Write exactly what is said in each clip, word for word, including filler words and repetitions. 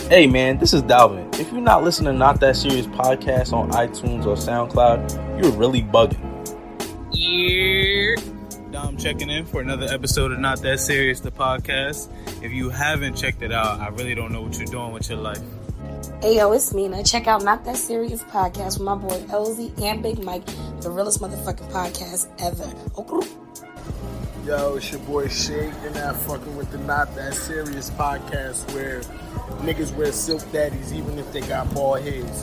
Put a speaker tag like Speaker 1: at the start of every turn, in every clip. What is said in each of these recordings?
Speaker 1: Hey man, this is Dalvin. If you're not listening to Not That Serious podcast on iTunes or SoundCloud, you're really bugging.
Speaker 2: Yeah. Dom checking in for another episode of Not That Serious, the podcast. If you haven't checked it out, I really don't know what you're doing with your life.
Speaker 3: Hey yo, it's Mina. Check out Not That Serious podcast with my boy L Z and Big Mike, the realest motherfucking podcast ever. Okay.
Speaker 4: Yo, it's your boy Shake, and I'm fucking with the Not That Serious podcast where niggas wear silk daddies even if they got bald heads.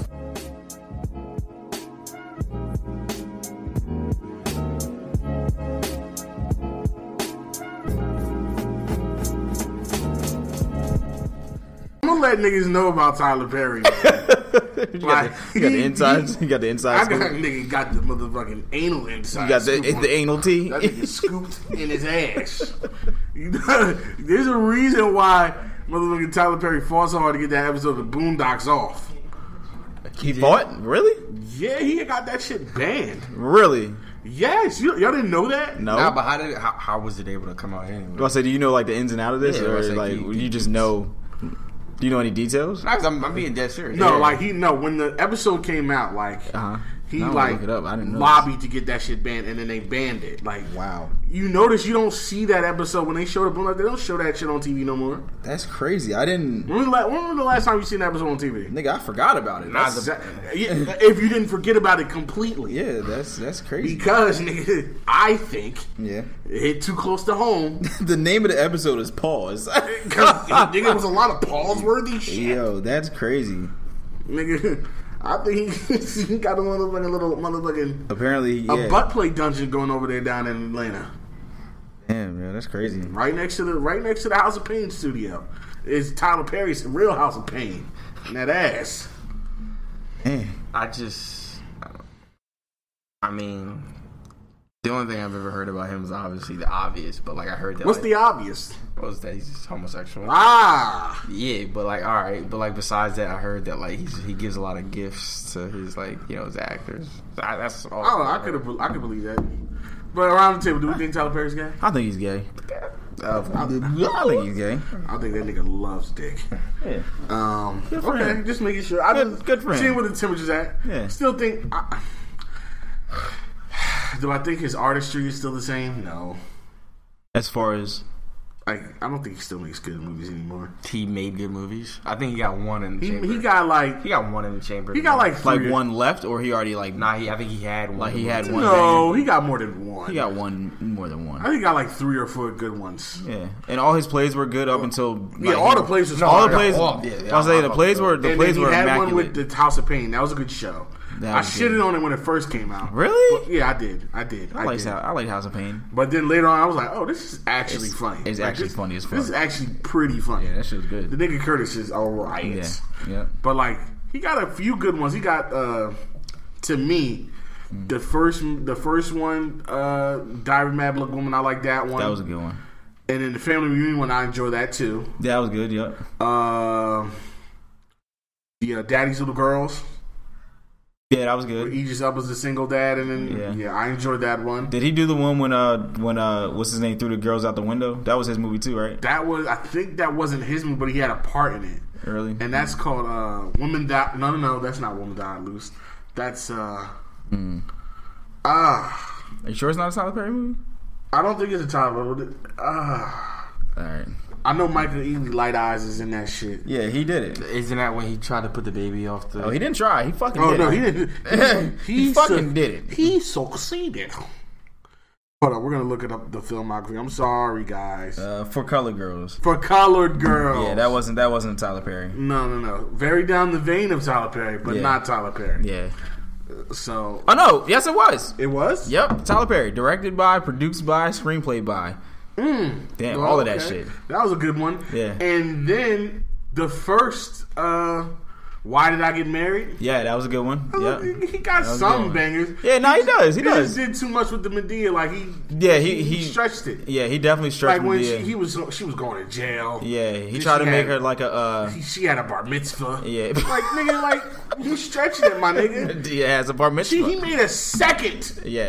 Speaker 4: I'm gonna let niggas know about Tyler Perry.
Speaker 5: you, got the, you got the insides. You got the insides.
Speaker 4: I got nigga got the motherfucking anal inside.
Speaker 5: You got the it's the anal tea.
Speaker 4: That nigga scooped in his ass. You know, there's a reason why motherfucking Tyler Perry fought so hard to get that episode of Boondocks off.
Speaker 5: He fought? Really?
Speaker 4: Yeah, he got that shit banned.
Speaker 5: Really?
Speaker 4: Yes, you, y'all didn't know that?
Speaker 5: No.
Speaker 6: Nah, but how did it, how, how was it able to come out anyway?
Speaker 5: Well, I say, do you know like the ins and outs of this,
Speaker 6: Yeah,
Speaker 5: or
Speaker 6: say,
Speaker 5: like
Speaker 6: you,
Speaker 5: you,
Speaker 6: you
Speaker 5: just know? Do you know any details?
Speaker 6: Nah, 'cause I'm, I'm being dead serious.
Speaker 4: No,
Speaker 6: yeah.
Speaker 4: like he no. When the episode came out, like
Speaker 5: uh-huh.
Speaker 4: he
Speaker 5: No,
Speaker 4: like
Speaker 5: look it up. I didn't know
Speaker 4: lobbied to get that shit banned, and then they banned it. Like
Speaker 5: wow.
Speaker 4: You notice you don't see that episode when they showed up. Like, they don't show that shit on T V no more.
Speaker 5: That's crazy. I didn't.
Speaker 4: When was, the last, when was the last time you seen that episode on T V?
Speaker 5: Nigga, I forgot about it.
Speaker 4: That's exactly, if you didn't forget about it completely.
Speaker 5: Yeah, that's that's crazy.
Speaker 4: Because nigga, I think
Speaker 5: yeah,
Speaker 4: it hit too close to home.
Speaker 5: The name of the episode is Pause.
Speaker 4: Nigga, it was a lot of pause-worthy shit.
Speaker 5: Yo, that's crazy.
Speaker 4: Nigga, I think he, he got a motherfucking little motherfucking
Speaker 5: apparently yeah.
Speaker 4: a butt play dungeon going over there down in Atlanta.
Speaker 5: Damn, man, that's crazy.
Speaker 4: Right next to the right next to the House of Pain studio is Tyler Perry's Real House of Pain. And that ass.
Speaker 5: Man.
Speaker 6: I just, I mean, the only thing I've ever heard about him is obviously the obvious, but like I heard that.
Speaker 4: What's
Speaker 6: like,
Speaker 4: the obvious?
Speaker 6: Was that he's homosexual?
Speaker 4: Ah,
Speaker 6: yeah, but like, all right, but like besides that, I heard that like he's, he gives a lot of gifts to his like you know his actors. So I, that's all.
Speaker 4: Oh, I could have, I could believe that. But around the table, do we think Tyler Perry's gay?
Speaker 5: I think he's gay.
Speaker 4: Uh, I,
Speaker 5: I think he's gay.
Speaker 4: I think that nigga loves dick.
Speaker 5: Yeah.
Speaker 4: Um.
Speaker 5: Good for
Speaker 4: okay,
Speaker 5: him.
Speaker 4: just making sure. I
Speaker 5: Good-
Speaker 4: just
Speaker 5: good for him.
Speaker 4: seeing where the temperature's at.
Speaker 5: Yeah.
Speaker 4: Still think. I, do I think his artistry is still the same? No.
Speaker 5: As far as
Speaker 4: Like, I don't think he still makes good movies anymore.
Speaker 6: He made good movies. I think he got one in the
Speaker 4: He
Speaker 6: chamber.
Speaker 4: he got like
Speaker 6: he got one in the chamber.
Speaker 4: he got like
Speaker 5: like
Speaker 4: three-
Speaker 5: one left, or he already like
Speaker 6: Nah, he, I think he had one.
Speaker 5: Like, he had one.
Speaker 4: No, he got more than one.
Speaker 5: he got one more than
Speaker 4: I
Speaker 5: one.
Speaker 4: think he got like three or four good ones.
Speaker 5: Yeah, and all his plays were good up until
Speaker 4: Yeah,
Speaker 5: like,
Speaker 4: all
Speaker 5: he-
Speaker 4: the plays was
Speaker 5: all the
Speaker 4: fire.
Speaker 5: plays.
Speaker 6: all- yeah,
Speaker 5: I was saying the
Speaker 6: all-
Speaker 5: plays were the
Speaker 4: And
Speaker 5: plays
Speaker 4: then he
Speaker 5: were
Speaker 4: had
Speaker 5: immaculate.
Speaker 4: one with the House of Pain. That was a good show.
Speaker 5: That
Speaker 4: I
Speaker 5: was
Speaker 4: shitted
Speaker 5: good.
Speaker 4: on it when it first came out.
Speaker 5: Really?
Speaker 4: But, yeah, I did. I did.
Speaker 5: I
Speaker 4: I,
Speaker 5: like
Speaker 4: did.
Speaker 5: I like House of Pain.
Speaker 4: But then later on, I was like, "Oh, this is actually
Speaker 5: It's-
Speaker 4: funny.
Speaker 5: it's
Speaker 4: Like,
Speaker 5: actually
Speaker 4: this,
Speaker 5: funny as fuck.
Speaker 4: This is actually pretty funny.
Speaker 5: Yeah, that shit was
Speaker 4: The
Speaker 5: good.
Speaker 4: nigga Curtis is alright.
Speaker 5: Yeah, yeah.
Speaker 4: But like, he got a few good ones. He got, uh, to me, the first the first one, uh, Diary of a Mad Black Woman. I like that one.
Speaker 5: That was a good one.
Speaker 4: And then the Family Reunion one, I enjoy that too.
Speaker 5: That was good. Yep.
Speaker 4: Uh, the uh, Daddy's Little Girls.
Speaker 5: Yeah, that was
Speaker 4: Where
Speaker 5: good.
Speaker 4: Idris Elba's a single dad, and then yeah.
Speaker 5: Yeah.
Speaker 4: I enjoyed that one.
Speaker 5: Did he do the one when uh when uh what's his name threw the girls out the window? That was his movie too, right?
Speaker 4: That was, I think that wasn't his movie, but he had a part in it,
Speaker 5: Early.
Speaker 4: and that's called uh, Woman Died. No, no, no, that's not Woman Died Loose. That's uh,
Speaker 5: Mm.
Speaker 4: ah,
Speaker 5: Are you sure it's not a Tyler Perry movie?
Speaker 4: I don't think it's a Tyler. Ah,
Speaker 5: All right.
Speaker 4: I know Michael Ealy Light Eyes is in that shit.
Speaker 5: Yeah, he did it.
Speaker 6: Isn't that when he tried to put the baby off the?
Speaker 5: Oh, he didn't try. He fucking
Speaker 4: Oh
Speaker 5: did
Speaker 4: no,
Speaker 5: it.
Speaker 4: he didn't.
Speaker 5: He fucking
Speaker 4: su-
Speaker 5: did it.
Speaker 4: He succeeded. Hold on, we're gonna look it up the filmography. I'm sorry, guys.
Speaker 5: Uh, for Color Girls.
Speaker 4: For Colored Girls.
Speaker 5: Yeah, that wasn't that wasn't Tyler Perry.
Speaker 4: No, no, no. Very down the vein of Tyler Perry, but
Speaker 5: Yeah.
Speaker 4: not Tyler Perry.
Speaker 5: Yeah.
Speaker 4: So
Speaker 5: Oh no, yes it was.
Speaker 4: it was.
Speaker 5: Yep, Tyler Perry, directed by, produced by, screenplay by.
Speaker 4: Mm.
Speaker 5: Damn,
Speaker 4: Oh,
Speaker 5: all of that
Speaker 4: okay.
Speaker 5: shit.
Speaker 4: That was a good one.
Speaker 5: Yeah.
Speaker 4: And then the first, uh, Why Did I Get Married?
Speaker 5: Yeah, that was a good one. Yep.
Speaker 4: He got
Speaker 5: That was a good
Speaker 4: some
Speaker 5: one.
Speaker 4: bangers.
Speaker 5: Yeah, no, he does. He
Speaker 4: He
Speaker 5: does.
Speaker 4: just did too much with the Medea. Like he,
Speaker 5: Yeah, he he
Speaker 4: stretched it.
Speaker 5: Yeah, he definitely stretched.
Speaker 4: Like when
Speaker 5: Medea.
Speaker 4: she, he was, she was going to jail.
Speaker 5: Yeah, he
Speaker 4: Then
Speaker 5: tried
Speaker 4: she
Speaker 5: to make
Speaker 4: had-
Speaker 5: her like a. uh
Speaker 4: She, she had a bar mitzvah.
Speaker 5: Yeah.
Speaker 4: Like nigga, like you stretching it, my nigga.
Speaker 5: Yeah, as a bar mitzvah.
Speaker 4: She, he made a second
Speaker 5: yeah.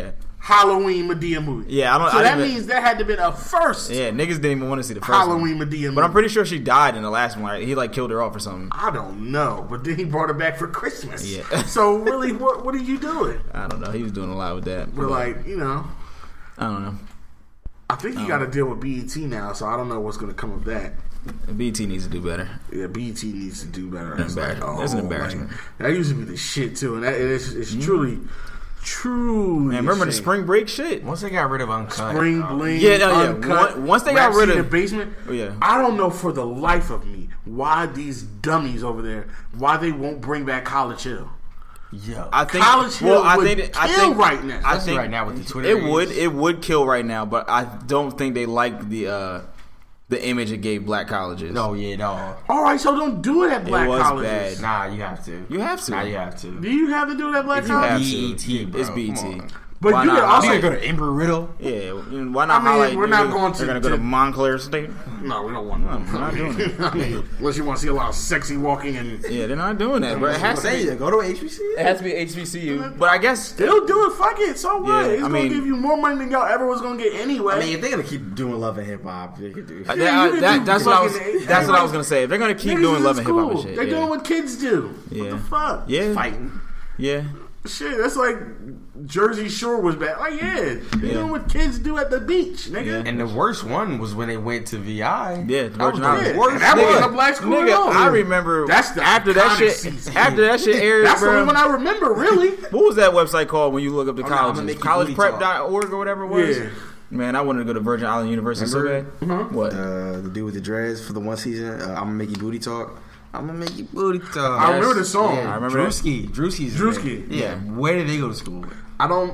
Speaker 4: Halloween Madea movie.
Speaker 5: Yeah, I don't.
Speaker 4: So
Speaker 5: I
Speaker 4: that
Speaker 5: didn't-
Speaker 4: means there had to be a first
Speaker 5: Yeah, niggas didn't even want to see the first
Speaker 4: Halloween
Speaker 5: one.
Speaker 4: Madea movie.
Speaker 5: But I'm pretty sure she died in the last one. Right? He like killed her off or something.
Speaker 4: I don't know, but then he brought her back for Christmas.
Speaker 5: Yeah.
Speaker 4: So really, what what are you doing?
Speaker 5: I don't know. He was doing a lot with that.
Speaker 4: We're
Speaker 5: But,
Speaker 4: like, you know,
Speaker 5: I don't know.
Speaker 4: I think you got to deal with B E T now, so I don't know what's going to come of that.
Speaker 5: B E T needs to do better.
Speaker 4: Yeah, B E T needs to do better.
Speaker 5: An
Speaker 4: It's like,
Speaker 5: embarrassment. That's an embarrassment.
Speaker 4: like, that used to be the shit too, and that, it's, it's truly, truly.
Speaker 5: Man, remember the
Speaker 4: shame.
Speaker 5: spring break shit?
Speaker 6: Once they got rid of Uncut,
Speaker 4: Spring Bling,
Speaker 5: Yeah, no, yeah.
Speaker 4: Uncut,
Speaker 5: One- once they got rid
Speaker 4: Rhapsody
Speaker 5: of-
Speaker 4: the Basement.
Speaker 5: Oh, yeah.
Speaker 4: I don't know for the life of me why these dummies over there, why they won't bring back College Hill.
Speaker 6: yeah,
Speaker 5: I think.
Speaker 4: College Hill
Speaker 5: well, I
Speaker 4: would
Speaker 5: think. I
Speaker 4: kill
Speaker 5: think
Speaker 4: right now.
Speaker 5: I
Speaker 6: Especially
Speaker 5: think
Speaker 6: right now with the Twitter
Speaker 5: It
Speaker 6: age.
Speaker 5: would. It would kill right now, but I don't think they like the uh, the image it gave black colleges.
Speaker 6: no, yeah, no,
Speaker 4: All right, so don't do it at black
Speaker 5: was
Speaker 4: colleges.
Speaker 5: bad.
Speaker 6: nah, you have to,
Speaker 5: You have to.
Speaker 6: nah, you have to.
Speaker 4: Do you have to do it at black
Speaker 5: You have
Speaker 4: colleges?
Speaker 5: to.
Speaker 6: B E T, bro.
Speaker 5: It's B E T.
Speaker 6: Come on.
Speaker 4: But
Speaker 5: Why
Speaker 4: you
Speaker 5: not
Speaker 4: could also
Speaker 5: highlight-
Speaker 6: Go to Embry Riddle.
Speaker 5: Yeah, and why not
Speaker 4: I mean,
Speaker 5: highlight?
Speaker 4: we're not going to-
Speaker 5: They're gonna go to
Speaker 4: to-
Speaker 5: Montclair State.
Speaker 4: No, we don't want that.
Speaker 5: we're not doing it.
Speaker 4: I mean, unless you want to see a lot of sexy walking and
Speaker 5: Yeah, they're not doing that. But it has to be.
Speaker 6: go to H B C.
Speaker 5: It has to be H B C U. But I guess
Speaker 4: they'll do it. Fuck it. So what?
Speaker 5: Yeah,
Speaker 4: it's
Speaker 5: I
Speaker 4: gonna
Speaker 5: mean-
Speaker 4: give you more money than y'all ever was gonna get anyway.
Speaker 6: I mean, if they're gonna keep doing love and hip hop, they could do.
Speaker 5: Uh,
Speaker 4: Yeah,
Speaker 5: that-
Speaker 4: you can
Speaker 5: that-
Speaker 4: do
Speaker 5: that's what I was.
Speaker 4: fucking-
Speaker 5: That's what I was gonna say. If they're gonna keep
Speaker 4: Niggas
Speaker 5: doing
Speaker 4: is
Speaker 5: love and hip hop
Speaker 4: cool.
Speaker 5: and shit,
Speaker 4: They're
Speaker 5: yeah.
Speaker 4: doing what kids do.
Speaker 5: Yeah.
Speaker 4: What the fuck?
Speaker 5: yeah,
Speaker 6: Fighting.
Speaker 5: yeah.
Speaker 4: Shit, that's like Jersey Shore was bad. Like, yeah, they're
Speaker 5: Yeah.
Speaker 4: doing what kids do at the beach, nigga.
Speaker 5: Yeah.
Speaker 6: And the worst one was when they went to V I.
Speaker 5: Yeah,
Speaker 6: that was
Speaker 5: Virgin
Speaker 6: the
Speaker 5: Islands.
Speaker 4: Yeah,
Speaker 6: worst.
Speaker 4: and that
Speaker 5: Nigga,
Speaker 4: wasn't a black school at
Speaker 5: Nigga,
Speaker 4: all.
Speaker 5: I remember
Speaker 4: That's the
Speaker 5: after that
Speaker 4: iconic
Speaker 5: shit.
Speaker 4: season.
Speaker 5: After that shit aired,
Speaker 4: That's the
Speaker 5: bro.
Speaker 4: only one I remember, really.
Speaker 5: What was that website called when you look up the
Speaker 6: Oh, no, I'ma
Speaker 5: colleges?
Speaker 6: make you
Speaker 5: college
Speaker 6: booty
Speaker 5: prep
Speaker 6: talk.
Speaker 5: dot org or whatever it was?
Speaker 4: Yeah.
Speaker 5: Man, I wanted to go to Virgin Island University
Speaker 6: Remember?
Speaker 5: so bad. What?
Speaker 6: Uh, the dude with the dreads for the one season. Uh, I'm gonna make you booty talk. I'm gonna make you booty talk.
Speaker 4: I remember the song.
Speaker 6: Yeah,
Speaker 5: I remember that.
Speaker 6: Drewski. Drewski's his
Speaker 4: Drewski.
Speaker 6: name. Yeah. Where did they go to school?
Speaker 4: I don't.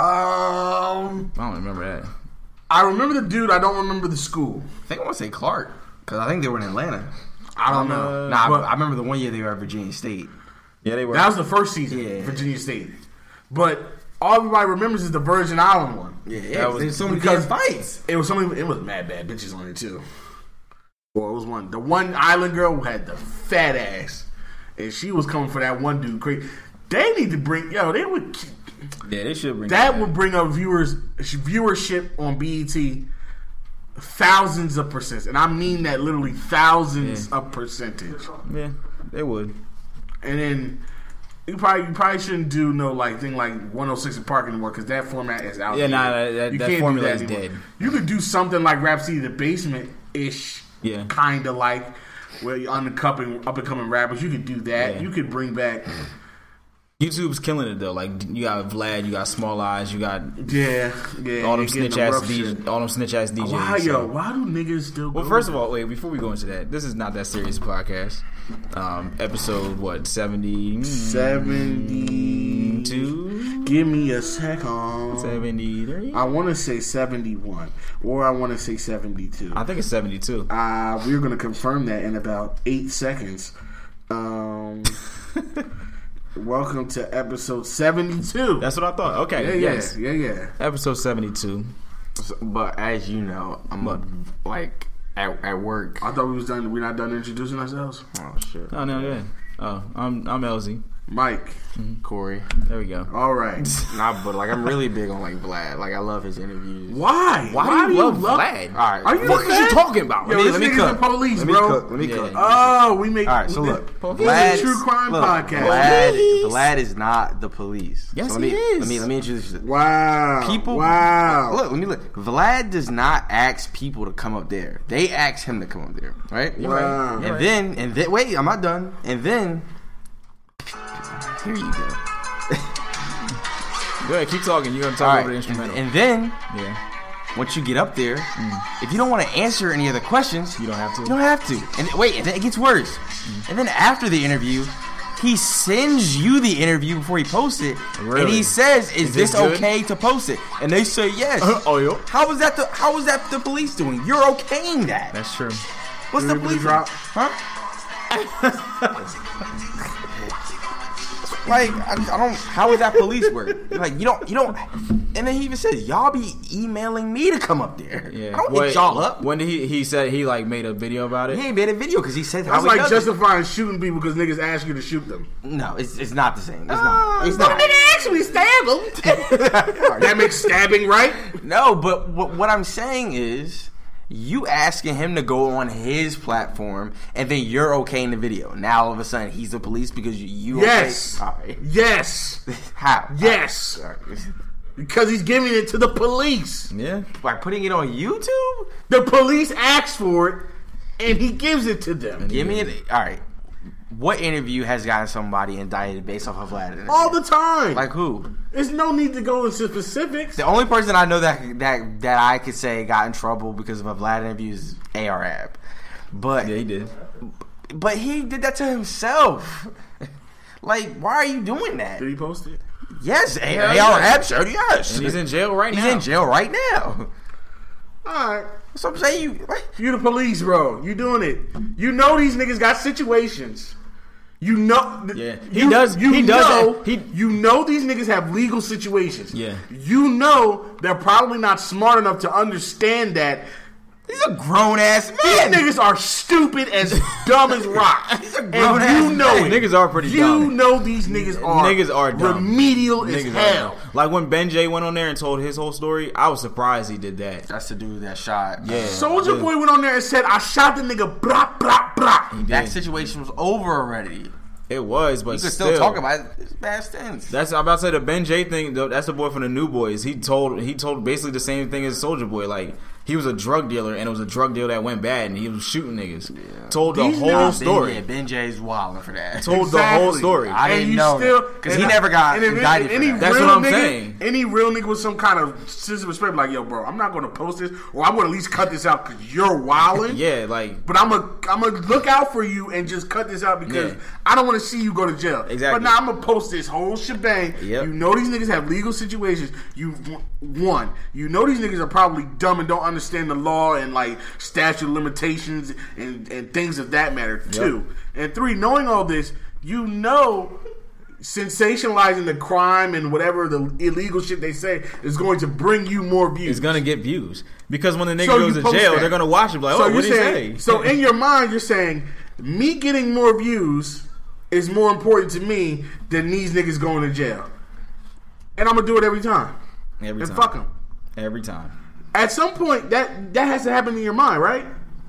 Speaker 4: Um,
Speaker 5: I don't remember that.
Speaker 4: I remember the dude. I don't remember the school.
Speaker 6: I think I want to say Clark because I think they were in Atlanta.
Speaker 4: I don't know.
Speaker 6: Nah,
Speaker 4: But
Speaker 6: I, I remember the one year they were at Virginia State.
Speaker 5: Yeah, they were.
Speaker 4: that was the first season,
Speaker 6: Yeah.
Speaker 4: Virginia State. But all everybody remembers is the Virgin Island one.
Speaker 6: Yeah,
Speaker 5: That
Speaker 6: yeah.
Speaker 5: was-
Speaker 6: There's so many
Speaker 4: because-
Speaker 6: damn fights.
Speaker 4: It was something. It was mad bad bitches on it too. Well, it was one. The one island girl who had the fat ass, and she was coming for that one dude. Crazy. They need to bring. Yo, they would.
Speaker 5: yeah, they should bring
Speaker 4: That
Speaker 5: back.
Speaker 4: would bring up viewers viewership on B E T thousands of percent, and I mean that literally thousands
Speaker 5: Yeah.
Speaker 4: of percentage.
Speaker 5: Yeah, they would.
Speaker 4: And then you probably you probably shouldn't do no like thing like one oh six in Park anymore because that format is out.
Speaker 5: Yeah, nah, that- that-
Speaker 4: You
Speaker 5: that
Speaker 4: can't do
Speaker 5: formula is
Speaker 4: anymore.
Speaker 5: dead.
Speaker 4: You could do something like Rhapsody the Basement ish,
Speaker 5: Yeah.
Speaker 4: kind of like where you're undercoming up and coming rappers. You could do that.
Speaker 5: Yeah.
Speaker 4: You could bring back.
Speaker 5: YouTube's killing it though. Like you got Vlad, you got Small Eyes, you got
Speaker 4: Yeah, yeah.
Speaker 5: all them
Speaker 4: and getting
Speaker 5: snitch
Speaker 4: the
Speaker 5: ass
Speaker 4: rough
Speaker 5: D
Speaker 4: shit.
Speaker 5: Js, all them snitch ass D Js.
Speaker 4: Why,
Speaker 5: so-
Speaker 4: yo? Why do niggas still?
Speaker 5: Well,
Speaker 4: go
Speaker 5: first of all, wait, before we go into that, this is Not That Serious podcast. Um, episode what seventy
Speaker 4: seventy-two. Give me a second.
Speaker 5: seventy-three.
Speaker 4: I want to say seventy-one, or I want to say seventy-two.
Speaker 5: I think it's seventy-two.
Speaker 4: Uh, we're going to confirm that in about eight seconds. Um, welcome to episode seventy-two.
Speaker 5: That's what I thought. Okay,
Speaker 4: yeah, yeah,
Speaker 5: yes,
Speaker 4: yeah, yeah.
Speaker 5: episode seventy-two.
Speaker 6: So, but as you know, I'm
Speaker 5: What?
Speaker 6: like at, at work.
Speaker 4: I thought we was done. We're not done introducing ourselves.
Speaker 6: Oh shit,
Speaker 5: Oh no, yeah. Oh, I'm I'm L Z.
Speaker 4: Mike.
Speaker 6: Corey.
Speaker 5: There we go.
Speaker 4: All right.
Speaker 6: Nah, but like I'm really big on like Vlad. Like I love his interviews.
Speaker 4: Why?
Speaker 5: Why, do you love Vlad?
Speaker 6: All right,
Speaker 4: Are you
Speaker 5: What
Speaker 4: a
Speaker 5: is you
Speaker 4: fan?
Speaker 5: talking about?
Speaker 4: Yo,
Speaker 6: Let me,
Speaker 4: this
Speaker 6: let me
Speaker 4: nigga's
Speaker 6: cook.
Speaker 4: the police,
Speaker 6: let me
Speaker 4: bro.
Speaker 6: cook. Let me
Speaker 5: Yeah.
Speaker 6: cook.
Speaker 4: Oh, we make.
Speaker 6: All right, so look,
Speaker 4: this
Speaker 6: Vlad,
Speaker 4: is a true crime
Speaker 6: look,
Speaker 4: podcast.
Speaker 6: Vlad, Vlad is not the police.
Speaker 5: Yes,
Speaker 6: so let me,
Speaker 5: he is.
Speaker 6: Let me let me introduce you.
Speaker 4: Wow.
Speaker 6: People,
Speaker 4: Wow.
Speaker 6: Look, let me look. Vlad does not ask people to come up there. They ask him to come up there, right?
Speaker 5: You're
Speaker 4: Wow.
Speaker 5: right. You're
Speaker 6: And
Speaker 5: right.
Speaker 6: then, and then, wait, I'm not done. And then, here you go.
Speaker 5: Go ahead, keep talking. You're gonna talk
Speaker 6: All
Speaker 5: over the
Speaker 6: right, and,
Speaker 5: instrumental.
Speaker 6: and then
Speaker 5: yeah,
Speaker 6: once you get up there, if you don't want to answer any other questions,
Speaker 5: you don't have to.
Speaker 6: You don't have to. And wait, and then it gets worse. And then after the interview, he sends you the interview before he posts it, and
Speaker 5: Really?
Speaker 6: he says, "Is,
Speaker 5: Is
Speaker 6: this
Speaker 5: it good?
Speaker 6: okay to post it?" And they say yes.
Speaker 5: oh, yo.
Speaker 6: How is that the How is that the police doing? You're okaying that.
Speaker 5: That's true.
Speaker 6: What's the
Speaker 4: Did we
Speaker 6: police?
Speaker 4: drop?
Speaker 6: Huh? Like, I, I don't. How would that police work? Like, you don't, you don't. And then he even says, "Y'all be emailing me to come up there.
Speaker 5: Yeah.
Speaker 6: I don't
Speaker 5: Wait,
Speaker 6: hit y'all up."
Speaker 5: When did he he said he like made a video about it?
Speaker 6: He ain't made a video because he said how
Speaker 4: That's
Speaker 6: he
Speaker 4: like
Speaker 6: does it.
Speaker 4: justifying shooting people because niggas ask you to shoot them.
Speaker 6: No, it's it's not the same. It's not. It's
Speaker 4: But
Speaker 6: not.
Speaker 4: nigga actually stab them. That makes stabbing right.
Speaker 6: No, but what, what I'm saying is, you asking him to go on his platform, and then you're okay in the video. Now all of a sudden he's the police because you. you
Speaker 4: Yes.
Speaker 6: Okay? All right.
Speaker 4: Yes.
Speaker 6: How?
Speaker 4: Yes.
Speaker 6: All right.
Speaker 4: Because he's giving it to the police.
Speaker 5: Yeah.
Speaker 6: By putting it on YouTube?
Speaker 4: The police asked for it, and he gives it to them.
Speaker 6: Give me it. All right. What interview has gotten somebody indicted based off of Vlad?
Speaker 4: All the time.
Speaker 6: Like who?
Speaker 4: There's no need to go into specifics.
Speaker 6: The only person I know that that that I could say got in trouble because of a Vlad interview is A R A B. But
Speaker 5: Yeah, he did.
Speaker 6: but he did that to himself. Like, why are you doing that?
Speaker 4: Did he post it?
Speaker 6: Yes, A R A B, sure, yes.
Speaker 5: And he's in jail right
Speaker 6: He's
Speaker 5: now.
Speaker 6: in jail right now.
Speaker 4: All right.
Speaker 6: So I'm saying you. Like,
Speaker 4: You the police, bro. You doing it. You know these niggas got situations. You know,
Speaker 5: Yeah. He
Speaker 4: you,
Speaker 5: does-
Speaker 4: You
Speaker 5: he does
Speaker 4: know,
Speaker 5: that. He-
Speaker 4: you know these niggas have legal situations.
Speaker 5: Yeah.
Speaker 4: You know they're probably not smart enough to understand that.
Speaker 6: he's a grown ass
Speaker 4: These
Speaker 6: man.
Speaker 4: niggas are stupid as dumb as rock.
Speaker 6: He's a
Speaker 4: and
Speaker 6: grown-ass
Speaker 4: you know
Speaker 6: man.
Speaker 4: it.
Speaker 5: Niggas are pretty
Speaker 4: you
Speaker 5: dumb.
Speaker 4: You know these niggas are
Speaker 5: Niggas are dumb.
Speaker 4: remedial as
Speaker 5: Niggas are
Speaker 4: hell.
Speaker 5: dumb. Like when Ben J went on there and told his whole story, I was surprised he did that.
Speaker 6: That's the dude that shot.
Speaker 5: Yeah.
Speaker 4: Soldier
Speaker 5: Yeah.
Speaker 4: Boy went on there and said, "I shot the nigga." Blah blah blah.
Speaker 5: He
Speaker 6: That
Speaker 5: did.
Speaker 6: situation was over already.
Speaker 5: It was, but
Speaker 6: You could
Speaker 5: still,
Speaker 6: still talk about it. It's past tense.
Speaker 5: That's I'm about to say the Ben J thing. though, That's the boy from the New Boys. He told he told basically the same thing as Soldier Boy. Like he was a drug dealer, and it was a drug deal that went bad, and he was shooting niggas. Told the
Speaker 4: These
Speaker 5: whole
Speaker 4: niggas-
Speaker 5: story.
Speaker 6: Yeah, Ben J's wilding for that.
Speaker 5: Told the whole
Speaker 4: Exactly.
Speaker 5: story.
Speaker 6: I
Speaker 4: And
Speaker 6: didn't
Speaker 4: you
Speaker 6: know
Speaker 4: still-
Speaker 6: because
Speaker 4: and
Speaker 6: he
Speaker 4: I-
Speaker 6: never got
Speaker 4: and if
Speaker 6: indicted
Speaker 4: any
Speaker 6: for that.
Speaker 5: That's
Speaker 4: real
Speaker 5: what I'm
Speaker 4: nigga,
Speaker 5: saying.
Speaker 4: Any real nigga with some kind of sense of respect, like, yo, bro, I'm not going to post this, or I'm going to at least cut this out because you're wilding.
Speaker 5: Yeah, like
Speaker 4: But I'm gonna I'm gonna look out for you and just cut this out because
Speaker 5: Yeah.
Speaker 4: I don't want to see you go to jail.
Speaker 5: Exactly.
Speaker 4: But now I'm gonna post this whole shebang.
Speaker 5: Yep.
Speaker 4: You know these niggas have legal situations. You one. You know these niggas are probably dumb and don't understand the law and like statute of limitations and, and things of that matter. Two and three. Knowing all this, you know. Sensationalizing the crime and whatever the illegal shit they say is going to bring you more views.
Speaker 5: it's gonna get views because when the nigga
Speaker 4: So
Speaker 5: goes
Speaker 4: you
Speaker 5: to
Speaker 4: post
Speaker 5: jail,
Speaker 4: that.
Speaker 5: they're gonna watch him like,
Speaker 4: So
Speaker 5: oh,
Speaker 4: you're
Speaker 5: what did he
Speaker 4: saying,
Speaker 5: say?
Speaker 4: so in your mind, you're saying me getting more views is more important to me than these niggas going to jail, and I'm gonna do it every time.
Speaker 5: Every
Speaker 4: and
Speaker 5: time.
Speaker 4: fuck them.
Speaker 5: Every time.
Speaker 4: At some point, that that has to happen in your mind, right?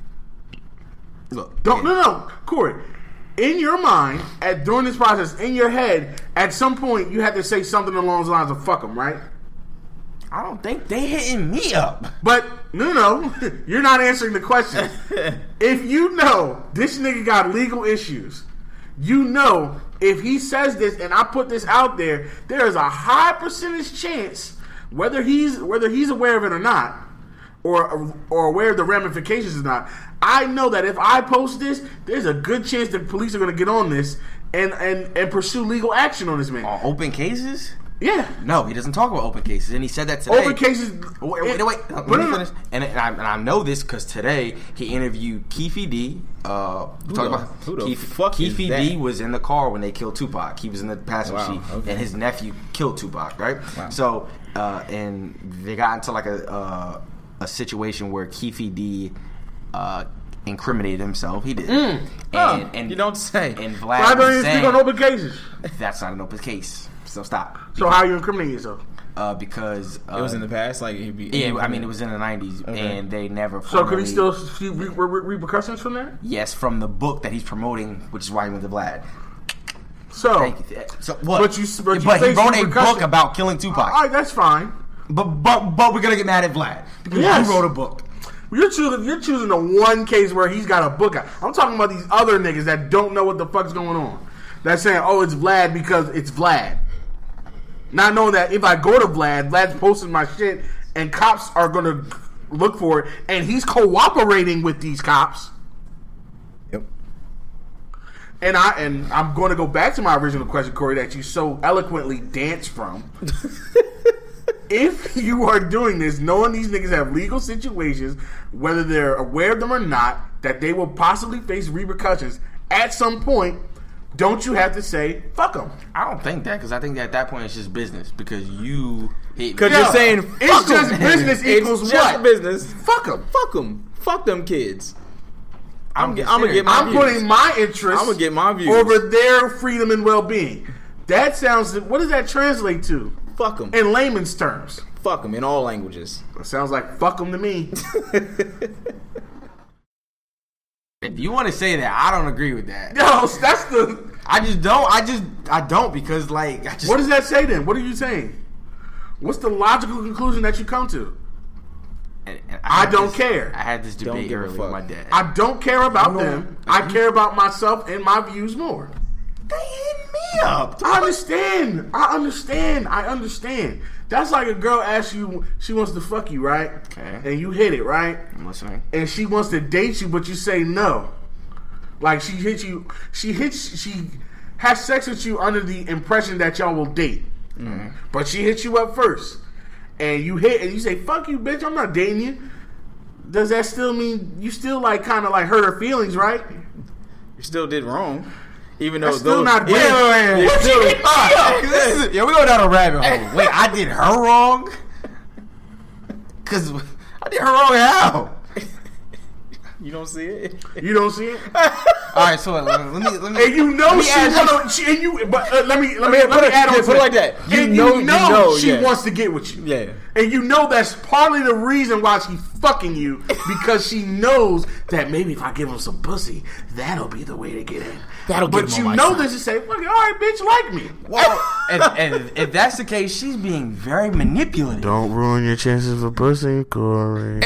Speaker 6: Look,
Speaker 4: Don't no no, Corey. In your mind, at during this process, in your head, at some point, you have to say something along the lines of "fuck them," right?
Speaker 6: I don't think they hitting me up.
Speaker 4: But no, no, you're not answering the question. If you know this nigga got legal issues, you know if he says this and I put this out there, there is a high percentage chance, whether he's whether he's aware of it or not, or or aware of the ramifications or not. I know that if I post this, there's a good chance that police are going to get on this and, and, and pursue legal action on this man.
Speaker 6: On open cases?
Speaker 4: Yeah.
Speaker 6: No, he doesn't talk about open cases, and he said that today.
Speaker 4: Open cases.
Speaker 6: Wait, wait, wait. Let
Speaker 4: But
Speaker 6: me
Speaker 4: no, no.
Speaker 6: finish. And, and, I, and I know this because today he interviewed Keefe D. Uh,
Speaker 5: Who
Speaker 6: talking
Speaker 5: the-
Speaker 6: about
Speaker 5: who the
Speaker 6: Keefe,
Speaker 5: fuck is
Speaker 6: Keefe
Speaker 5: that?
Speaker 6: D. was in the car when they killed Tupac. He was in the passenger
Speaker 5: Wow,
Speaker 6: seat,
Speaker 5: okay.
Speaker 6: and his nephew killed Tupac. Right.
Speaker 5: Wow.
Speaker 6: So, uh, and they got into like a uh, a situation where Keefe D. Uh, incriminated himself. He did. And,
Speaker 5: Huh,
Speaker 6: and
Speaker 5: you don't say.
Speaker 6: And
Speaker 4: Why
Speaker 6: Vlad
Speaker 4: don't
Speaker 6: was
Speaker 4: you speak
Speaker 6: saying
Speaker 4: on open cases?
Speaker 6: that's not an open case. So stop.
Speaker 4: So how you incriminating yourself?
Speaker 6: Uh, because uh,
Speaker 5: It was in the past, like he'd be.
Speaker 6: yeah, I mean it was in the nineties,
Speaker 5: Okay.
Speaker 6: and they never.
Speaker 4: So could he
Speaker 6: formally-
Speaker 4: still see re- re- repercussions from that?
Speaker 6: Yes, from the book that he's promoting, which is why he went to Vlad.
Speaker 4: So,
Speaker 6: Thank you. So what?
Speaker 4: But you- but you
Speaker 6: he
Speaker 4: face
Speaker 6: wrote a
Speaker 4: repercussion-
Speaker 6: book about killing Tupac.
Speaker 4: all right, that's fine.
Speaker 6: But but but we're gonna get mad at Vlad because
Speaker 4: Yes.
Speaker 6: he wrote a book.
Speaker 4: You're choosing. You're choosing the one case where he's got a book out. I'm talking about these other niggas that don't know what the fuck's going on. That's saying, "Oh, it's Vlad because it's Vlad." Not knowing that if I go to Vlad, Vlad's posting my shit, and cops are gonna look for it, and he's cooperating with these cops.
Speaker 5: Yep.
Speaker 4: And I and I'm going to go back to my original question, Corey, that you so eloquently danced from. If you are doing this, knowing these niggas have legal situations, whether they're aware of them or not, that they will possibly face repercussions at some point, don't you have to say fuck them?
Speaker 6: I don't think that because I think that at that point it's just business because you hit
Speaker 5: Because
Speaker 4: Yeah.
Speaker 5: you're saying fuck
Speaker 4: It's just
Speaker 5: 'em.
Speaker 4: business equals
Speaker 5: it's just
Speaker 4: what?
Speaker 5: business.
Speaker 4: Fuck them.
Speaker 5: Fuck them. Fuck them kids. I'm,
Speaker 6: I'm
Speaker 5: get,
Speaker 6: just
Speaker 5: I'm gonna
Speaker 6: serious.
Speaker 5: get my
Speaker 4: I'm
Speaker 5: views.
Speaker 4: putting my interests
Speaker 5: I'm gonna get my views.
Speaker 4: over their freedom and well-being. That sounds. What does that translate to
Speaker 5: Fuck them.
Speaker 4: in layman's terms?
Speaker 5: Fuck them in all languages.
Speaker 4: It sounds like fuck them to me.
Speaker 6: If you want to say that, I don't agree with that.
Speaker 4: Yo, that's the.
Speaker 6: I just don't. I just I don't because like I just.
Speaker 4: What does that say then? What are you saying? What's the logical conclusion that you come to?
Speaker 6: and- and
Speaker 4: I
Speaker 6: had
Speaker 4: don't
Speaker 6: this-
Speaker 4: care.
Speaker 6: I had this
Speaker 5: Don't
Speaker 6: debate
Speaker 5: give a
Speaker 6: earlier with
Speaker 5: fuck.
Speaker 6: my dad.
Speaker 4: I don't care about them. I care about myself and my views more.
Speaker 6: they hit me up.
Speaker 4: I understand. I understand. I understand. That's like a girl asks you, she wants to fuck you, right?
Speaker 6: Okay.
Speaker 4: And you hit it, right?
Speaker 6: I'm listening.
Speaker 4: And she wants to date you, but you say no. Like she hits you, she hits, she has sex with you under the impression that y'all will date.
Speaker 6: Mm-hmm.
Speaker 4: But she hits you up first. And you hit, and you say, fuck you, bitch, I'm not dating you. Does that still mean you still like kind of like hurt her feelings, right?
Speaker 5: You still did wrong. Even though
Speaker 4: That's still
Speaker 5: those,
Speaker 4: not
Speaker 5: even-
Speaker 4: wait, wait, wait.
Speaker 5: you
Speaker 4: What
Speaker 5: still-
Speaker 4: you hit me up?
Speaker 6: This is- yeah, we going down a rabbit hole. Wait, I did her wrong? Because I did her wrong how?
Speaker 5: You don't see it?
Speaker 4: You don't see it?
Speaker 6: All right, so let me let me. Let me
Speaker 4: And you know
Speaker 6: let me
Speaker 4: she
Speaker 6: ask you-
Speaker 4: wanna, she, and you, but uh, let me let me
Speaker 5: I mean,
Speaker 4: let
Speaker 5: put
Speaker 4: me
Speaker 5: it-
Speaker 4: add on
Speaker 5: yeah,
Speaker 4: to
Speaker 5: put it like that. You
Speaker 4: and
Speaker 5: know-
Speaker 4: you
Speaker 5: you
Speaker 4: know,
Speaker 5: know,
Speaker 4: she
Speaker 5: yeah.
Speaker 4: wants to get with you.
Speaker 5: Yeah.
Speaker 4: And you know that's partly the reason why she's fucking you because she knows that maybe if I give him some pussy, that'll be the way to get in.
Speaker 5: That'll get
Speaker 4: But
Speaker 5: him
Speaker 4: you
Speaker 5: on my
Speaker 4: know
Speaker 5: side.
Speaker 4: this to say, fuck it, all right, bitch, like me.
Speaker 6: Well, and, and if that's the case, she's being very manipulative.
Speaker 4: Don't ruin your chances for pussy, Corey.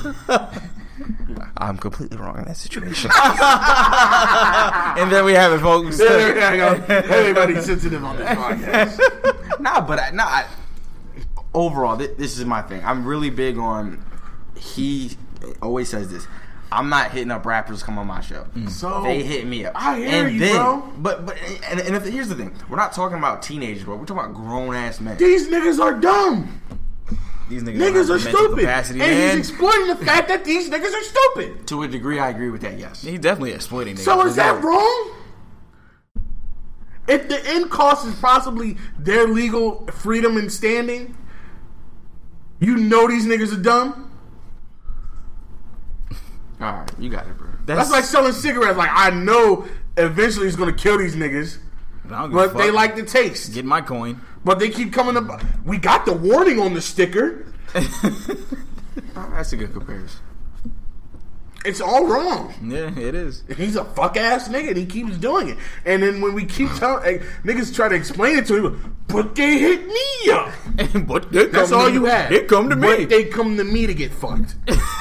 Speaker 6: I'm completely wrong in that situation.
Speaker 5: And there we have it, folks.
Speaker 4: There you go. Everybody's sensitive on this podcast.
Speaker 6: nah, but I, nah. I, overall, th- this is my thing. I'm really big on. He always says this. I'm not hitting up rappers to come on my show.
Speaker 4: So
Speaker 6: They hit me up.
Speaker 4: I hear
Speaker 6: and
Speaker 4: you,
Speaker 6: then,
Speaker 4: bro.
Speaker 6: But but and, and if, here's the thing: we're not talking about teenagers, bro. We're talking about grown ass men.
Speaker 4: These niggas are dumb.
Speaker 5: These niggas,
Speaker 4: Niggas
Speaker 5: don't
Speaker 4: are
Speaker 5: have the mental
Speaker 4: stupid.
Speaker 5: capacity,
Speaker 4: And
Speaker 5: man.
Speaker 4: he's exploiting the fact that these niggas are stupid.
Speaker 6: To a degree, I agree with that. Yes.
Speaker 5: He's definitely exploiting niggas.
Speaker 4: So is that wrong? If the end cost is possibly their legal freedom and standing, you know these niggas are dumb?
Speaker 6: All right, you got it, bro.
Speaker 4: That's like selling cigarettes. Like, I know eventually it's going to kill these niggas,
Speaker 5: I don't give a
Speaker 4: but they
Speaker 5: fuck.
Speaker 4: like the taste.
Speaker 5: Get my coin.
Speaker 4: But they keep coming up. We got the warning on the sticker.
Speaker 6: Oh, that's a good comparison.
Speaker 4: It's all wrong.
Speaker 5: Yeah, it is.
Speaker 4: He's a fuck ass nigga and he keeps doing it. And then when we keep telling hey, niggas try to explain it to him, but they hit me up.
Speaker 5: But they
Speaker 4: That's
Speaker 5: come
Speaker 4: all
Speaker 5: to
Speaker 4: you
Speaker 5: me.
Speaker 4: had.
Speaker 5: They come to me.
Speaker 4: But they come to me to get fucked.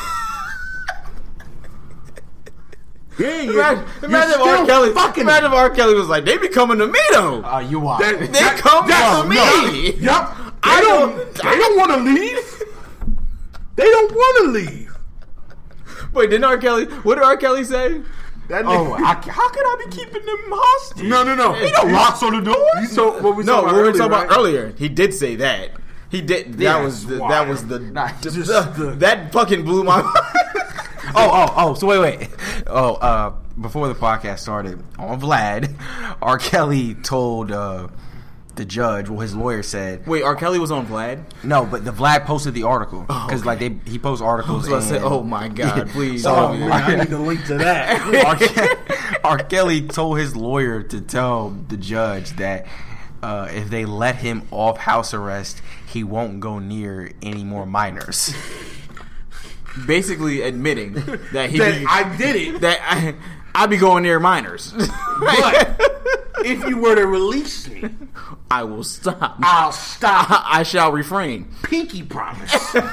Speaker 4: Yeah, yeah.
Speaker 5: Imagine,
Speaker 4: You're
Speaker 5: imagine if
Speaker 4: still
Speaker 5: R. Kelly.
Speaker 4: fucking
Speaker 5: Imagine if
Speaker 4: them.
Speaker 5: R. Kelly was like, "They be coming to me though.
Speaker 6: Uh, you are.
Speaker 4: That-
Speaker 5: They
Speaker 4: that-
Speaker 5: come
Speaker 4: that's-
Speaker 5: to me."
Speaker 4: no, Yup. They
Speaker 5: I
Speaker 4: don't.
Speaker 5: don't-
Speaker 4: They don't want to leave. They don't want to leave.
Speaker 5: Wait, didn't R. Kelly? What did R. Kelly say?
Speaker 4: That
Speaker 6: Oh,
Speaker 4: nigga-
Speaker 6: I, how could I be keeping them hostage?
Speaker 4: no, no, no.
Speaker 6: Ain't no locks on the door.
Speaker 4: You saw what we
Speaker 5: No,
Speaker 4: talking
Speaker 5: what
Speaker 4: about
Speaker 5: we were
Speaker 4: earlier,
Speaker 5: talking
Speaker 4: right?
Speaker 5: about earlier. He did say that. He did. That
Speaker 4: Yeah,
Speaker 5: was the,
Speaker 4: that's
Speaker 5: that
Speaker 4: wild.
Speaker 5: was the,
Speaker 6: Nah,
Speaker 5: the-
Speaker 4: just
Speaker 5: the-
Speaker 4: the-
Speaker 5: that fucking blew my mind.
Speaker 6: Oh, oh, oh. So wait, wait. Oh, uh, before the podcast started, on Vlad, R. Kelly told uh, the judge, well, his lawyer said,
Speaker 5: Wait, R. Kelly was on Vlad.
Speaker 6: no, but the Vlad posted the article because
Speaker 5: okay.
Speaker 6: like they he posts articles.
Speaker 5: So I said,
Speaker 6: and-
Speaker 5: "Oh my god, please."
Speaker 6: So-
Speaker 5: tell
Speaker 4: Oh,
Speaker 5: me
Speaker 4: man,
Speaker 5: that.
Speaker 4: I need to link to that.
Speaker 6: R. Ke- R. Kelly told his lawyer to tell the judge that uh, if they let him off house arrest, he won't go near any more minors.
Speaker 5: Basically admitting that he
Speaker 4: that
Speaker 5: be,
Speaker 4: I did it.
Speaker 5: that I, I be going near minors.
Speaker 4: But if you were to release me,
Speaker 5: I will stop.
Speaker 4: I'll stop.
Speaker 5: I shall refrain.
Speaker 4: Pinky promise.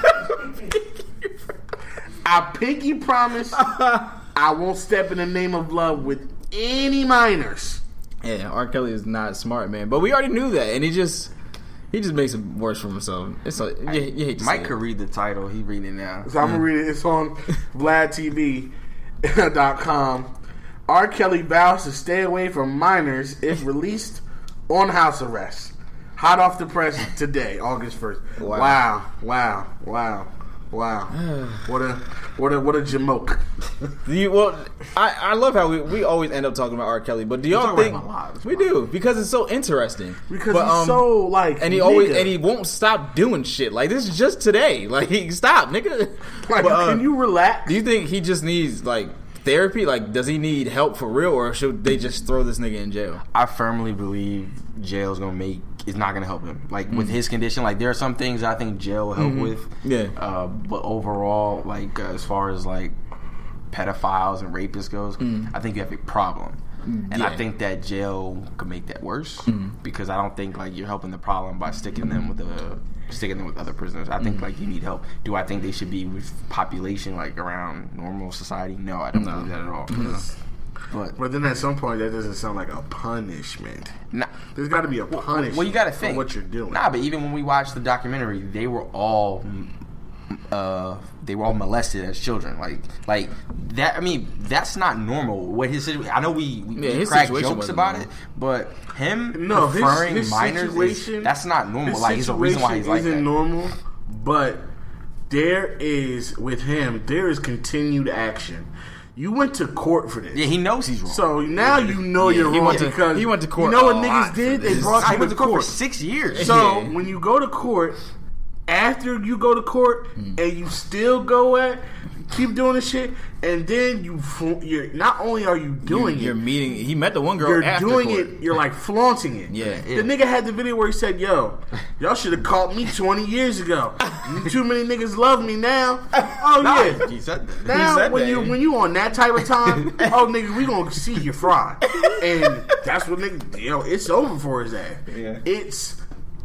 Speaker 4: I pinky promise I won't step in the name of love with any minors.
Speaker 5: Yeah, R. Kelly is not smart, man. But we already knew that, and he just he just makes it worse for himself. It's like you, you hate to
Speaker 6: Mike
Speaker 5: say
Speaker 6: could
Speaker 5: it.
Speaker 6: read the title. He reading it now.
Speaker 4: So I'm gonna read it. It's on Vlad T V dot com. R. Kelly vows to stay away from minors if released on house arrest. Hot off the press today, August first.
Speaker 5: Wow.
Speaker 4: Wow, wow, wow. Wow. What a what a what a jamoke.
Speaker 5: Do you, well, I, I love how we, we always end up talking about R. Kelly, but do y'all
Speaker 4: talking
Speaker 5: think
Speaker 4: about him a lot.
Speaker 5: we do because it's so interesting?
Speaker 4: Because
Speaker 5: but,
Speaker 4: he's
Speaker 5: um,
Speaker 4: so like
Speaker 5: and he
Speaker 4: nigga.
Speaker 5: always and he won't stop doing shit. Like this is just today. Like he stop, nigga.
Speaker 4: Like,
Speaker 5: But, uh,
Speaker 4: can you relax?
Speaker 5: Do you think he just needs like therapy? Like, does he need help for real, or should they just throw this nigga in jail?
Speaker 6: I firmly believe jail's gonna make is not gonna help him. Like mm-hmm. with his condition, like there are some things I think jail will help mm-hmm. with.
Speaker 5: Yeah.
Speaker 6: Uh, but overall, like uh, as far as like pedophiles and rapists goes, mm. I think you have a problem. And yeah. I think that jail could make that worse mm. because I don't think like you're helping the problem by sticking them with the sticking them with other prisoners. I think mm. like you need help. Do I think they should be with population like around normal society? No, I don't no. believe that at all. No.
Speaker 4: But, but then at some point that doesn't sound like a punishment.
Speaker 6: Nah,
Speaker 4: there's got to be a punishment.
Speaker 6: Well, you got to think
Speaker 4: what you're doing.
Speaker 6: Nah, but even when we watched the documentary, they were all. Uh, they were all molested as children, like, like that. I mean, that's not normal. What his situation? I know we, we
Speaker 5: yeah,
Speaker 6: crack jokes about normal. it, but him
Speaker 4: no,
Speaker 6: preferring
Speaker 4: his, his
Speaker 6: minors, is, that's not normal. Like, there's a reason why he's like that.
Speaker 4: Isn't normal, but there is with him. There is continued action. You went to court for this.
Speaker 6: Yeah, he knows he's wrong.
Speaker 4: So now you know
Speaker 5: yeah,
Speaker 4: you're
Speaker 5: he
Speaker 4: wong
Speaker 5: went to,
Speaker 4: because
Speaker 5: he went to court.
Speaker 4: You know what niggas did? They brought
Speaker 6: I
Speaker 4: you
Speaker 6: went
Speaker 4: to
Speaker 6: to court
Speaker 4: court
Speaker 6: for six years.
Speaker 4: So
Speaker 5: yeah.
Speaker 4: when you go to court. After you go to court mm. and you still go at, keep doing this shit, and then you, you're not only are you doing
Speaker 5: you're,
Speaker 4: it,
Speaker 5: you're meeting. He met the one girl.
Speaker 4: You're
Speaker 5: after
Speaker 4: doing
Speaker 5: court.
Speaker 4: it. You're like flaunting it.
Speaker 5: Yeah,
Speaker 4: the yeah. nigga had the video where he said, "Yo, y'all should have caught me twenty years ago. Too many niggas love me now." Oh
Speaker 6: nah,
Speaker 4: yeah,
Speaker 6: he said that.
Speaker 4: Now
Speaker 5: he said
Speaker 4: when
Speaker 5: that.
Speaker 4: you when you on that type of time, oh nigga, we gonna see you fry, and that's what nigga. Yo, it's over for his ass.
Speaker 5: Yeah.
Speaker 4: It's.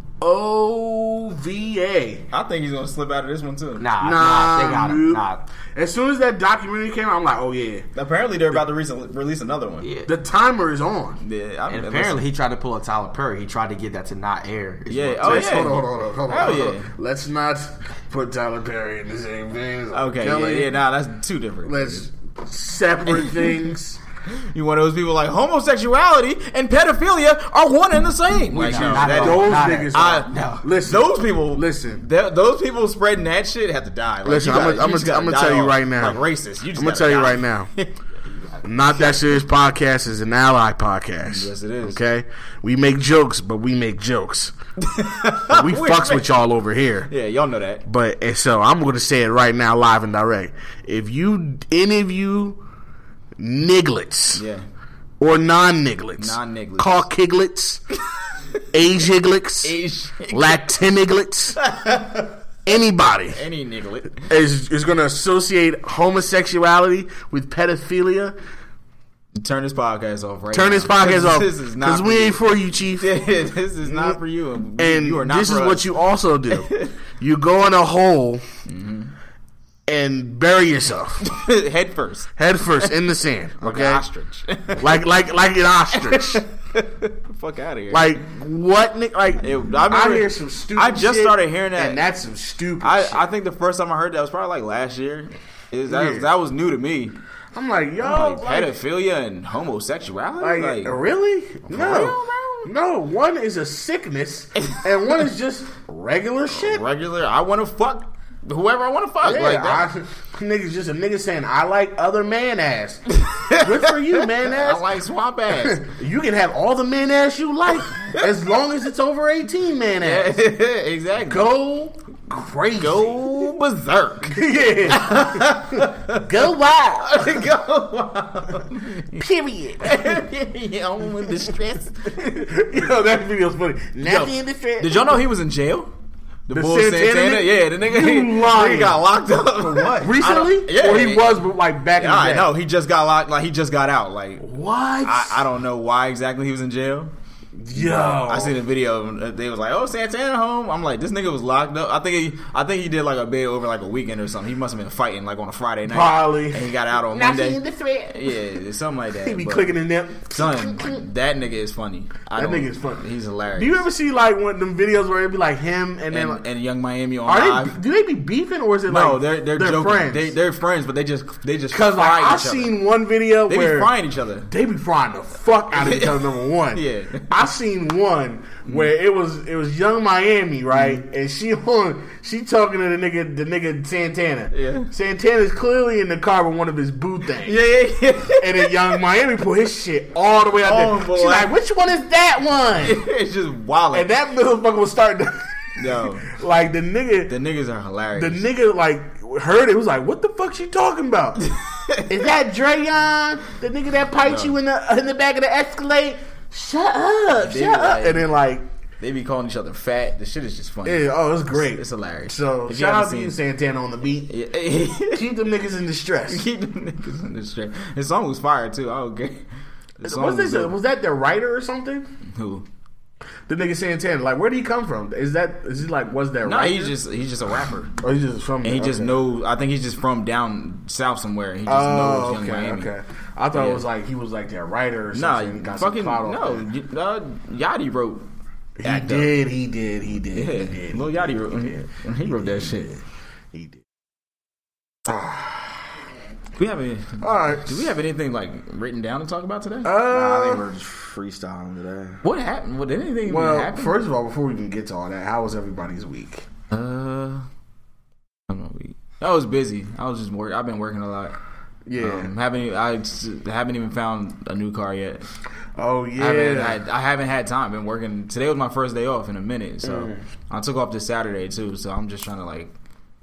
Speaker 4: O V A.
Speaker 5: I think he's gonna slip out of this one too.
Speaker 6: Nah,
Speaker 4: nah,
Speaker 6: nah, they got him. Nah.
Speaker 4: As soon as that documentary came out, I'm like, oh yeah.
Speaker 5: Apparently, they're about to re- release another one.
Speaker 6: Yeah.
Speaker 4: The timer is on.
Speaker 5: Yeah, I mean,
Speaker 6: and apparently, he tried to pull a Tyler Perry. He tried to get that to not air.
Speaker 5: Yeah. Oh
Speaker 4: Let's,
Speaker 5: yeah.
Speaker 4: Hold on, hold on, hold on.
Speaker 5: Hell
Speaker 4: hold on.
Speaker 5: yeah.
Speaker 4: Let's not put Tyler Perry in the same thing.
Speaker 5: Okay.
Speaker 4: Kelly.
Speaker 5: Yeah. Yeah. Nah, that's two different.
Speaker 4: Let's separate things.
Speaker 5: You one of those people like homosexuality and pedophilia are one and the same. Like,
Speaker 6: no,
Speaker 5: no,
Speaker 6: not
Speaker 5: that,
Speaker 4: those
Speaker 6: not
Speaker 4: niggas.
Speaker 5: I,
Speaker 4: Are,
Speaker 6: no.
Speaker 4: Listen,
Speaker 5: those people.
Speaker 4: Listen,
Speaker 5: those people spreading that shit have to die. Like,
Speaker 4: listen,
Speaker 5: gotta,
Speaker 4: I'm gonna I'm gonna tell you right now.
Speaker 5: Like racist. You just
Speaker 4: I'm gonna tell
Speaker 5: die.
Speaker 4: you right now. Not That Serious Podcast is an ally podcast.
Speaker 5: Yes, it is.
Speaker 4: Okay, we make jokes, but we make jokes. we fucks with y'all over here.
Speaker 5: Yeah, y'all know that.
Speaker 4: But and so I'm going to say it right now, live and direct. If you any of you nigglets,
Speaker 5: yeah,
Speaker 4: or non-nigglets,
Speaker 5: non-nigglets,
Speaker 4: caukiglets, age-iglets, Latiniglets, anybody,
Speaker 5: any niglet
Speaker 4: is is going to associate homosexuality with pedophilia.
Speaker 5: Turn this podcast off right
Speaker 4: Turn
Speaker 5: now.
Speaker 4: this podcast off.
Speaker 5: This is not
Speaker 4: because we ain't for you, Chief.
Speaker 5: Yeah, this is not for you.
Speaker 4: And
Speaker 5: you are not
Speaker 4: this
Speaker 5: for
Speaker 4: is
Speaker 5: us.
Speaker 4: what you also do. You go in a hole mm-hmm. and bury yourself
Speaker 5: head first,
Speaker 4: head first in the sand. Okay,
Speaker 5: like an ostrich,
Speaker 4: like like like an ostrich.
Speaker 5: Fuck out of here.
Speaker 4: Like what? Like
Speaker 5: it, I, remember,
Speaker 4: I hear some stupid.
Speaker 5: I just
Speaker 4: shit,
Speaker 5: started hearing that,
Speaker 4: and that's some stupid.
Speaker 5: I,
Speaker 4: shit.
Speaker 5: I think the first time I heard that was probably like last year. Is that,
Speaker 4: yeah.
Speaker 5: that was new to me.
Speaker 4: I'm like, yo,
Speaker 5: I'm like,
Speaker 4: like,
Speaker 5: pedophilia and homosexuality.
Speaker 4: Like,
Speaker 5: like
Speaker 4: really? No,
Speaker 5: real,
Speaker 4: no. One is a sickness, and one is just regular shit.
Speaker 5: Regular. I want to fuck whoever I want to fuck.
Speaker 4: Yeah,
Speaker 5: like that.
Speaker 4: I, niggas just a nigga saying I like other man ass. Good for you, man ass.
Speaker 5: I like swamp ass.
Speaker 4: You can have all the man ass you like as long as it's over eighteen man ass.
Speaker 5: Exactly.
Speaker 4: Go crazy.
Speaker 5: Go berserk.
Speaker 4: Yeah. Go wild.
Speaker 5: Go wild.
Speaker 4: Period.
Speaker 5: I'm in distress.
Speaker 4: Yo, that video's funny. Not in distress.
Speaker 5: Did y'all know he was in jail? The,
Speaker 4: the
Speaker 5: Bull
Speaker 4: Santana,
Speaker 5: Santana?
Speaker 4: nigga?
Speaker 5: Yeah, the nigga,
Speaker 4: You
Speaker 5: he,
Speaker 4: lying.
Speaker 5: he got locked up.
Speaker 6: For what?
Speaker 4: Recently?
Speaker 5: Yeah.
Speaker 4: Or he was, but like back in
Speaker 5: Yeah,
Speaker 4: the
Speaker 5: I
Speaker 4: day?
Speaker 5: know. He just got locked. Like, he just got out. Like,
Speaker 4: What?
Speaker 5: I, I don't know why exactly he was in jail.
Speaker 4: Yo.
Speaker 5: I seen a video. They was like, "Oh, Santana home." I'm like, "This nigga was locked up." I think he, I think he did like a bid over like a weekend or something. He must have been fighting like on a Friday night,
Speaker 4: Probably.
Speaker 5: and he got out on
Speaker 4: Not
Speaker 5: Monday.
Speaker 4: seeing the threat.
Speaker 5: Yeah, something like that.
Speaker 4: He be
Speaker 5: But,
Speaker 4: clicking in them.
Speaker 5: son, that nigga is funny. I
Speaker 4: That
Speaker 5: don't-
Speaker 4: nigga is funny.
Speaker 5: He's hilarious.
Speaker 4: Do you ever see like one of them videos where it be like him and then
Speaker 5: and,
Speaker 4: like,
Speaker 5: and Young Miami on
Speaker 4: are
Speaker 5: live?
Speaker 4: they? Do they be beefing or is it
Speaker 5: no,
Speaker 4: like
Speaker 5: they're they're, joking.
Speaker 4: friends?
Speaker 5: They, they're friends, but they just they just
Speaker 4: Because
Speaker 5: fry
Speaker 4: like, I've
Speaker 5: each other.
Speaker 4: seen one video
Speaker 5: They
Speaker 4: where
Speaker 5: be frying each other.
Speaker 4: they be frying the fuck out of each other. Number one,
Speaker 5: Yeah.
Speaker 4: I I seen one where it was it was Young Miami, right? Mm-hmm. And she on she talking to the nigga the nigga Santana. Yeah. Santana's clearly in the car with one of his boo things.
Speaker 5: Yeah, yeah, yeah.
Speaker 4: And then Young Miami put his shit all the way out oh, there. Boy. She's like, which one is that one?
Speaker 5: It's just wild.
Speaker 4: And that motherfucker was starting to
Speaker 5: Yo.
Speaker 4: Like the nigga
Speaker 5: The niggas are hilarious.
Speaker 4: The nigga like heard it was like, what the fuck she talking about? Is that Drayon? The nigga that piped no. you in the in the back of the Escalade? Shut up, they shut up. Like, and then like
Speaker 5: they be calling each other fat. The shit is just funny.
Speaker 4: Yeah, oh, it's great.
Speaker 5: It's, it's hilarious.
Speaker 4: So if shout out to you, Santana on the beat. Yeah. Keep them niggas in distress.
Speaker 5: Keep them niggas in distress. His song was fire too. Oh, okay.
Speaker 4: Was, was, this, was that the writer or something?
Speaker 5: Who?
Speaker 4: The nigga Santana, like, where did he come from? Is that is he like was that?
Speaker 5: No,
Speaker 4: writer?
Speaker 5: he's just he's just a rapper.
Speaker 4: Or he's just from.
Speaker 5: And he
Speaker 4: okay.
Speaker 5: just knows. I think he's just from down south somewhere. He just
Speaker 4: oh,
Speaker 5: knows Young
Speaker 4: okay,
Speaker 5: Miami.
Speaker 4: Okay, I thought yeah. it was like he was like their writer or something.
Speaker 5: Nah, fucking no. Uh, Yachty wrote.
Speaker 4: He did, he did, he did,
Speaker 5: yeah.
Speaker 4: he did.
Speaker 5: Lil Yachty wrote. He, did. he wrote that
Speaker 4: he
Speaker 5: shit.
Speaker 4: Did. He did.
Speaker 5: We have any,
Speaker 4: all right.
Speaker 5: Do we have anything like written down to talk about today? Uh,
Speaker 6: nah, I think we're just freestyling today.
Speaker 5: What happened? What did anything
Speaker 4: well,
Speaker 5: happen?
Speaker 4: First of all, before we even get to all that, how was everybody's week?
Speaker 5: Uh, I don't know. Week. I was busy. I was just work. I've been working a lot.
Speaker 4: Yeah,
Speaker 5: um, haven't I haven't even found a new car yet.
Speaker 4: Oh yeah,
Speaker 5: I haven't, I, I haven't had time. Been working. Today was my first day off in a minute, so mm. I took off this Saturday too. So I'm just trying to like.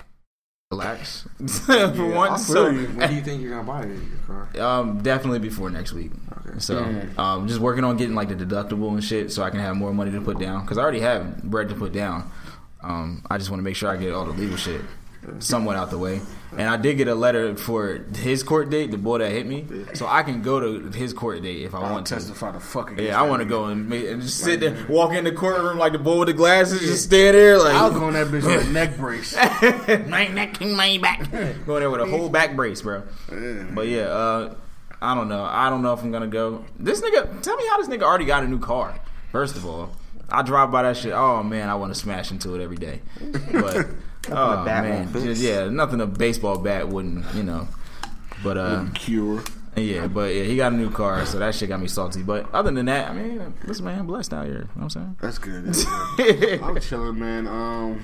Speaker 5: Relax for
Speaker 6: yeah,
Speaker 5: once.
Speaker 6: So, when do you think you're gonna buy your car?
Speaker 5: Um, definitely before next week. Okay. So, mm. um, just working on getting like the deductible and shit, so I can have more money to put down. Because I already have bread to put down. Um, I just want to make sure I get all the legal shit somewhat out the way. And I did get a letter for his court date, the boy that hit me, so I can go to his court date if I
Speaker 4: I'll
Speaker 5: want to.
Speaker 4: Testify the fuck against
Speaker 5: Yeah, I want to go and, make, and just sit there, walk in the courtroom like the boy with the glasses, just stand there like.
Speaker 4: I'll go on that bitch with a neck brace.
Speaker 5: My neck and my back. Going there with a whole back brace, bro. Yeah. But yeah, uh, I don't know. I don't know if I'm gonna go. This nigga, tell me how this nigga already got a new car. First of all, I drive by that shit. Oh man, I want to smash into it every day. But. Oh man, just, yeah, nothing a baseball bat wouldn't, you know. But uh,
Speaker 4: cure.
Speaker 5: Yeah, but yeah, he got a new car, so that shit got me salty. But other than that, I mean, listen, man, I'm blessed out here. You know what I'm saying?
Speaker 4: That's good. That's good. I'm chilling, man. Um,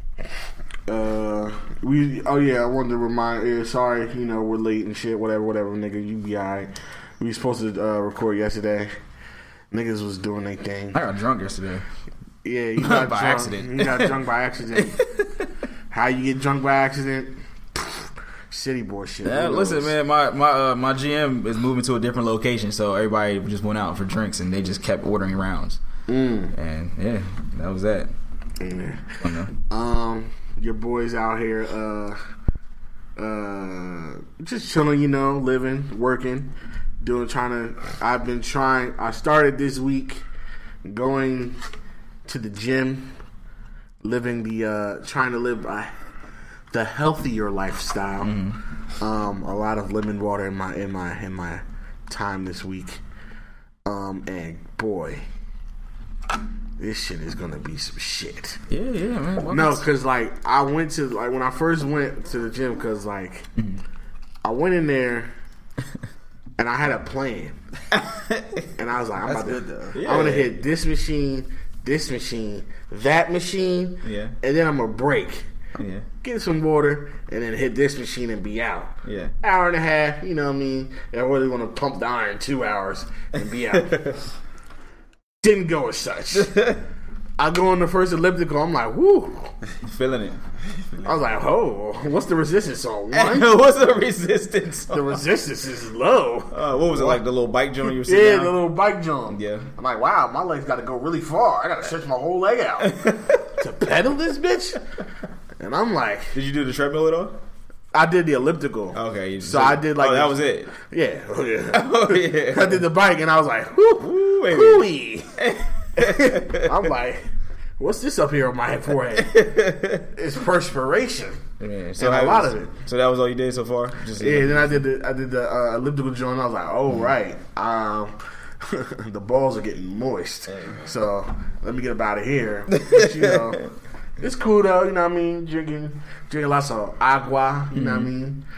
Speaker 4: uh, we. Oh yeah, I wanted to remind. Yeah, sorry, you know, we're late and shit. Whatever, whatever, nigga. You be alright. We were supposed to uh, record yesterday. Niggas was doing their thing.
Speaker 5: I got drunk yesterday.
Speaker 4: Yeah, you got
Speaker 5: by
Speaker 4: drunk.
Speaker 5: accident.
Speaker 4: You got drunk by accident. How you get drunk by accident? City boy shit.
Speaker 5: Yeah, listen, man, my my uh, my G M is moving to a different location, so everybody just went out for drinks and they just kept ordering rounds. Mm. And yeah, that was that.
Speaker 4: Yeah. Um, your boys out here, uh, uh, just chilling, you know, living, working, doing, trying to. I've been trying. I started this week going to the gym. Living the uh, trying to live uh, the healthier lifestyle. Mm. Um, a lot of lemon water in my in my in my time this week. Um, and boy, this shit is gonna be some shit.
Speaker 5: Yeah, yeah, man. What
Speaker 4: no, because like I went to like when I first went to the gym, because like mm. I went in there and I had a plan, and I was like, I'm
Speaker 6: That's
Speaker 4: about
Speaker 6: good,
Speaker 4: to,
Speaker 6: though.
Speaker 4: Yeah. I'm gonna hit this machine. This machine, that machine,
Speaker 5: yeah,
Speaker 4: and then I'm gonna break,
Speaker 5: yeah,
Speaker 4: get some water, and then hit this machine and be out.
Speaker 5: Yeah,
Speaker 4: hour and a half. You know what I mean? I really want to pump the iron two hours and be out. Didn't go as such. I go on the first elliptical. I'm like, whoo,
Speaker 5: feeling it.
Speaker 4: I was like, oh, what's the resistance on one?
Speaker 5: What's the resistance on?
Speaker 4: The resistance is low.
Speaker 5: Uh, what was it, like the little bike jump you were
Speaker 4: sitting Yeah,
Speaker 5: down?
Speaker 4: the little bike jump.
Speaker 5: Yeah.
Speaker 4: I'm like, wow, my leg's got to go really far. I got to stretch my whole leg out to pedal this bitch. And I'm like,
Speaker 5: did you do the treadmill at all?
Speaker 4: I did the elliptical.
Speaker 5: Okay.
Speaker 4: So I did like
Speaker 5: oh, that
Speaker 4: the,
Speaker 5: was it.
Speaker 4: Yeah. Oh yeah.
Speaker 5: Oh yeah.
Speaker 4: I did the bike and I was like, whoo, whoo. I'm like, what's this up here on my forehead? It's perspiration.
Speaker 5: Yeah, so
Speaker 4: and a
Speaker 5: was,
Speaker 4: lot of it.
Speaker 5: So that was all you did so far? Just
Speaker 4: yeah. Then I did the I did the uh, elliptical joint. I was like, oh mm. right. Um, the balls are getting moist. Mm. So let me get up out of here. But, you know, it's cool though. You know what I mean? Drinking drinking lots of agua. You mm. know what I mean?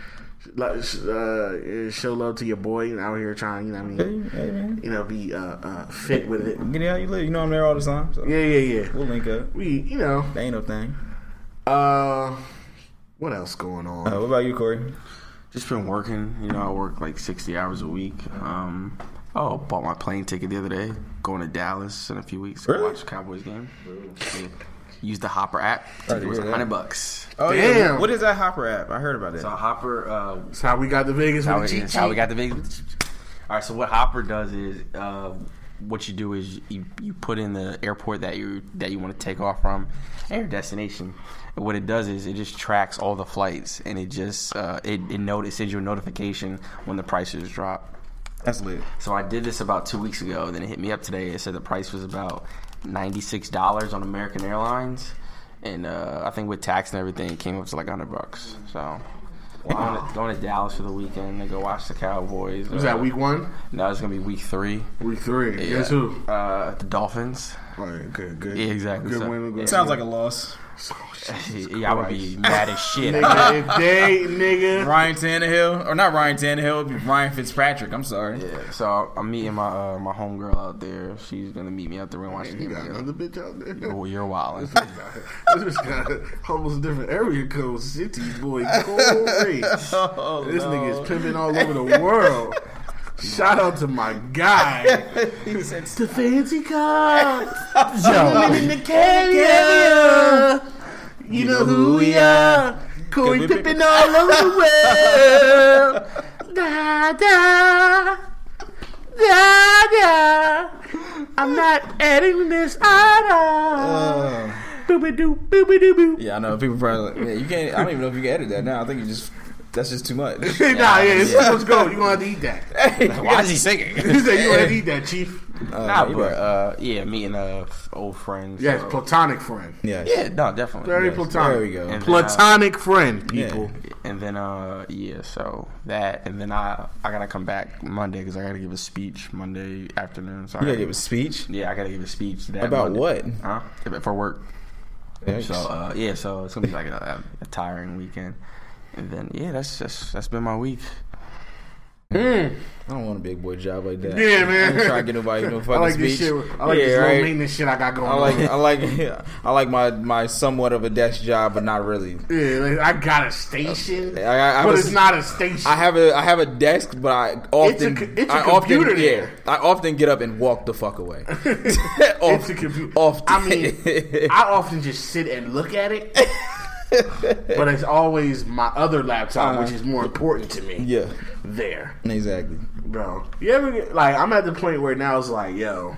Speaker 4: uh, show love to your boy out here trying, you know what I mean?
Speaker 5: Hey, hey, man.
Speaker 4: You know, be uh, uh, fit with it.
Speaker 5: Get it how you live. You know I'm there all the time. So
Speaker 4: Yeah, yeah, yeah.
Speaker 5: we'll link up.
Speaker 4: We, you know.
Speaker 5: That ain't no thing.
Speaker 4: Uh, what else going on?
Speaker 5: Uh, what about you, Corey?
Speaker 6: Just been working. You know, I work like sixty hours a week. Um, oh, bought my plane ticket the other day. Going to Dallas in a few weeks.
Speaker 5: Really?
Speaker 6: To watch the Cowboys game. Yeah. Use the Hopper app.
Speaker 5: Sorry
Speaker 6: It
Speaker 5: to
Speaker 6: was
Speaker 5: hear
Speaker 6: a
Speaker 5: that.
Speaker 6: hundred bucks.
Speaker 5: Oh
Speaker 4: Damn.
Speaker 5: yeah. What is that Hopper app? I heard about that.
Speaker 6: So Hopper. Uh,
Speaker 4: That's how we got the Vegas
Speaker 6: how,
Speaker 4: with
Speaker 6: we,
Speaker 4: the
Speaker 6: that's
Speaker 4: cheat
Speaker 6: how we
Speaker 4: sheet.
Speaker 6: got the big. All right. So what Hopper does is, uh, what you do is you, you put in the airport that you that you want to take off from, and your destination. And what it does is it just tracks all the flights, and it just uh, it it, note, it sends you a notification when the prices drop.
Speaker 5: That's lit.
Speaker 6: So I did this about two weeks ago. Then it hit me up today. It said the price was about ninety-six dollars on American Airlines, and uh, I think with tax and everything, it came up to like a hundred bucks. So. Wow. Going, to, going to Dallas for the weekend to go watch the Cowboys.
Speaker 4: Was
Speaker 6: uh,
Speaker 4: that week one?
Speaker 6: No, it's gonna be week three.
Speaker 4: Week three.
Speaker 6: Yeah.
Speaker 4: Guess who?
Speaker 6: Uh, the Dolphins.
Speaker 4: All right, good, good.
Speaker 6: Yeah, exactly.
Speaker 4: Good
Speaker 6: So-
Speaker 4: win. Good
Speaker 5: Sounds
Speaker 4: win.
Speaker 5: like a loss.
Speaker 6: Yeah, I would be mad as shit.
Speaker 4: Nigga, if they, nigga.
Speaker 5: Ryan Tannehill, or not Ryan Tannehill, it'd be Ryan Fitzpatrick. I'm sorry.
Speaker 6: Yeah, so I'm meeting my uh, my homegirl out there. She's gonna meet me out there and watch the
Speaker 4: You
Speaker 6: game.
Speaker 4: got
Speaker 6: together.
Speaker 4: another bitch out there.
Speaker 6: Oh, you're wild.
Speaker 4: This got almost a different area code. City boy, Corey.
Speaker 5: Oh,
Speaker 4: This
Speaker 5: no.
Speaker 4: nigga is pimping all over the world. Shout out to my guy.
Speaker 5: He said,
Speaker 4: The fancy car. Jumping in the carrier. You know who we are. Corey
Speaker 5: we
Speaker 4: pimping all over the world. Da da. Da da. I'm not adding this item. Boopy doo, boopy doo boo.
Speaker 5: yeah, I know. People probably like, man, you can't. I don't even know if you can edit that now. I think you just. That's just too much.
Speaker 4: Nah, yeah, it's
Speaker 6: yeah.
Speaker 4: let's go. You gonna have to eat that.
Speaker 6: Why is he singing?
Speaker 4: He said you gonna have to eat that, Chief.
Speaker 5: Uh,
Speaker 6: Nah,
Speaker 5: you
Speaker 6: but
Speaker 5: right.
Speaker 6: uh, yeah, meeting uh, old friends.
Speaker 4: Yes,
Speaker 6: so-
Speaker 4: platonic friend.
Speaker 5: yeah,
Speaker 6: Yeah, no, definitely.
Speaker 4: Very
Speaker 6: yes.
Speaker 4: platonic.
Speaker 5: There we go.
Speaker 6: And then, uh,
Speaker 4: Platonic friend, people.
Speaker 6: And then, uh, yeah, so that, and then I, I gotta come back Monday because I gotta give a speech Monday afternoon. So I
Speaker 5: You gotta
Speaker 6: gotta
Speaker 5: give a speech
Speaker 6: yeah, I gotta give a speech that
Speaker 5: about
Speaker 6: Monday.
Speaker 5: what?
Speaker 6: Huh? For work.
Speaker 5: Yikes.
Speaker 6: So uh, yeah, so it's gonna be like a, a tiring weekend, and then yeah, that's just that's been my week.
Speaker 5: I don't want a big boy job like that.
Speaker 4: Yeah, man.
Speaker 5: I ain't trying to get nobody no fucking
Speaker 4: I like
Speaker 5: speech.
Speaker 4: this shit. I like
Speaker 5: yeah,
Speaker 4: this low
Speaker 5: right.
Speaker 4: maintenance shit I got going
Speaker 5: I like
Speaker 4: on.
Speaker 5: I like I like my my somewhat of a desk job, but not really.
Speaker 4: Yeah, like, I got a station,
Speaker 5: I, I, I
Speaker 4: but
Speaker 5: was-
Speaker 4: it's not a station.
Speaker 5: I have a I have a desk, but I often
Speaker 4: It's a- it's a
Speaker 5: I often
Speaker 4: computer
Speaker 5: yeah
Speaker 4: there.
Speaker 5: I often get up and walk the fuck away.
Speaker 4: It's a computer.
Speaker 5: Often.
Speaker 4: I mean, I often just sit and look at it, but it's always my other laptop,
Speaker 5: Uh-huh.
Speaker 4: which is more important to me.
Speaker 5: yeah,
Speaker 4: There,
Speaker 5: exactly.
Speaker 4: bro. You ever get like? I'm at the point where now it's like, yo,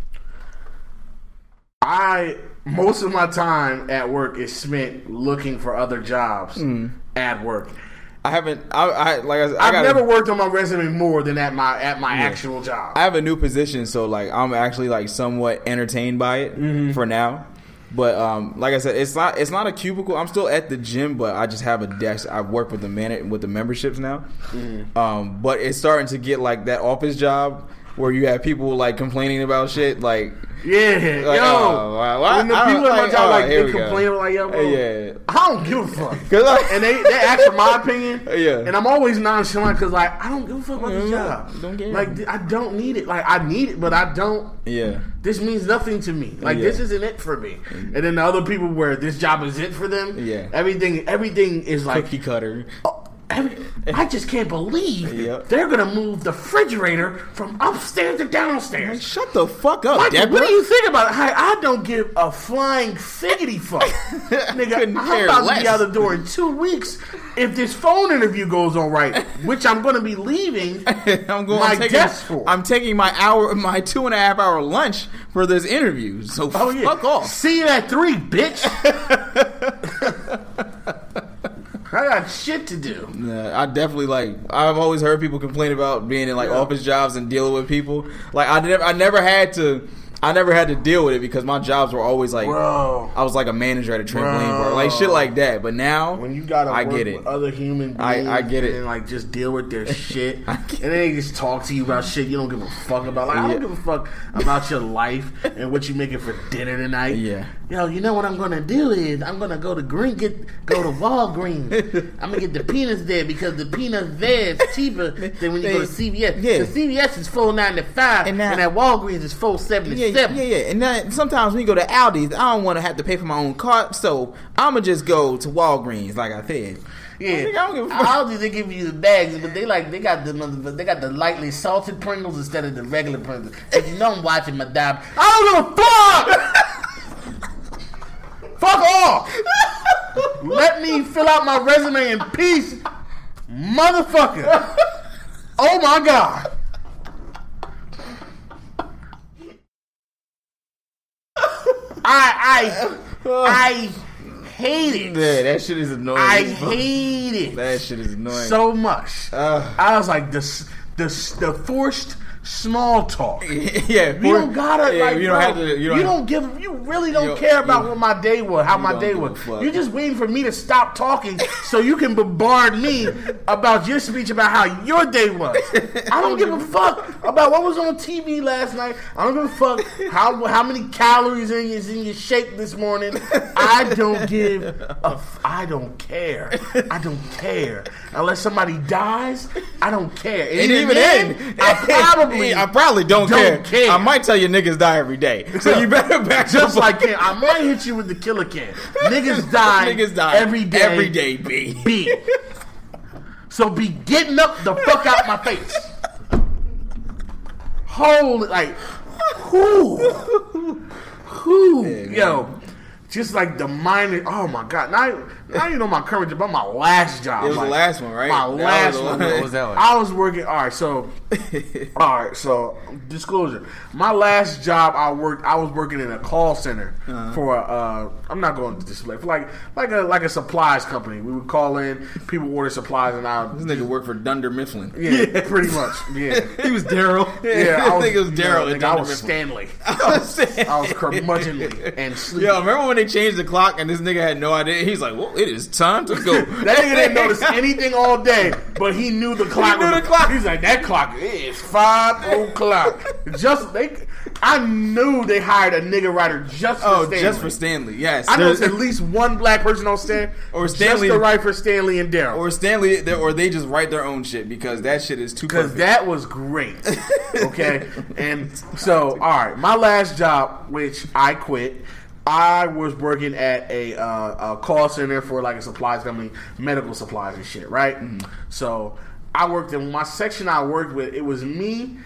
Speaker 4: I most of my time at work is spent looking for other jobs at work.
Speaker 5: I haven't. I, I like. I, I
Speaker 4: I've
Speaker 5: gotta,
Speaker 4: never worked on my resume more than at my at my actual job.
Speaker 5: I have a new position, so like I'm actually like somewhat entertained by it
Speaker 4: Mm-hmm.
Speaker 5: for now. But um, like I said, it's not it's not a cubicle. I'm still at the gym, but I just have a desk. I work with the man with the memberships now.
Speaker 4: Mm-hmm.
Speaker 5: Um, but it's starting to get like that office job where you have people like complaining about shit. Like,
Speaker 4: Yeah,
Speaker 5: like,
Speaker 4: yo.
Speaker 5: oh, well, well,
Speaker 4: when the
Speaker 5: I don't-
Speaker 4: people at my
Speaker 5: like,
Speaker 4: job
Speaker 5: oh,
Speaker 4: like
Speaker 5: here
Speaker 4: they
Speaker 5: we go.
Speaker 4: complain like, yo, bro,
Speaker 5: yeah,
Speaker 4: I don't give a fuck.
Speaker 5: 'Cause I-
Speaker 4: and they, they ask for my opinion.
Speaker 5: Yeah.
Speaker 4: And I'm always nonchalant because like I don't give a fuck about this
Speaker 5: Yeah,
Speaker 4: job.
Speaker 5: don't care.
Speaker 4: Like th- I don't need it. Like I need it, but I don't.
Speaker 5: yeah.
Speaker 4: This means nothing to me. Like
Speaker 5: Yeah.
Speaker 4: this isn't it for me. And then the other people where this job is it for them.
Speaker 5: Yeah.
Speaker 4: Everything everything is like.
Speaker 5: Cookie cutter.
Speaker 4: Every, I just can't believe
Speaker 5: Yep.
Speaker 4: they're gonna move the refrigerator from upstairs to downstairs.
Speaker 5: Shut the fuck up,
Speaker 4: Michael,
Speaker 5: Deborah.
Speaker 4: what do you think about it? I, I don't give a flying figgity fuck. Nigga,
Speaker 5: Couldn't
Speaker 4: I'm
Speaker 5: care
Speaker 4: about to
Speaker 5: less.
Speaker 4: be out the door in two weeks. If this phone interview goes on right, which I'm going to be leaving
Speaker 5: I'm going.
Speaker 4: my
Speaker 5: I'm taking,
Speaker 4: desk for.
Speaker 5: I'm taking my hour, my two and a half hour lunch for this interview. So
Speaker 4: oh, yeah.
Speaker 5: fuck off.
Speaker 4: See you at three, bitch. I got shit to do.
Speaker 5: Nah, I definitely like. I've always heard people complain about being in like
Speaker 4: Yeah.
Speaker 5: office jobs and dealing with people. Like I never, I never had to. I never had to deal with it because my jobs were always like.
Speaker 4: Bro.
Speaker 5: I was like a manager at a trampoline
Speaker 4: Bro.
Speaker 5: park, like shit like that. But now,
Speaker 4: When you gotta
Speaker 5: I
Speaker 4: work
Speaker 5: get it.
Speaker 4: with other human beings
Speaker 5: I- I get it.
Speaker 4: and like just deal with their shit,
Speaker 5: I
Speaker 4: and
Speaker 5: get
Speaker 4: then they just talk to you about shit you don't give a fuck about. Like I
Speaker 5: Yeah.
Speaker 4: don't give a fuck about your life and what you making for dinner tonight.
Speaker 5: Yeah.
Speaker 4: yo, you know what I'm gonna do is I'm gonna go to Green, get go to Walgreens. I'm gonna get the peanuts there because the peanuts there is cheaper than when you go to C V S.
Speaker 5: Yeah.
Speaker 4: The C V S is four ninety five, and, and at Walgreens is four seventy seven.
Speaker 5: Yeah, yeah, yeah. And then sometimes when you go to Aldi's, I don't want to have to pay for my own car, so I'm gonna just go to Walgreens, like I said.
Speaker 4: Yeah,
Speaker 5: I don't give a fuck.
Speaker 4: Aldi they give you the bags, but they like they got the they got the lightly salted Pringles instead of the regular Pringles. If you know I'm watching my dad, I don't give a fuck. Fuck off. Let me fill out my resume in peace, motherfucker. Oh my god. I I I. hate it.
Speaker 5: Yeah, that shit is annoying.
Speaker 4: I hate it.
Speaker 5: That shit is annoying
Speaker 4: so much.
Speaker 5: Uh,
Speaker 4: I was like the the the forced small talk.
Speaker 5: Yeah,
Speaker 4: you don't gotta.
Speaker 5: Yeah,
Speaker 4: like,
Speaker 5: you don't
Speaker 4: bro,
Speaker 5: have to. You don't,
Speaker 4: you don't give. You really don't
Speaker 5: you,
Speaker 4: care about
Speaker 5: you,
Speaker 4: what my day was. How my day was. You're just waiting for me to stop talking so you can bombard me about your speech about how your day was. I don't give a fuck about what was on T V last night. I don't give a fuck how how many calories in your in your shake this morning. I don't give a. F- I don't care. I don't care unless somebody dies. I don't care. And,
Speaker 5: and even then, then
Speaker 4: I probably.
Speaker 5: I probably don't,
Speaker 4: don't
Speaker 5: care.
Speaker 4: care.
Speaker 5: I might tell you niggas die every day, so you better back
Speaker 4: just
Speaker 5: up.
Speaker 4: like Ken. I might hit you with the killer can. Niggas die.
Speaker 5: Niggas die
Speaker 4: every day.
Speaker 5: Every day, B.
Speaker 4: B. So be getting up the fuck out my face. Holy, like, whoo, whoo,
Speaker 5: yeah,
Speaker 4: yo. Just like the minor, oh my god! Now, now you know my current job, but my last job.
Speaker 5: It was
Speaker 4: like,
Speaker 5: the last one, right?
Speaker 4: My
Speaker 5: that
Speaker 4: last
Speaker 5: was
Speaker 4: one.
Speaker 6: What was that like?
Speaker 4: I was working. All right, so, all right, so disclosure. My last job, I worked. I was working in a call center uh-huh. for. Uh, I'm not going to display for like like a like a supplies company. We would call in, people order supplies, and I.
Speaker 5: This nigga worked for Dunder Mifflin.
Speaker 4: Yeah, yeah. pretty much. Yeah,
Speaker 5: he was Daryl.
Speaker 4: Yeah,
Speaker 5: I,
Speaker 4: I
Speaker 5: think it was Daryl.
Speaker 4: You know, I was Mifflin. Stanley. I was, I was curmudgeonly and sleepy.
Speaker 5: Yo, remember when they changed the clock and this nigga had no idea? He's like, "Well, it is time to go."
Speaker 4: That nigga didn't notice anything all day, but he knew the clock.
Speaker 5: He knew
Speaker 4: was
Speaker 5: the clock.
Speaker 4: He's like, that clock is five o'clock. Just they, I knew they hired a nigga writer just for
Speaker 5: oh,
Speaker 4: Stanley.
Speaker 5: just for Stanley. Yes,
Speaker 4: I know it's at least one black person on Stan
Speaker 5: or Stanley
Speaker 4: just to write for Stanley and Daryl,
Speaker 5: or Stanley, or they just write their own shit because that shit is too.
Speaker 4: Because that was great. Okay, and so all right, my last job, which I quit. I was working at a, uh, a call center for like a supplies company, medical supplies and shit, right? Mm-hmm. So I worked in my section I worked with, it was me.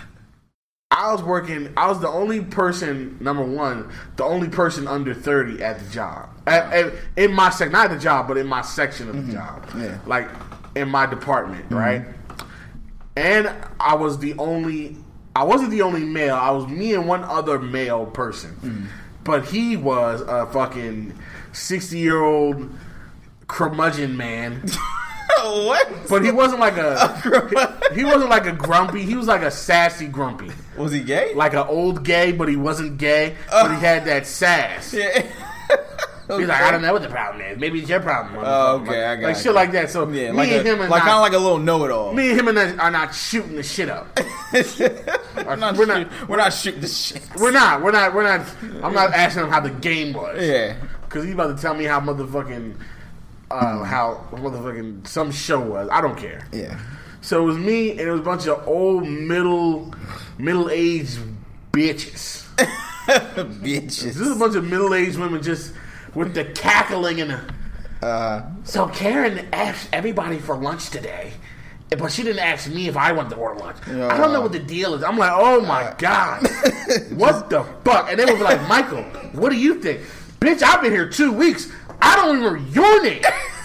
Speaker 4: I was working, I was the only person, number one, the only person under thirty at the job. At, at, in my section, not the job, but in my section of the mm-hmm. job. Yeah. Like in my department, mm-hmm. right? And I was the only, I wasn't the only male, I was me and one other male person. Mm-hmm. But he was a fucking sixty-year-old curmudgeon man.
Speaker 5: What?
Speaker 4: But he wasn't like a he wasn't like a grumpy. He was like a sassy grumpy.
Speaker 5: Was he gay?
Speaker 4: Like an old gay, but he wasn't gay. Uh, but he had that sass.
Speaker 5: Yeah. Okay.
Speaker 4: He's like, I don't know what the problem is. Maybe it's your problem.
Speaker 5: Oh, okay,
Speaker 4: like,
Speaker 5: I got
Speaker 4: like
Speaker 5: you.
Speaker 4: shit like that. So
Speaker 5: yeah,
Speaker 4: me
Speaker 5: like
Speaker 4: and
Speaker 5: a,
Speaker 4: him are
Speaker 5: like
Speaker 4: not,
Speaker 5: kind of like a little know-it-all.
Speaker 4: Me and him and are not shooting the shit up.
Speaker 5: we're, not
Speaker 4: we're,
Speaker 5: shoot,
Speaker 4: not,
Speaker 5: we're not shooting the shit.
Speaker 4: We're not. We're not. We're not. I'm not asking him how the game was.
Speaker 5: Yeah,
Speaker 4: because he's about to tell me how motherfucking uh, how motherfucking some show was. I don't care.
Speaker 5: Yeah. So
Speaker 4: it was me and it was a bunch of old middle middle aged bitches.
Speaker 5: Bitches.
Speaker 4: This is a bunch of middle aged women just with the cackling and the. Uh, so Karen asked everybody for lunch today, but she didn't ask me if I wanted to order lunch. Uh, I don't know what the deal is. I'm like, oh my uh, god, what the fuck? And they would be like, Michael, what do you think? Bitch, I've been here two weeks. I don't remember your name.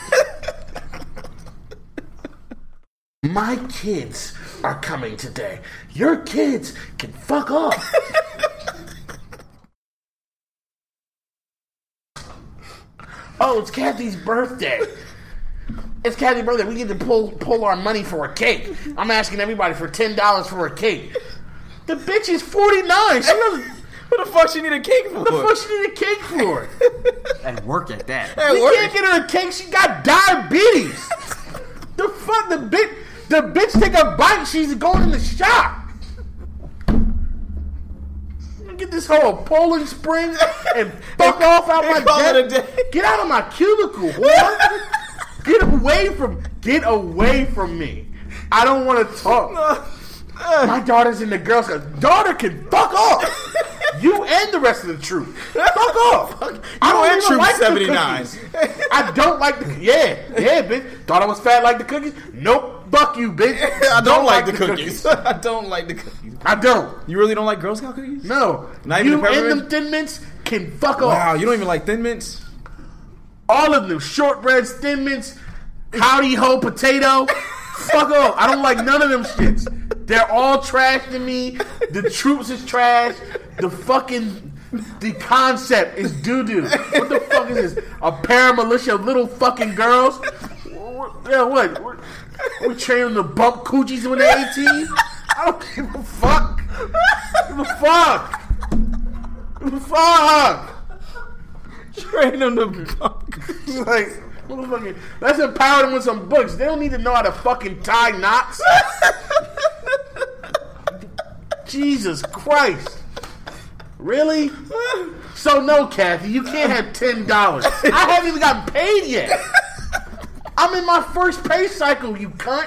Speaker 4: My kids are coming today. Your kids can fuck off. Oh, it's Kathy's birthday. It's Kathy's birthday. We get to pull pull our money for a cake. I'm asking everybody for ten dollars for a cake. The bitch is forty-nine. She doesn't.
Speaker 5: What the fuck she need a cake for?
Speaker 4: What the fuck she need a cake for?
Speaker 6: And work at that.
Speaker 4: We can't get her a cake. She got diabetes. The fuck? The bitch, the bitch take a bite. She's going in the shop. Get get this whole Poland Spring and fuck off out my desk. Get out of my cubicle, whore. Get away from, get away from me. I don't want to talk. My daughter's in the Girl Scouts. Daughter can fuck off. You and the rest of the troop. Fuck off. You
Speaker 5: I don't and troop like seventy-nine.
Speaker 4: I don't like the yeah, yeah, bitch. Thought I was fat like the cookies? Nope. Fuck you, bitch.
Speaker 5: I don't, don't like, like the cookies. cookies. I don't like the cookies.
Speaker 4: I don't.
Speaker 5: You really don't like Girl Scout cookies?
Speaker 4: No.
Speaker 5: Not
Speaker 4: you
Speaker 5: even the
Speaker 4: and them Thin Mints can fuck
Speaker 5: wow,
Speaker 4: off.
Speaker 5: Wow, you don't even like Thin Mints?
Speaker 4: All of them. Shortbreads, Thin Mints, Howdy Ho Potato. Fuck off. I don't like none of them shits. They're all trash to me. The troops is trash. The fucking the concept is doo doo. What the fuck is this? A paramilitia of little fucking girls? Yeah, what? We're, we train them to bump coochies when they're eighteen? I don't give a fuck. Give a fuck. Give a fuck.
Speaker 5: Train them to bump coochies.
Speaker 4: Like, motherfucking, let's empower them with some books. They don't need to know how to fucking tie knots. Jesus Christ. Really? So no, Kathy, you can't have ten dollars. I haven't even gotten paid yet. I'm in my first pay cycle, you cunt.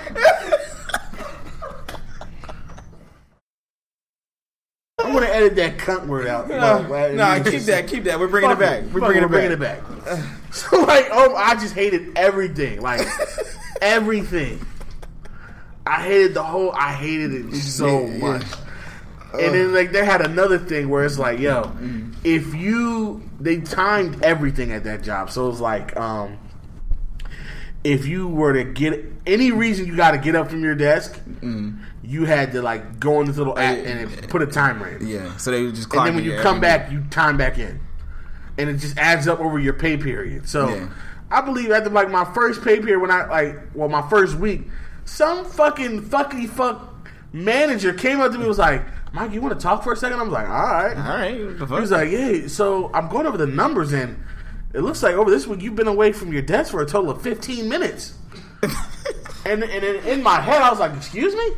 Speaker 4: I'm gonna edit that cunt word out.
Speaker 5: No, no, nah, keep that, keep that. We're bringing it back. We're bringing it back.
Speaker 4: Bringing it back. So like, oh, I just hated everything. Like everything. I hated the whole. I hated it so much. And then like they had another thing where it's like, yo, mm. if you they timed everything at that job, so it was like, um, if you were to get any reason you got to get up from your desk, mm. you had to like go in this little app and it put a timer in.
Speaker 5: Yeah, so they would just clock
Speaker 4: and then when you come back, you time back in, and it just adds up over your pay period. So yeah. I believe after like my first pay period, when I like, well, my first week, some fucking fuckity fuck manager came up to me and was like, Mike, you want to talk for a second? I was like, all right.
Speaker 5: All right.
Speaker 4: He was like, yeah, so I'm going over the numbers, and it looks like over this week you've been away from your desk for a total of fifteen minutes. and, and in, in my head, I was like, excuse me?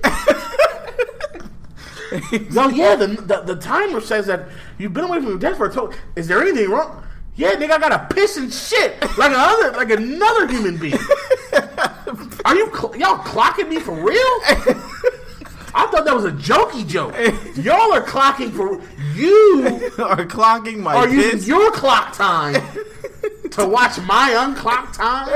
Speaker 4: No, yeah, the, the the timer says that you've been away from your desk for a total. Is there anything wrong? Yeah, nigga, I gotta piss and shit like another like another human being. Are you cl- y'all clocking me for real? I thought that was a jokey joke. Y'all are clocking for you
Speaker 5: are clocking my
Speaker 4: are
Speaker 5: piss.
Speaker 4: using your clock time to watch my unclocked time.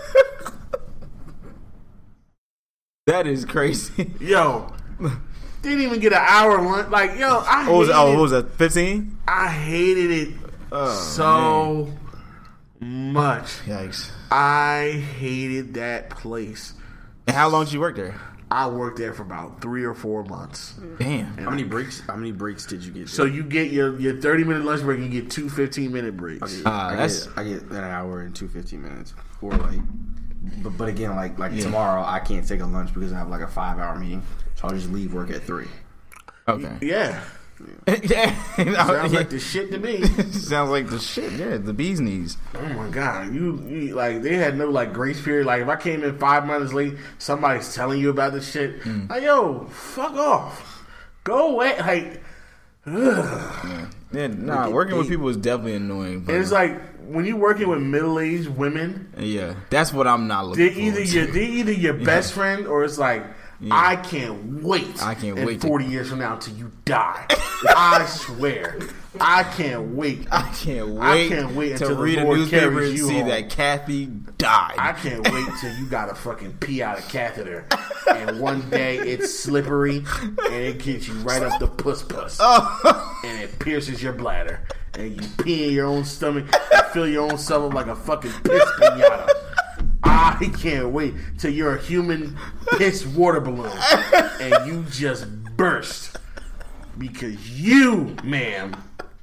Speaker 5: That is crazy.
Speaker 4: Yo, didn't even get an hour lunch. Like, yo, I
Speaker 5: what was,
Speaker 4: hated
Speaker 5: oh, what was that? fifteen?
Speaker 4: I hated it oh, so man. much.
Speaker 5: Yikes!
Speaker 4: I hated that place.
Speaker 5: And how long did you work there?
Speaker 4: I worked there for about three or four months.
Speaker 5: Damn.
Speaker 6: And how many breaks? How many breaks did you get?
Speaker 4: So you get your, your thirty minute lunch break. You get two fifteen minute breaks.
Speaker 6: I get, uh, I,
Speaker 5: that's,
Speaker 6: get, I get an hour and two fifteen minutes. Or like, but but again, like like yeah. tomorrow, I can't take a lunch because I have like a five hour meeting. So I'll just leave work at three.
Speaker 5: Okay.
Speaker 4: Yeah.
Speaker 5: Yeah.
Speaker 4: Sounds like the shit to me.
Speaker 5: Sounds like the shit. Yeah, the bee's knees.
Speaker 4: Oh my god, you, you like they had no like grace period. Like if I came in five minutes late, somebody's telling you about this shit. Mm. Like yo, fuck off, go away. Like, ugh.
Speaker 5: yeah, yeah nah. Like, working it, with people is definitely annoying.
Speaker 4: But it's like when you're working with middle aged women.
Speaker 5: Yeah, that's what I'm not looking
Speaker 4: they're
Speaker 5: for.
Speaker 4: Either your, they're either your yeah. best friend or it's like. Yeah. I can't wait.
Speaker 5: I can't
Speaker 4: in
Speaker 5: wait.
Speaker 4: Forty to... years from now until you die. I swear. I can't wait.
Speaker 5: I can't wait.
Speaker 4: I can't wait
Speaker 5: to
Speaker 4: until
Speaker 5: read
Speaker 4: the
Speaker 5: a
Speaker 4: Lord
Speaker 5: newspaper and see
Speaker 4: home.
Speaker 5: that Kathy died.
Speaker 4: I can't wait till you got to fucking pee out a catheter, and one day it's slippery and it gets you right up the puss puss, oh. and it pierces your bladder, and you pee in your own stomach, and fill your own stomach like a fucking piss pinata. I can't wait till you're a human piss water balloon and you just burst because you, ma'am,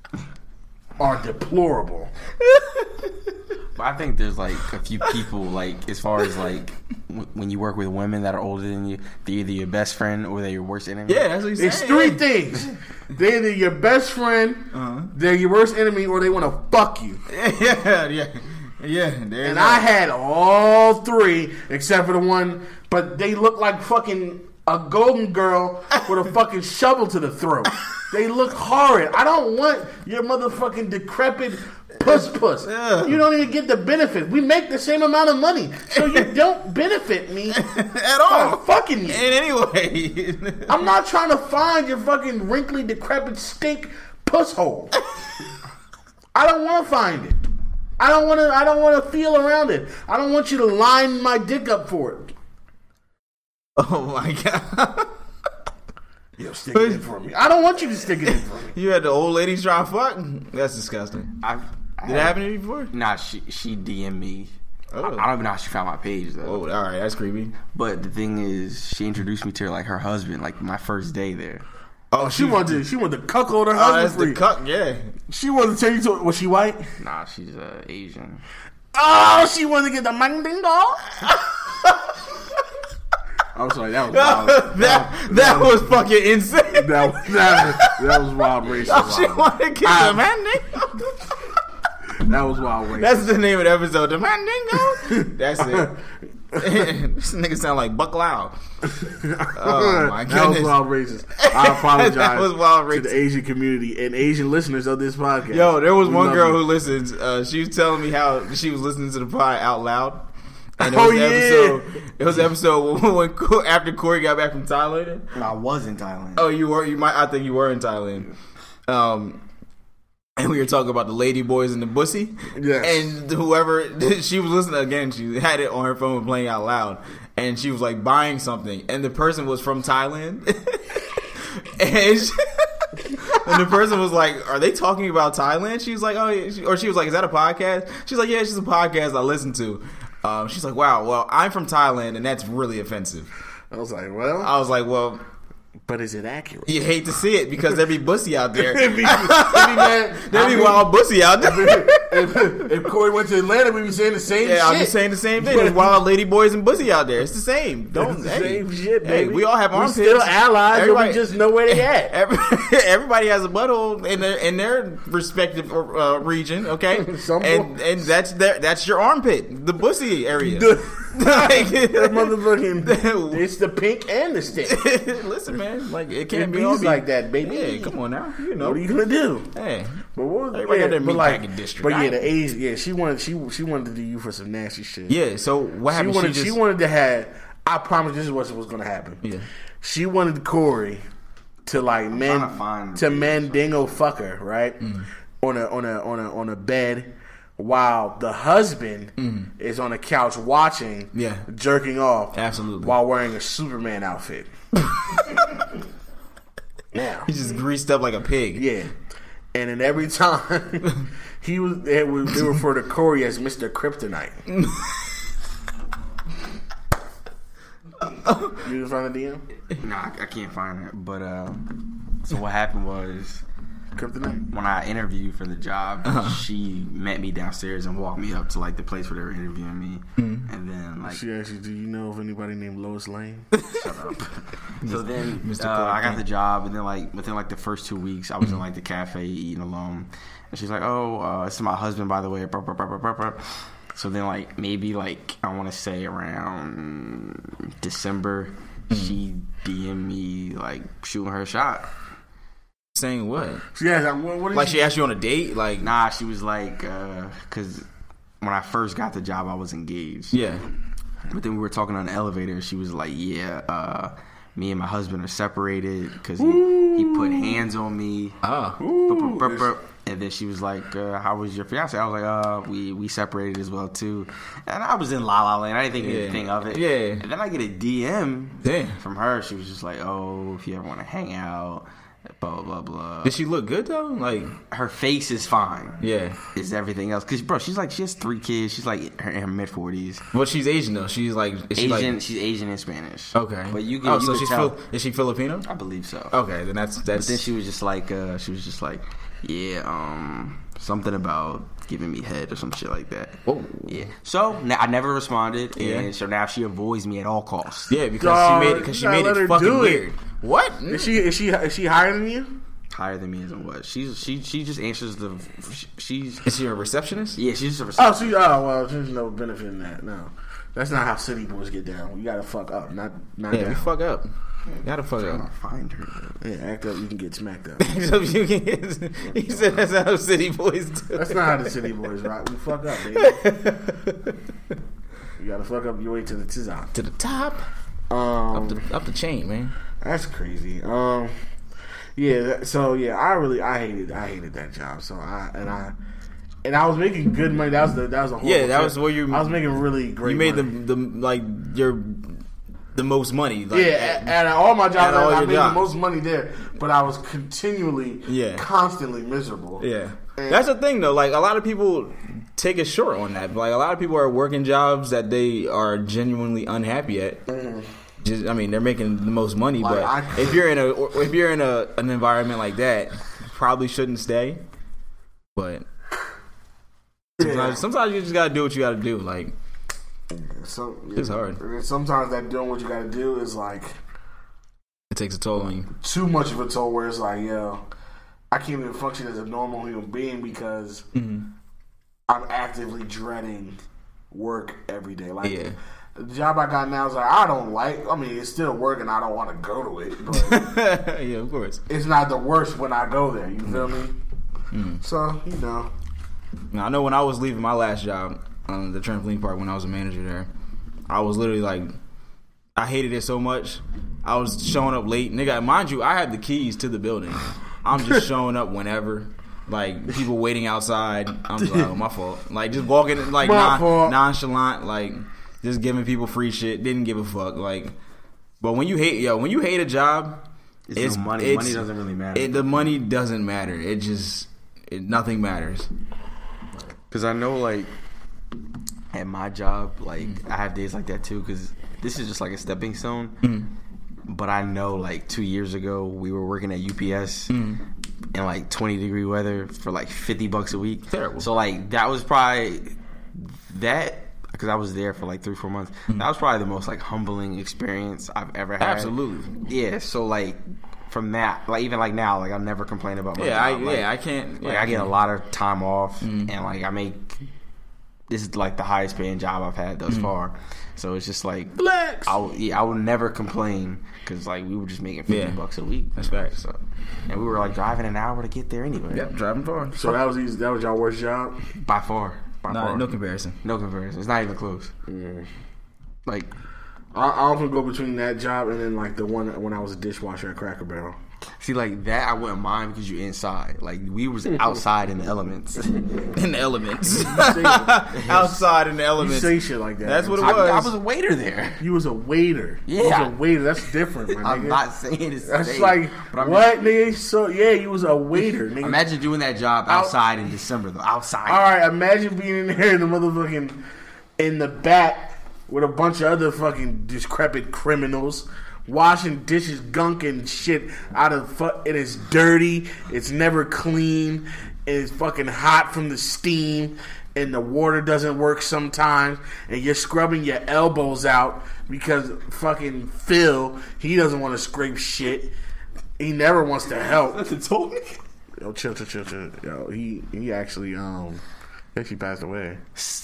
Speaker 4: are deplorable.
Speaker 6: But I think there's like a few people, like as far as like w- when you work with women that are older than you, they're either your best friend or they're your worst enemy.
Speaker 5: Yeah, that's what he's saying.
Speaker 4: It's three things. They're either your best friend, uh-huh. they're your worst enemy, or they want to fuck you.
Speaker 5: Yeah, yeah. Yeah,
Speaker 4: and I had all three except for the one, but they look like fucking a golden girl with a fucking shovel to the throat. They look horrid. I don't want your motherfucking decrepit puss puss. Yeah. You don't even get the benefit. We make the same amount of money, so you don't benefit me
Speaker 5: at all.
Speaker 4: Fucking you.
Speaker 5: In any way.
Speaker 4: I'm not trying to find your fucking wrinkly, decrepit, stink puss hole. I don't want to find it. I don't want to. I don't want to feel around it. I don't want you to line my dick up for it.
Speaker 5: Oh my god.
Speaker 4: Yo, stick it in for me. I don't want you to stick it in for me.
Speaker 5: You had the old lady try to fuck? That's disgusting.
Speaker 6: I've, I
Speaker 5: Did it happen to you before?
Speaker 6: Nah, she she D M'd me.
Speaker 5: Oh.
Speaker 6: I, I don't even know how she found my page though.
Speaker 5: Oh, all right, that's creepy.
Speaker 6: But the thing is, she introduced me to her, like her husband, like my first day there.
Speaker 4: Oh, she, she wanted to, she wanted to cuckold her
Speaker 5: oh,
Speaker 4: husband.
Speaker 5: That's
Speaker 4: free.
Speaker 5: the cuck, yeah.
Speaker 4: She wanted to tell you to. Was she white?
Speaker 6: Nah, she's uh, Asian.
Speaker 4: Oh, she wanted to get the manding dog. I'm sorry, that was wild.
Speaker 5: that, that, that was, was fucking insane.
Speaker 4: That, that, that, that was wild racist.
Speaker 5: Oh, she wanted to get I, the mandingo.
Speaker 4: That was wild racist.
Speaker 5: That's the name of the episode. The mandingo. That's it. This nigga sound like Buck Loud. Oh my goodness.
Speaker 4: That was wild racist. I apologize
Speaker 5: that was wild racist.
Speaker 4: to the Asian community and Asian listeners of this podcast.
Speaker 5: Yo, there was
Speaker 4: we
Speaker 5: one girl
Speaker 4: you.
Speaker 5: who listens. Uh, she was telling me how she was listening to the pod out loud. And it
Speaker 4: oh
Speaker 5: was
Speaker 4: yeah,
Speaker 5: episode, it was the episode when, when after Corey got back from Thailand.
Speaker 6: I was in Thailand.
Speaker 5: Oh, you were. You might. I think you were in Thailand. Um, and we were talking about the lady boys and the bussy.
Speaker 4: Yes.
Speaker 5: And whoever she was listening again, she had it on her phone playing out loud, and she was like buying something, and the person was from Thailand, and. She, and the person was like, "Are they talking about Thailand?" She was like, "Oh," yeah. Or she was like, "Is that a podcast?" She's like, "Yeah, it's just a podcast I listen to." Um, she's like, "Wow, well, I'm from Thailand, and that's really offensive."
Speaker 4: I was like, "Well,"
Speaker 5: I was like, "Well,
Speaker 4: but is it accurate?"
Speaker 5: You hate to see it because there be bussy out there.
Speaker 4: There be, there
Speaker 5: be, be wild bussy out there.
Speaker 4: If, if Corey went to Atlanta, we'd be saying the same
Speaker 5: yeah,
Speaker 4: shit.
Speaker 5: I'll be saying the same thing. There's wild lady boys and bussy out there. It's the same. Don't
Speaker 4: it's the
Speaker 5: hey,
Speaker 4: same shit,
Speaker 5: hey,
Speaker 4: baby.
Speaker 5: we all have
Speaker 4: We're
Speaker 5: armpits.
Speaker 4: still allies,
Speaker 5: everybody,
Speaker 4: but we just know where they at.
Speaker 5: Every, everybody has a butthole in their in their respective uh, region. Okay,
Speaker 4: Some
Speaker 5: and and that's their, that's your armpit, the bussy area.
Speaker 4: Like, motherfucking, it's the pink and the stick.
Speaker 5: Listen, man, like it can't
Speaker 4: it
Speaker 5: be all
Speaker 4: be like that, baby.
Speaker 5: Yeah, come on now. You know
Speaker 4: what are you gonna do?
Speaker 5: Hey,
Speaker 4: but what was,
Speaker 5: everybody
Speaker 4: yeah,
Speaker 5: got their
Speaker 4: but like,
Speaker 5: meatpacking district.
Speaker 4: But yeah, the Asian, yeah, she wanted she she wanted to do you for some nasty shit.
Speaker 5: Yeah. So what happened?
Speaker 4: She wanted,
Speaker 5: she, just,
Speaker 4: she wanted to have. I promise this is what was going to happen.
Speaker 5: Yeah.
Speaker 4: She wanted Corey to like
Speaker 6: I'm
Speaker 4: man
Speaker 6: to find
Speaker 4: to mandingo fuck her, right?
Speaker 5: Mm.
Speaker 4: On a on a on a on a bed. While the husband mm. is on the couch watching,
Speaker 5: yeah,
Speaker 4: jerking off,
Speaker 5: absolutely,
Speaker 4: while wearing a Superman outfit. Now
Speaker 5: he just greased up like a pig.
Speaker 4: Yeah, and then every time he was, they were, they refer to Corey as Mister Kryptonite. You find the D M?
Speaker 6: No, I, I can't find it. But uh, so what happened was.
Speaker 4: Kryptonite?
Speaker 6: When I interviewed for the job, uh-huh. she met me downstairs and walked me up to like the place where they were interviewing me, mm-hmm. and then like
Speaker 4: she asked you, "Do you know of anybody named Lois Lane?"
Speaker 6: Shut up. So then uh, I got the job, and then like within like the first two weeks, I was mm-hmm. in like the cafe eating alone, and she's like, "Oh, uh, this is my husband, by the way." So then like maybe like I want to say around December, mm-hmm. she D M'd me like shooting her a shot.
Speaker 5: Saying what?
Speaker 4: Yeah, what, what
Speaker 5: like she asked you on a date? Like
Speaker 6: nah, she was like, because uh, when I first got the job, I was engaged.
Speaker 5: Yeah,
Speaker 6: but then we were talking on the elevator. She was like, "Yeah, uh, me and my husband are separated because he, he put hands on me."
Speaker 5: Ah,
Speaker 6: oh. And then she was like, uh, "How was your fiance?" I was like, "Uh, we we separated as well too." And I was in La La Land. I didn't think
Speaker 5: yeah.
Speaker 6: anything of it.
Speaker 5: Yeah.
Speaker 6: And then I get a D M
Speaker 5: Damn.
Speaker 6: from her. She was just like, "Oh, if you ever want to hang out." Blah blah blah.
Speaker 5: Did she look good though? Like
Speaker 6: her face is fine.
Speaker 5: Yeah,
Speaker 6: is everything else? Because bro, she's like she has three kids. She's like her, in her mid forties.
Speaker 5: Well, she's Asian though. She's like is
Speaker 6: Asian.
Speaker 5: She like,
Speaker 6: she's Asian and Spanish.
Speaker 5: Okay,
Speaker 6: but you. Can,
Speaker 5: oh,
Speaker 6: you
Speaker 5: so
Speaker 6: can
Speaker 5: she's
Speaker 6: tell.
Speaker 5: Fil- is she Filipino?
Speaker 6: I believe so.
Speaker 5: Okay, then that's that's.
Speaker 6: But then she was just like uh, she was just like yeah, um, something about giving me head or some shit like that.
Speaker 5: Whoa.
Speaker 6: Yeah. So now, I never responded,
Speaker 5: yeah.
Speaker 6: and so now she avoids me at all costs.
Speaker 5: Yeah, because
Speaker 4: Dog,
Speaker 5: she made it because she made it fucking it. weird. What?
Speaker 4: Is she is she is she higher than you?
Speaker 6: Higher than me as in what? She's she she just answers the. She's
Speaker 5: is she a receptionist?
Speaker 6: Yeah, she's a receptionist.
Speaker 4: Oh, she oh well, there's no benefit in that. No, that's not how city boys get down. You gotta fuck up, not not
Speaker 5: yeah,
Speaker 4: down.
Speaker 5: we fuck up. Gotta fuck
Speaker 6: I'm
Speaker 5: up.
Speaker 6: gonna find her.
Speaker 4: Yeah, act up, you can get smacked up.
Speaker 5: So you can get, he said that's how city boys do.
Speaker 4: That's not how the city boys rock. We fuck up, baby. You gotta fuck up your way to the tizop.
Speaker 5: To the top,
Speaker 4: Um,
Speaker 5: up the up the chain, man.
Speaker 4: That's crazy. Um, yeah. that- So yeah, I really I hated I hated that job. So I and I and I was making good money. That was the that was a whole
Speaker 5: Yeah, that was where you.
Speaker 4: I was making really great.
Speaker 5: You made the
Speaker 4: money.
Speaker 5: the like your the most money. Like,
Speaker 4: yeah, at, at all my jobs,
Speaker 5: at all
Speaker 4: I, I
Speaker 5: your
Speaker 4: made
Speaker 5: jobs.
Speaker 4: the most money there, but I was continually,
Speaker 5: Yeah.
Speaker 4: constantly miserable.
Speaker 5: Yeah.
Speaker 4: And-
Speaker 5: That's the thing though. Like a lot of people take it short on that. Like a lot of people are working jobs that they are genuinely unhappy at.
Speaker 4: Mm.
Speaker 5: Just, I mean, they're making the most money,
Speaker 4: Like,
Speaker 5: but
Speaker 4: I-
Speaker 5: if you're in a if you're in a an environment like that, you probably shouldn't stay. But sometimes,
Speaker 4: Yeah.
Speaker 5: sometimes you just gotta do what you gotta do. Like
Speaker 4: So,
Speaker 5: It's hard.
Speaker 4: And sometimes that doing what you got to do is like
Speaker 5: it takes a toll on you.
Speaker 4: too much of a toll. Where it's like, yo, I can't even function as a normal human being because
Speaker 5: Mm-hmm.
Speaker 4: I'm actively dreading work every day. Like
Speaker 5: Yeah.
Speaker 4: the job I got now is like I don't like. I mean, it's still work, and I don't want to go to it, but
Speaker 5: Yeah, of course.
Speaker 4: it's not the worst when I go there. You feel me?
Speaker 5: Mm-hmm.
Speaker 4: So you know,
Speaker 5: Now, I know when I was leaving my last job, um, the trampoline park, when I was a manager there, I was literally like, I hated it so much. I was showing up late, nigga. Mind you, I had the keys to the building. I'm just showing up whenever, like people waiting outside. I'm just like, oh, my fault. Like just walking, like
Speaker 4: My
Speaker 5: non-
Speaker 4: fault.
Speaker 5: nonchalant, like just giving people free shit. Didn't give a fuck. Like, but when you hate, yo, when you hate a job,
Speaker 6: It's,
Speaker 5: it's
Speaker 6: no money.
Speaker 5: it's-
Speaker 6: Money doesn't really matter.
Speaker 5: It, the money doesn't matter. It just, it, nothing matters.
Speaker 6: Because I know, like, at my job, like, I have days like that too. Because this is just like a stepping stone.
Speaker 5: Mm-hmm.
Speaker 6: But I know, like, two years ago, we were working at U P S
Speaker 5: Mm-hmm.
Speaker 6: in like twenty degree weather for like fifty bucks a week.
Speaker 5: Terrible.
Speaker 6: So like that was probably that because I was there for like three four months.
Speaker 5: Mm-hmm.
Speaker 6: That was probably the most like humbling experience I've ever had.
Speaker 5: Absolutely.
Speaker 6: Yeah. So like from that, like even like now, like I'll never complain about my
Speaker 5: Yeah, I,
Speaker 6: job. Like,
Speaker 5: yeah, I can't.
Speaker 6: like
Speaker 5: yeah,
Speaker 6: I get a
Speaker 5: can't.
Speaker 6: lot of time off,
Speaker 5: Mm-hmm.
Speaker 6: and like I make this is like the highest paying job I've had thus
Speaker 5: Mm-hmm.
Speaker 6: far. So it's just like
Speaker 4: flex.
Speaker 6: I will, yeah, I will never complain because like we were just making fifty
Speaker 5: Yeah.
Speaker 6: bucks a week.
Speaker 5: That's facts.
Speaker 6: So, and we were like driving an hour to get there anyway.
Speaker 5: Yep, driving far.
Speaker 4: So that was easy. That was y'all worst job.
Speaker 6: By far, by
Speaker 5: No,
Speaker 6: far,
Speaker 5: no comparison.
Speaker 6: no comparison. It's not even close. Like
Speaker 4: I, I often go between that job and then like the one when I was a dishwasher at Cracker Barrel.
Speaker 6: see, like that I wouldn't mind because you're inside. Like we was outside in the elements.
Speaker 5: In the elements.
Speaker 4: say it.
Speaker 5: Outside in the
Speaker 4: You
Speaker 5: elements.
Speaker 4: say shit like that.
Speaker 5: That's what it
Speaker 6: I,
Speaker 5: was.
Speaker 6: I was a waiter there.
Speaker 4: You was a waiter. You
Speaker 6: Yeah.
Speaker 4: was a waiter. That's different, my
Speaker 6: I'm
Speaker 4: nigga.
Speaker 6: not saying it's the
Speaker 4: That's
Speaker 6: same,
Speaker 4: like
Speaker 6: but I'm
Speaker 4: what, nigga? So yeah, you was a waiter, nigga.
Speaker 6: Imagine doing that job outside in December though. Outside.
Speaker 4: All right, imagine being in there in the motherfucking in the back with a bunch of other fucking decrepit criminals washing dishes, gunk and shit out of fu- it is dirty. It's never clean. It's fucking hot from the steam, and the water doesn't work sometimes. And you're scrubbing your elbows out because fucking Phil, he doesn't want to scrape shit. He never wants to help.
Speaker 6: told me.
Speaker 4: Yo, chill, chill, chill, chill. Yo, he he actually um he actually passed away.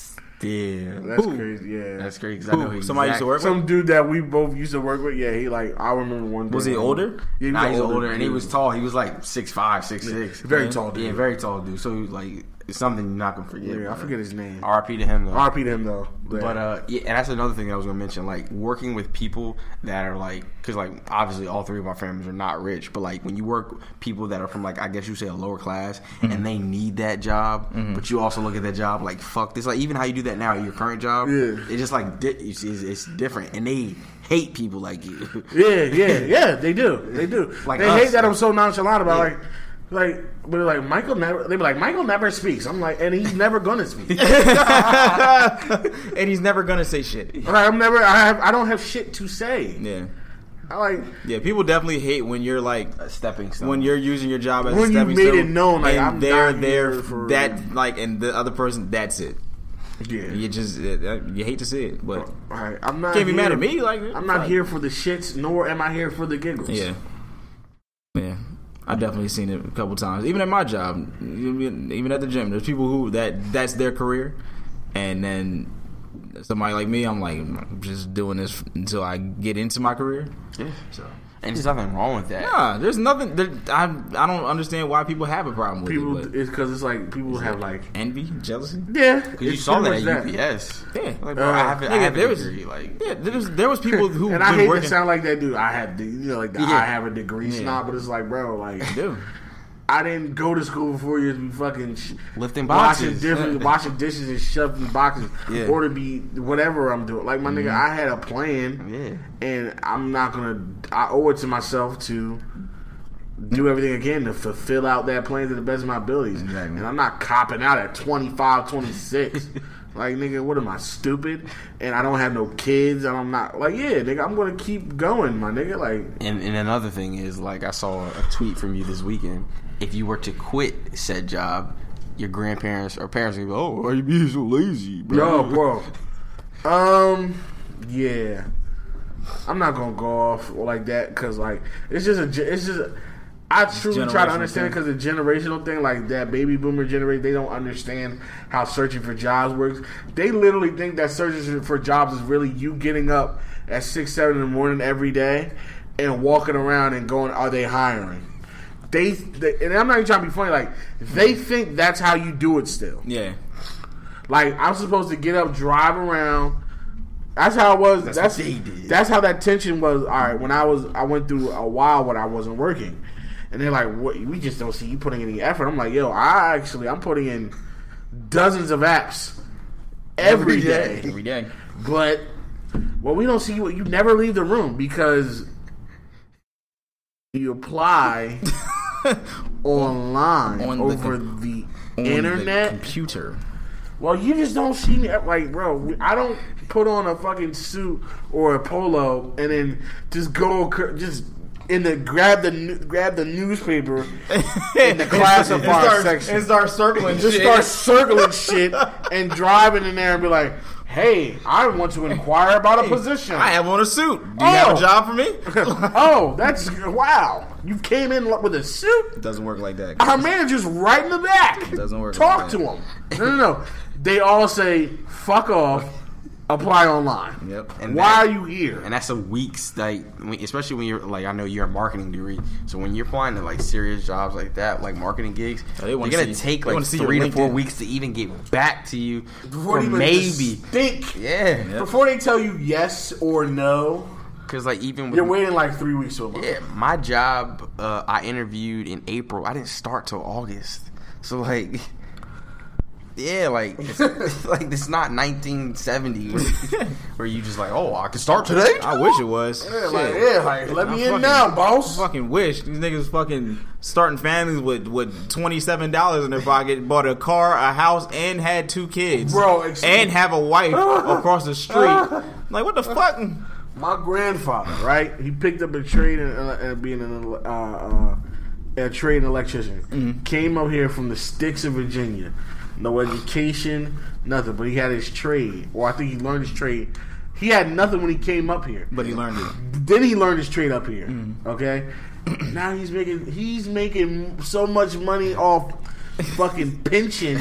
Speaker 6: Yeah,
Speaker 4: That's
Speaker 5: Who?
Speaker 4: crazy. Yeah,
Speaker 6: that's great. Cause I know
Speaker 5: Who?
Speaker 6: he
Speaker 5: Somebody used to work with?
Speaker 4: some dude that we both used to work with. Yeah, he like I remember one.
Speaker 5: Was
Speaker 4: day,
Speaker 5: he older?
Speaker 4: Yeah, he
Speaker 6: Nah,
Speaker 4: was
Speaker 6: he's
Speaker 4: older,
Speaker 6: older, and he
Speaker 4: dude.
Speaker 6: was tall. He was like six five, six six.
Speaker 4: very
Speaker 5: Yeah.
Speaker 4: tall dude.
Speaker 6: Yeah, very tall dude. So he was like, it's something you're not gonna forget.
Speaker 4: Yeah, I forget his name.
Speaker 6: R I P to him though.
Speaker 4: R P to him though. Yeah.
Speaker 6: But uh, yeah, and that's another thing that I was gonna mention. Like working with people that are like, because like obviously all three of our families are not rich, but like when you work with people that are from like I guess you say a lower class,
Speaker 4: Mm-hmm.
Speaker 6: and they need that job, but you also look at that job like fuck this. Like even how you do that now at your current job,
Speaker 4: Yeah.
Speaker 6: it's just like di- it's, it's, it's different, and they hate people like you.
Speaker 4: yeah, yeah, yeah. They do. They do.
Speaker 6: Like
Speaker 4: they
Speaker 6: us.
Speaker 4: hate that I'm so nonchalant about
Speaker 6: Yeah.
Speaker 4: like. Like, but like Michael never. They be like Michael never speaks. I'm like, and he's never gonna speak.
Speaker 5: And he's never gonna say shit.
Speaker 4: Like, I'm never. I have. I don't have shit to say.
Speaker 5: Yeah.
Speaker 4: I like.
Speaker 5: Yeah, people definitely hate when you're like
Speaker 6: A stepping stone.
Speaker 5: when you're using your job as
Speaker 4: When
Speaker 5: a
Speaker 4: you
Speaker 5: stepping
Speaker 4: made
Speaker 5: stone,
Speaker 4: it known, like,
Speaker 5: and
Speaker 4: I'm
Speaker 5: they're
Speaker 4: not
Speaker 5: there
Speaker 4: here for-
Speaker 5: that like, and the other person, that's it.
Speaker 4: Yeah.
Speaker 5: You just uh, you hate to see it, but
Speaker 4: All right. I'm not.
Speaker 5: can't be
Speaker 4: here-
Speaker 5: mad at me. Like
Speaker 4: I'm not
Speaker 5: fuck.
Speaker 4: here for the shits, nor am I here for the giggles.
Speaker 5: Yeah, yeah. I've definitely seen it a couple times. Even at my job, even at the gym, there's people who that that's their career, and then somebody like me, I'm like, I'm just doing this until I get into my career.
Speaker 6: Yeah. So. And there's nothing wrong with that.
Speaker 5: Nah, there's nothing. There, I I don't understand why people have a problem with
Speaker 4: people,
Speaker 5: it.
Speaker 4: It's because it's like people have like
Speaker 5: envy, jealousy.
Speaker 4: Yeah,
Speaker 6: because you saw that at U P S.
Speaker 5: Yeah,
Speaker 6: like bro,
Speaker 4: uh,
Speaker 6: I have,
Speaker 5: nigga,
Speaker 6: I have
Speaker 5: there
Speaker 6: a
Speaker 5: was,
Speaker 6: degree. Like
Speaker 5: yeah, there was there was people who
Speaker 4: and I hate
Speaker 5: working.
Speaker 4: to sound like that dude. I have the you know like the
Speaker 6: yeah.
Speaker 4: I have a degree
Speaker 5: yeah.
Speaker 4: snob, but it's like bro, like
Speaker 5: Dude.
Speaker 4: I didn't go to school for four years to be fucking sh-
Speaker 6: lifting
Speaker 4: washing
Speaker 6: boxes,
Speaker 4: different, washing dishes and shoving boxes,
Speaker 6: yeah.
Speaker 4: or to be whatever I'm doing. Like my mm-hmm. nigga, I had a plan,
Speaker 6: yeah.
Speaker 4: and I'm not gonna. I owe it to myself to do everything again to fulfill out that plan to the best of my abilities.
Speaker 5: Exactly.
Speaker 4: And I'm not copping out at twenty-five, twenty-six. Like nigga, what am I, stupid? And I don't have no kids, and I'm not like yeah, nigga. I'm gonna keep going, my nigga. Like,
Speaker 6: and and another thing is like I saw a tweet from you this weekend. If you were to quit said job, your grandparents or parents would be, oh, why you being so lazy, bro?
Speaker 4: Yo, bro. Um, yeah. I'm not gonna go off like that because, like, it's just a, it's just. A, I truly try to understand because the generational thing, like that baby boomer generation, they don't understand how searching for jobs works. They literally think that searching for jobs is really you getting up at six, seven in the morning every day and walking around and going, are they hiring? They, they, and I'm not even trying to be funny. Like they think that's how you do it. Still,
Speaker 5: yeah.
Speaker 4: Like I'm supposed to get up, drive around. That's how it was. That's that's, that's how that tension was. All right, when I was, I went through a while when I wasn't working, and they're like, "What? We just don't see you putting any effort." I'm like, "Yo, I actually, I'm putting in dozens of apps every, every day,
Speaker 5: every day."
Speaker 4: But well, we don't see you. You never leave the room because you apply. online
Speaker 5: on
Speaker 4: over
Speaker 5: the, com-
Speaker 4: the
Speaker 5: on
Speaker 4: internet
Speaker 5: the computer.
Speaker 4: Well, you just don't see me like, bro. I don't put on a fucking suit or a polo and then just go just in the grab the grab the newspaper in the classified
Speaker 5: start,
Speaker 4: section
Speaker 5: and start circling.
Speaker 4: Just
Speaker 5: shit.
Speaker 4: start circling shit and driving in there and be like, "Hey, I want to inquire about a position.
Speaker 5: I have on a suit. Do you
Speaker 4: oh.
Speaker 5: have a job for me?"
Speaker 4: Oh, that's wow. You came in with a suit?
Speaker 5: It doesn't work like that.
Speaker 4: Our manager's right in the back.
Speaker 5: It doesn't work
Speaker 4: Talk
Speaker 5: like
Speaker 4: to
Speaker 5: that.
Speaker 4: him. No, no, no. They all say, fuck off, apply online.
Speaker 5: Yep.
Speaker 4: And why that, are you here?
Speaker 6: And that's a week's, like, especially when you're, like, I know you're a marketing degree, so when you're applying to, like, serious jobs like that, like marketing gigs, oh, they're going to take, like, three to four weeks to even get back to you.
Speaker 4: Before
Speaker 6: or
Speaker 4: they
Speaker 6: maybe.
Speaker 4: Think.
Speaker 6: Yeah. Yep.
Speaker 4: Before they tell you yes or no.
Speaker 6: Because, like, even with...
Speaker 4: You're waiting, like, three weeks or more.
Speaker 6: Yeah, my job, uh, I interviewed in April. I didn't start till August. So, like... Yeah, like, it's, like, it's not nineteen seventy where, where you just like, oh, I can start today?
Speaker 5: I wish it was.
Speaker 4: Yeah, like, yeah, like, let
Speaker 5: I
Speaker 4: me
Speaker 5: fucking,
Speaker 4: in now, boss.
Speaker 5: I fucking wish. These niggas fucking starting families with, with twenty-seven dollars in their pocket, bought a car, a house, and had two kids.
Speaker 4: Bro, ex-
Speaker 5: and have a wife across the street. Like, what the fuck?
Speaker 4: My grandfather, right? He picked up a trade and uh, being an, uh, uh, a trade electrician. Mm-hmm. Came up here from the sticks of Virginia. No education, nothing. But he had his trade. Or I think he learned his trade. He had nothing when he came up here.
Speaker 5: But he learned it.
Speaker 4: Then he learned his trade up here.
Speaker 5: Mm-hmm.
Speaker 4: Okay? Now he's making he's making so much money off fucking pension.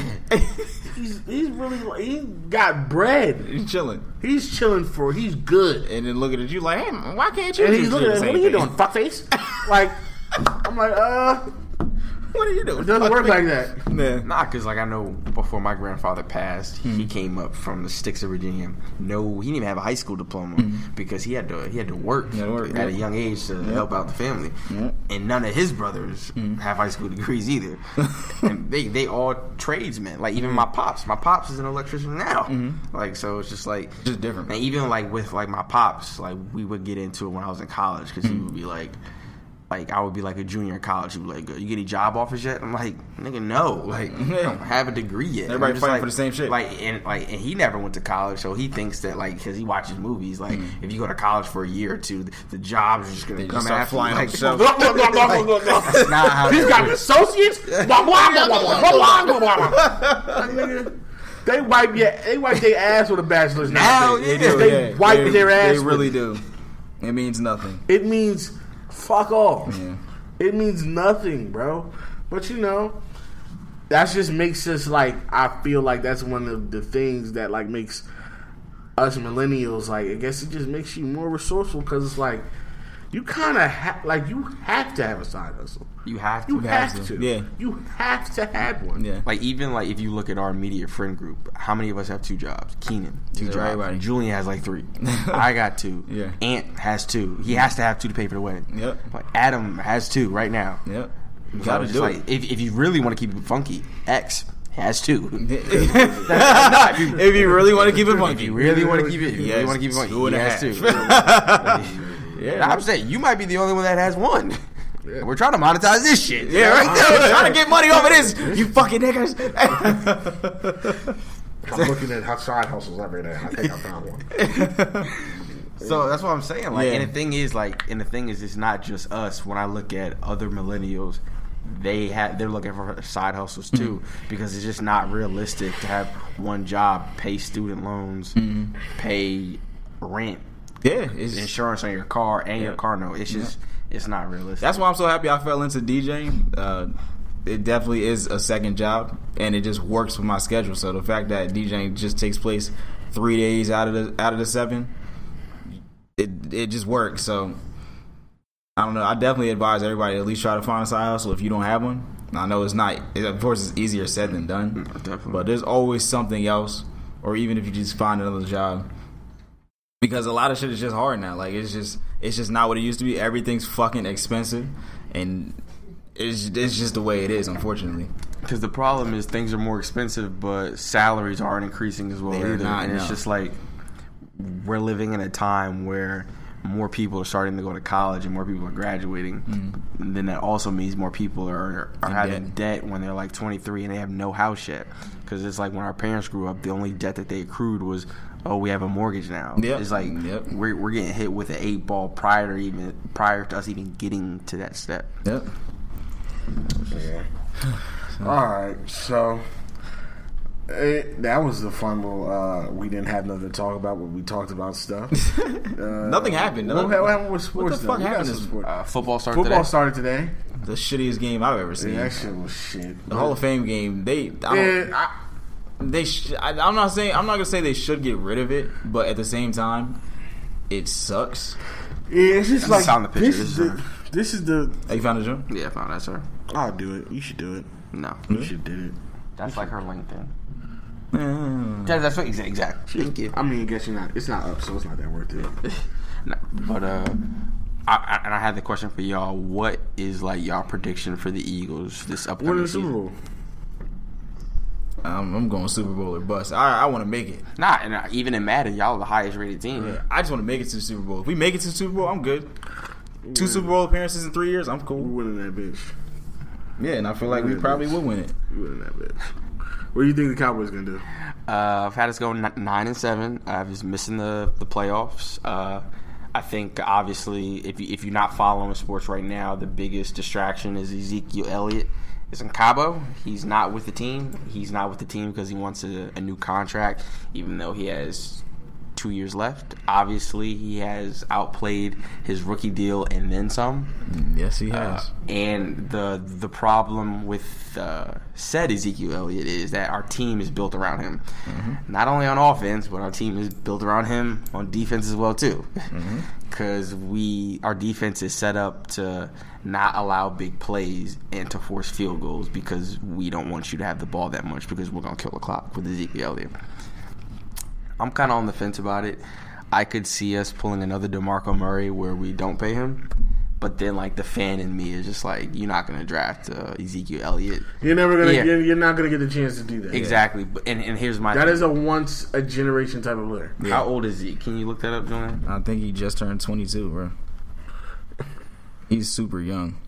Speaker 4: He's he's really he got bread.
Speaker 5: He's chilling.
Speaker 4: He's chilling for he's good.
Speaker 5: And then looking at you like, hey, why can't you?
Speaker 4: And
Speaker 5: do
Speaker 4: he's looking at
Speaker 5: the
Speaker 4: what are
Speaker 5: same
Speaker 4: you
Speaker 5: thing?
Speaker 4: doing, fuckface? Like I'm like, uh
Speaker 5: What are you doing?
Speaker 4: It doesn't work like that.
Speaker 5: Yeah.
Speaker 6: Nah, because like I know before my grandfather passed,
Speaker 5: Mm-hmm.
Speaker 6: he came up from the sticks of Virginia. No, he didn't even have a high school diploma
Speaker 5: Mm-hmm.
Speaker 6: because he had to he had to work,
Speaker 5: He had to work,
Speaker 6: at
Speaker 5: yeah.
Speaker 6: a young age to
Speaker 5: Yep.
Speaker 6: help out the family.
Speaker 5: Yep.
Speaker 6: And none of his brothers
Speaker 5: Mm-hmm.
Speaker 6: have high school degrees either. And they they all tradesmen. Like even my pops, my pops is an electrician now.
Speaker 5: Mm-hmm.
Speaker 6: Like so, it's just like
Speaker 5: Just different.
Speaker 6: And even like with like my pops, like we would get into it when I was in college because
Speaker 5: Mm-hmm.
Speaker 6: he would be like. Like, I would be like a junior in college. He'd be like, you get any job offers yet? I'm like, nigga, no. Like, I don't have a degree yet.
Speaker 5: Everybody
Speaker 6: I'm just
Speaker 5: fighting
Speaker 6: like,
Speaker 5: for the same shit.
Speaker 6: Like, and like, and he never went to college, so he thinks that, like, because he watches movies, like,
Speaker 5: Mm.
Speaker 6: if you go to college for a year or two, the, the jobs are just going to
Speaker 5: They
Speaker 6: come
Speaker 5: just start
Speaker 6: after
Speaker 5: flying
Speaker 6: you.
Speaker 5: off the shelf.
Speaker 6: That's not how
Speaker 4: He's
Speaker 6: that
Speaker 4: got
Speaker 6: works.
Speaker 4: associates. Blah, blah, blah, blah, blah, blah, blah, blah. Like, nigga, They wipe yeah, they wipe their ass with a bachelor's
Speaker 6: Now,
Speaker 4: nowadays.
Speaker 6: yeah.
Speaker 5: They do,
Speaker 4: They
Speaker 5: yeah.
Speaker 4: wipe
Speaker 5: They-
Speaker 4: their ass
Speaker 5: They really
Speaker 4: with
Speaker 5: do. It means nothing.
Speaker 4: It means fuck off.
Speaker 5: Yeah.
Speaker 4: It means nothing, bro. But you know, that just makes us like I feel like that's one of the things that like makes us millennials, like I guess it just makes you more resourceful because it's like you kind of ha- like you have to have a side hustle.
Speaker 6: You have to.
Speaker 4: You have, have to.
Speaker 5: to. Yeah.
Speaker 4: You have to have one.
Speaker 5: Yeah.
Speaker 6: Like even like if you look at our immediate friend group, how many of us have two jobs? Keenan, two
Speaker 5: Yeah,
Speaker 6: jobs.
Speaker 5: everybody.
Speaker 6: Julian has like three. I got two.
Speaker 5: Yeah.
Speaker 6: Ant has two. He has to have two to pay for the wedding.
Speaker 5: Yep.
Speaker 6: Like Adam has two right now.
Speaker 5: Yep. You
Speaker 6: So
Speaker 5: gotta
Speaker 6: it's
Speaker 5: do
Speaker 6: like,
Speaker 5: it.
Speaker 6: If, if you really want to keep it funky, X has two.
Speaker 5: If you really want to keep it funky.
Speaker 6: If you really want to keep it, if you
Speaker 5: Yes,
Speaker 6: really want to keep it funky,
Speaker 5: two and
Speaker 6: he
Speaker 5: a
Speaker 6: has
Speaker 5: half.
Speaker 6: two.
Speaker 5: Yeah.
Speaker 6: I'm saying you might be the only one that has one. Yeah. We're trying to monetize this shit.
Speaker 5: Yeah, right there. We're trying to get money off of this. You fucking niggas.
Speaker 4: I'm looking at side hustles every day. I think I found one.
Speaker 6: So that's what I'm saying. Like,
Speaker 5: Yeah.
Speaker 6: and the thing is, like, and the thing is, it's not just us. When I look at other millennials, they have they're looking for side hustles too, mm-hmm. because it's just not realistic to have one job, pay student loans, mm-hmm. pay rent,
Speaker 5: Yeah, it's,
Speaker 6: insurance on your car, and
Speaker 5: Yeah.
Speaker 6: your car note. It's just it's not realistic.
Speaker 5: that's why I'm so happy I fell into DJing. Uh, it definitely is a second job, and it just works with my schedule. So the fact that DJing just takes place three days out of the out of the seven, it it just works. So I don't know. I definitely advise everybody to at least try to find a side hustle if you don't have one. I know it's not. It, of course, it's easier said than done.
Speaker 6: Definitely.
Speaker 5: But there's always something else, or even if you just find another job. Because a lot of shit is just hard now. Like it's just it's just not what it used to be. Everything's fucking expensive, and it's it's just the way it is, unfortunately.
Speaker 6: Because the problem is things are more expensive, but salaries aren't increasing as well
Speaker 5: They're
Speaker 6: either.
Speaker 5: not,
Speaker 6: and it's
Speaker 5: no.
Speaker 6: just like we're living in a time where more people are starting to go to college and more people are graduating. Mm-hmm. And then that also means more people are are
Speaker 5: In
Speaker 6: having debt. debt when they're like twenty-three and they have no house yet. Because it's like when our parents grew up, the only debt that they accrued was, oh, we have a mortgage now.
Speaker 5: Yep.
Speaker 6: It's like
Speaker 5: Yep.
Speaker 6: we're we're getting hit with an eight ball prior to even prior to us even getting to that step.
Speaker 5: Yep.
Speaker 4: Yeah. All right, so it, that was the fun little. Uh, we didn't have nothing to talk about, but we talked about stuff. Uh,
Speaker 5: Nothing happened.
Speaker 4: What,
Speaker 5: Nothing.
Speaker 4: what happened with sports?
Speaker 5: What the
Speaker 4: though?
Speaker 5: fuck
Speaker 4: We got
Speaker 5: happened
Speaker 4: some
Speaker 5: this-
Speaker 4: sports.
Speaker 6: Uh, football started
Speaker 4: Football
Speaker 6: today.
Speaker 4: started today.
Speaker 5: The shittiest game I've ever seen.
Speaker 4: Yeah, that shit was shit.
Speaker 5: The Hall of Fame game. They. I don't,
Speaker 4: Yeah, I,
Speaker 5: They. Sh- I, I'm not saying. I'm not gonna say they should get rid of it, but at the same time, it sucks.
Speaker 4: yeah, it's just
Speaker 6: I
Speaker 4: like
Speaker 6: found the picture.
Speaker 4: this is the. This is the.
Speaker 5: Oh, you found the joint?
Speaker 6: Yeah, I found that, sir.
Speaker 4: I'll do it. You should do it.
Speaker 6: No,
Speaker 4: You should do it.
Speaker 6: that's like her LinkedIn.
Speaker 5: Mm.
Speaker 6: Yeah, that's what exactly. exactly. Thank you.
Speaker 4: I mean, I guess you're not. It's not up, so it's not that worth it.
Speaker 6: No, but uh, I, I, and I had the question for y'all. What is like y'all prediction for the Eagles this upcoming
Speaker 4: Winning the Super
Speaker 6: season?
Speaker 4: Bowl.
Speaker 5: I'm, I'm going Super Bowl or bust. I, I want to make it.
Speaker 6: Nah, and uh, even in Madden, y'all are the highest rated team.
Speaker 5: Yeah, I just want to make it to the Super Bowl. If we make it to the Super Bowl, I'm good. Two Super Bowl appearances in three years, I'm cool.
Speaker 4: We're winning that bitch.
Speaker 5: Yeah, and I feel like we probably would win it.
Speaker 4: We're winning that bitch. What do you think the Cowboys gonna do?
Speaker 6: Uh, I've had us go n- nine and seven. I was missing the the playoffs. Uh, I think obviously if you, if you're not following sports right now, the biggest distraction is Ezekiel Elliott is in Cabo. He's not with the team. He's not with the team because he wants a, a new contract, even though he has two years left. Obviously, he has outplayed his rookie deal and then some.
Speaker 5: Yes, he has.
Speaker 6: Uh, and the the problem with uh, said Ezekiel Elliott is that our team is built around him. Mm-hmm. Not only on offense, but our team is built around him on defense as well too. Because mm-hmm. we our defense is set up to not allow big plays and to force field goals because we don't want you to have the ball that much because we're gonna kill the clock with Ezekiel Elliott. I'm kind of on the fence about it. I could see us pulling another DeMarco Murray where we don't pay him. But then, like, the fan in me is just like, you're not going to draft uh, Ezekiel Elliott.
Speaker 4: You're never gonna.
Speaker 6: Yeah.
Speaker 4: You're, you're not gonna get the chance to do that.
Speaker 6: Exactly. But and, and here's my
Speaker 4: That
Speaker 6: thing.
Speaker 4: is a once a generation type of player.
Speaker 6: How old is he? Can you look that up, Julian?
Speaker 5: I think he just turned twenty-two, bro. He's super young.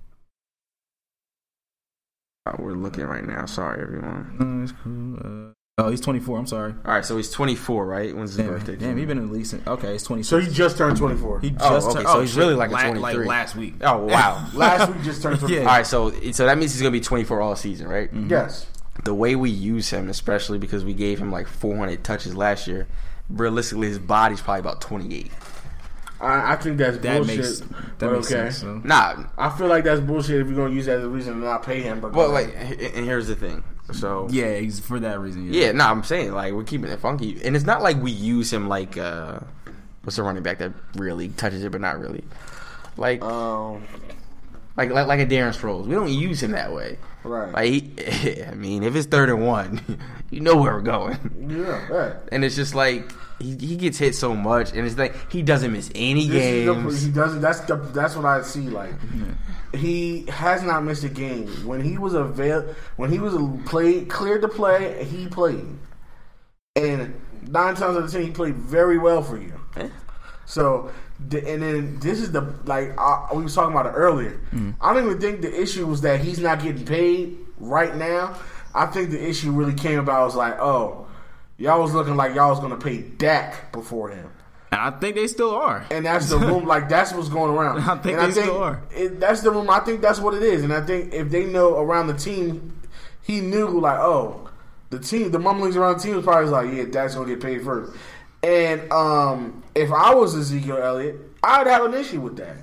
Speaker 6: Uh, we're looking right now. Sorry, everyone.
Speaker 5: No, it's cool. Uh, oh, he's twenty-four. I'm sorry.
Speaker 6: All right, so he's twenty-four, right? When's his
Speaker 5: Damn,
Speaker 6: birthday?
Speaker 5: damn, he's been in the league since. Okay, he's twenty-six.
Speaker 4: So he just turned twenty-four.
Speaker 5: He just
Speaker 6: Oh, okay,
Speaker 5: turned,
Speaker 6: so
Speaker 5: oh,
Speaker 6: he's
Speaker 5: shit,
Speaker 6: really like a
Speaker 5: la-
Speaker 6: twenty-three.
Speaker 5: Like last week.
Speaker 6: Oh, wow.
Speaker 4: Last week just turned twenty-four.
Speaker 5: Yeah.
Speaker 6: All right, so so that means he's going to be twenty-four all season, right?
Speaker 5: Mm-hmm.
Speaker 4: Yes.
Speaker 6: The way we use him, especially because we gave him like four hundred touches last year, realistically, his body's probably about twenty-eight.
Speaker 4: I, I think that's
Speaker 5: That
Speaker 4: bullshit.
Speaker 5: makes that
Speaker 4: but
Speaker 5: makes
Speaker 4: okay.
Speaker 5: sense. So.
Speaker 6: Nah,
Speaker 4: I feel like that's bullshit if you're gonna use that as a reason to not pay him. But
Speaker 6: well, like, and here's the thing. So
Speaker 5: yeah, he's for that reason. Yeah,
Speaker 6: yeah. No, I'm saying like we're keeping it funky, and it's not like we use him like uh, what's the running back that really touches it, but not really, like
Speaker 4: Um,
Speaker 6: like like, like a Darren Sproles. We don't use him that way.
Speaker 4: right.
Speaker 6: Like, he, I mean, if it's third and one, you know where we're going.
Speaker 4: Yeah, right.
Speaker 6: And it's just like he, he gets hit so much, and it's like he doesn't miss any
Speaker 4: This is the-
Speaker 6: games.
Speaker 4: he doesn't. That's the. That's what I see. Like he has not missed a game. When he was avail, when he was played cleared to play, he played, and nine times out of ten, he played very well for you. So, the- and then this is the like I, we was talking about it earlier. I don't even think the issue was that he's not getting paid right now. I think the issue really came about was like, oh, y'all was looking like y'all was gonna pay Dak before him.
Speaker 5: and I think they still are.
Speaker 4: And that's the room, like that's what's going around.
Speaker 5: I think
Speaker 4: and
Speaker 5: they still are.
Speaker 4: It, that's the room. I think that's what it is. And I think if they know around the team, he knew like, oh, the team, the mumblings around the team was probably like, yeah, Dak's gonna get paid first. And um, if I was Ezekiel Elliott, I'd have an issue with that.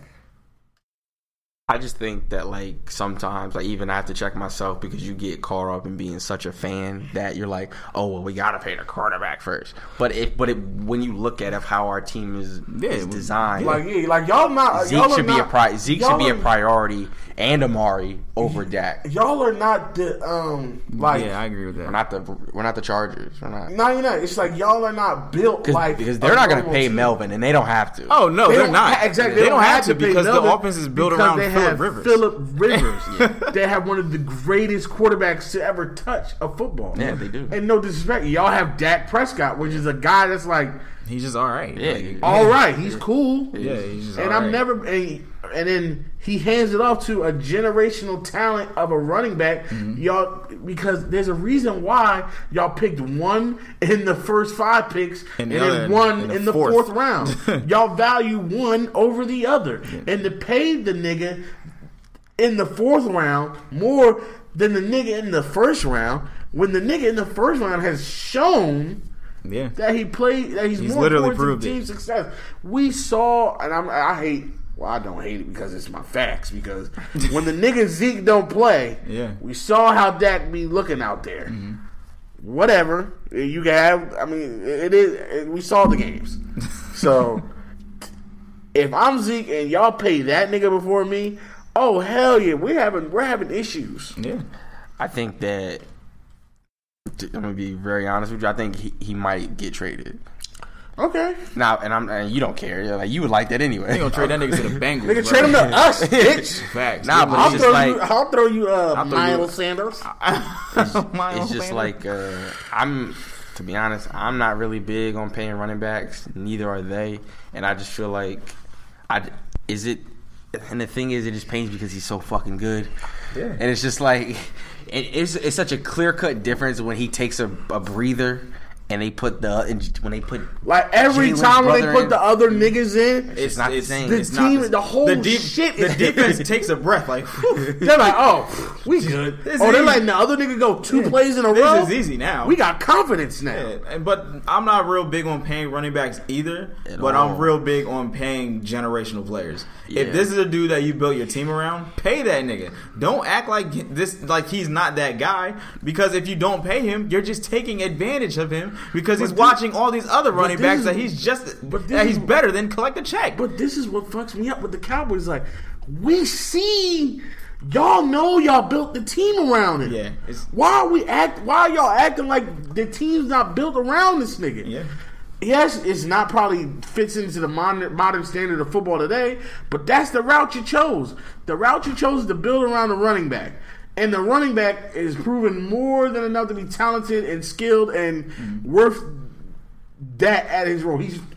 Speaker 6: I just think that like sometimes like even I have to check myself because you get caught up in being such a fan that you're like, oh well, we gotta pay the quarterback first. But if but it, when you look at how our team is,
Speaker 5: Yeah,
Speaker 6: is designed,
Speaker 4: Like, yeah, like y'all not
Speaker 6: Zeke
Speaker 4: y'all
Speaker 6: should
Speaker 4: are
Speaker 6: be a
Speaker 4: not,
Speaker 6: pri- Zeke should
Speaker 4: y'all
Speaker 6: be a
Speaker 4: are-
Speaker 6: priority and Amari over Dak.
Speaker 4: Y'all are not the um like
Speaker 5: Yeah, I agree with
Speaker 6: We're
Speaker 5: that.
Speaker 6: not the we're not the Chargers. We're not
Speaker 4: no, you're not. It's like y'all are not built
Speaker 6: Cause,
Speaker 4: like
Speaker 6: because
Speaker 4: a
Speaker 6: they're not going to
Speaker 4: normal
Speaker 6: pay
Speaker 4: team.
Speaker 6: Melvin and they don't have to.
Speaker 5: Oh no,
Speaker 4: They
Speaker 5: they are
Speaker 4: don't
Speaker 5: not.
Speaker 4: ha- exactly.
Speaker 5: They, don't have to
Speaker 4: pay
Speaker 5: because the
Speaker 4: Melvin
Speaker 5: offense is built
Speaker 4: because
Speaker 5: around
Speaker 4: they
Speaker 5: Phillip
Speaker 4: have
Speaker 5: Rivers.
Speaker 4: Phillip Rivers. They have one of the greatest quarterbacks to ever touch a football.
Speaker 6: Yeah, they do.
Speaker 4: And no disrespect, y'all have Dak Prescott, which is a guy that's like,
Speaker 5: He's just all right.
Speaker 6: Yeah,
Speaker 5: Like,
Speaker 4: all right, he's cool.
Speaker 5: yeah, he's just
Speaker 4: And
Speaker 5: all
Speaker 4: I'm
Speaker 5: right.
Speaker 4: never, and, and then he hands it off to a generational talent of a running back,
Speaker 5: Mm-hmm.
Speaker 4: y'all, because there's a reason why y'all picked one in the first five picks
Speaker 5: And
Speaker 4: and,
Speaker 5: the
Speaker 4: then
Speaker 5: other
Speaker 4: one
Speaker 5: in
Speaker 4: in
Speaker 5: the
Speaker 4: the,
Speaker 5: fourth.
Speaker 4: fourth, round. Y'all value one over the other, and to pay the nigga in the fourth round more than the nigga in the first round, when the nigga in the first round has shown
Speaker 5: Yeah.
Speaker 4: that he played, that he's,
Speaker 5: He's
Speaker 4: more
Speaker 5: literally
Speaker 4: important to the
Speaker 5: proved
Speaker 4: team's
Speaker 5: it.
Speaker 4: success. We saw, and I'm, I hate. Well, I don't hate it because it's my facts. Because when the nigga Zeke don't play,
Speaker 5: Yeah.
Speaker 4: we saw how Dak be looking out there.
Speaker 5: Mm-hmm.
Speaker 4: Whatever you can have. I mean, it is. It, we saw the games. So if I'm Zeke and y'all pay that nigga before me, oh hell yeah, we're having we're having issues.
Speaker 5: Yeah.
Speaker 6: I think that I'm gonna be very honest with you. I think he, he might get traded
Speaker 4: Okay,
Speaker 6: now, and I'm and you don't care. You're like you would like that anyway.
Speaker 5: They gonna trade that nigga to the Bengals.
Speaker 4: nigga,
Speaker 5: bro.
Speaker 4: trade him to us, bitch.
Speaker 5: Facts.
Speaker 6: Nah, but
Speaker 4: I'll
Speaker 6: it's
Speaker 4: throw
Speaker 6: just
Speaker 4: you.
Speaker 6: like
Speaker 4: I'll throw you. Uh,
Speaker 5: I'll throw you-
Speaker 4: Miles Sanders.
Speaker 6: it's just like uh, I'm. To be honest, I'm not really big on paying running backs. Neither are they, and I just feel like I is it. And the thing is, it just pains because he's so fucking good. Yeah. And it's just like it, it's it's such a clear cut difference when he takes a, a breather. And they put the and when they put
Speaker 4: Like every
Speaker 6: Jalen's
Speaker 4: time when they
Speaker 6: brother
Speaker 4: put
Speaker 6: in,
Speaker 4: the other niggas in,
Speaker 5: It's
Speaker 6: not the
Speaker 5: it's,
Speaker 6: same.
Speaker 4: the
Speaker 5: it's not
Speaker 4: team, the whole
Speaker 5: the deep,
Speaker 4: shit
Speaker 5: The
Speaker 4: is
Speaker 5: defense takes a breath. Like,
Speaker 4: they're like, oh, we good.
Speaker 5: This
Speaker 4: Oh, they're
Speaker 5: easy.
Speaker 4: letting the other nigga go two plays in a
Speaker 5: this
Speaker 4: row.
Speaker 5: is easy now.
Speaker 4: We got confidence now.
Speaker 5: Yeah, and- but I'm not real big on paying running backs either.
Speaker 6: At
Speaker 5: but
Speaker 6: all.
Speaker 5: I'm real big on paying generational players.
Speaker 6: Yeah.
Speaker 5: If this is a dude that you built your team around, pay that nigga. Don't act like this, like he's not that guy. Because if you don't pay him, you're just taking advantage of him because he's
Speaker 4: this-
Speaker 5: watching all these other running
Speaker 4: this
Speaker 5: backs
Speaker 4: is-
Speaker 5: that he's just
Speaker 4: but this
Speaker 5: that he's
Speaker 4: is-
Speaker 5: better than collect a check.
Speaker 4: But this is what fucks me up with the Cowboys. Like, we see y'all know y'all built the team around it.
Speaker 5: Yeah, it's-
Speaker 4: Why are we act? Why are y'all acting like the team's not built around this nigga?
Speaker 5: Yeah.
Speaker 4: Yes, it's not probably fits into the modern, modern standard of football today, but that's the route you chose. The route you chose is to build around the running back. And the running back is proven more than enough to be talented and skilled and
Speaker 5: Mm-hmm.
Speaker 4: worth that at his role. He's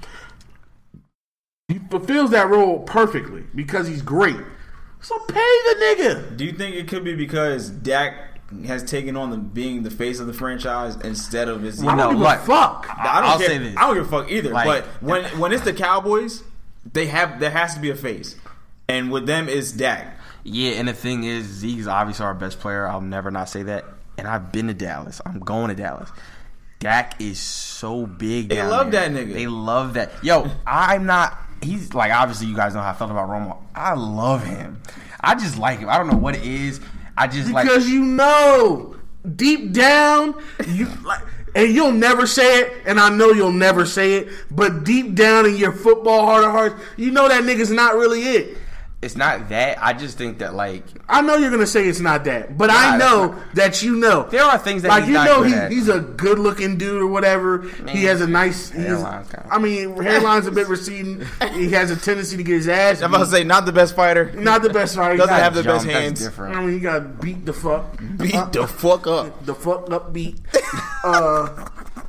Speaker 4: he fulfills that role perfectly because he's great. So pay the nigga.
Speaker 5: Do you think it could be because Dak has taken on the being the face of the franchise instead of his?
Speaker 4: I don't
Speaker 6: know
Speaker 4: give
Speaker 6: what?
Speaker 4: a fuck.
Speaker 5: I don't
Speaker 6: I'll
Speaker 5: care.
Speaker 6: say this.
Speaker 5: I don't give a fuck either.
Speaker 6: Like-
Speaker 5: but when when it's the Cowboys, they have there has to be a face, and with them it's Dak.
Speaker 6: Yeah, and the thing is, Zeke's obviously our best player. I'll never not say that. And I've been to Dallas. I'm going to Dallas. Dak is so big.
Speaker 5: They
Speaker 6: down
Speaker 5: love
Speaker 6: there.
Speaker 5: that nigga.
Speaker 6: They love that. Yo, I'm not. He's like, obviously, you guys know how I felt about Romo. I love him. I just like him. I don't know what it is. I just like.
Speaker 4: Because you know deep down, you like, and you'll never say it, and I know you'll never say it, but deep down in your football heart of hearts, you know that nigga's not really it.
Speaker 6: It's not that. I just think that, like...
Speaker 4: I know you're going to say it's not that, but
Speaker 6: Nah,
Speaker 4: I know
Speaker 6: not,
Speaker 4: that you know.
Speaker 6: There are things that
Speaker 4: like,
Speaker 6: he's
Speaker 4: you
Speaker 6: not
Speaker 4: know
Speaker 6: good
Speaker 4: he,
Speaker 6: at.
Speaker 4: he's a good-looking dude or whatever.
Speaker 6: Man,
Speaker 4: he has a nice...
Speaker 6: hairline's kind of...
Speaker 4: I mean, hairline's a bit receding. He has a tendency to get his ass
Speaker 5: I'm about to say, not the best fighter.
Speaker 4: Not the best fighter.
Speaker 5: Doesn't
Speaker 4: He
Speaker 5: have the
Speaker 4: got
Speaker 5: best
Speaker 6: jump, that's
Speaker 5: hands.
Speaker 6: different.
Speaker 4: I mean, he got beat the fuck.
Speaker 5: Beat the fuck up.
Speaker 4: The fuck up beat. uh,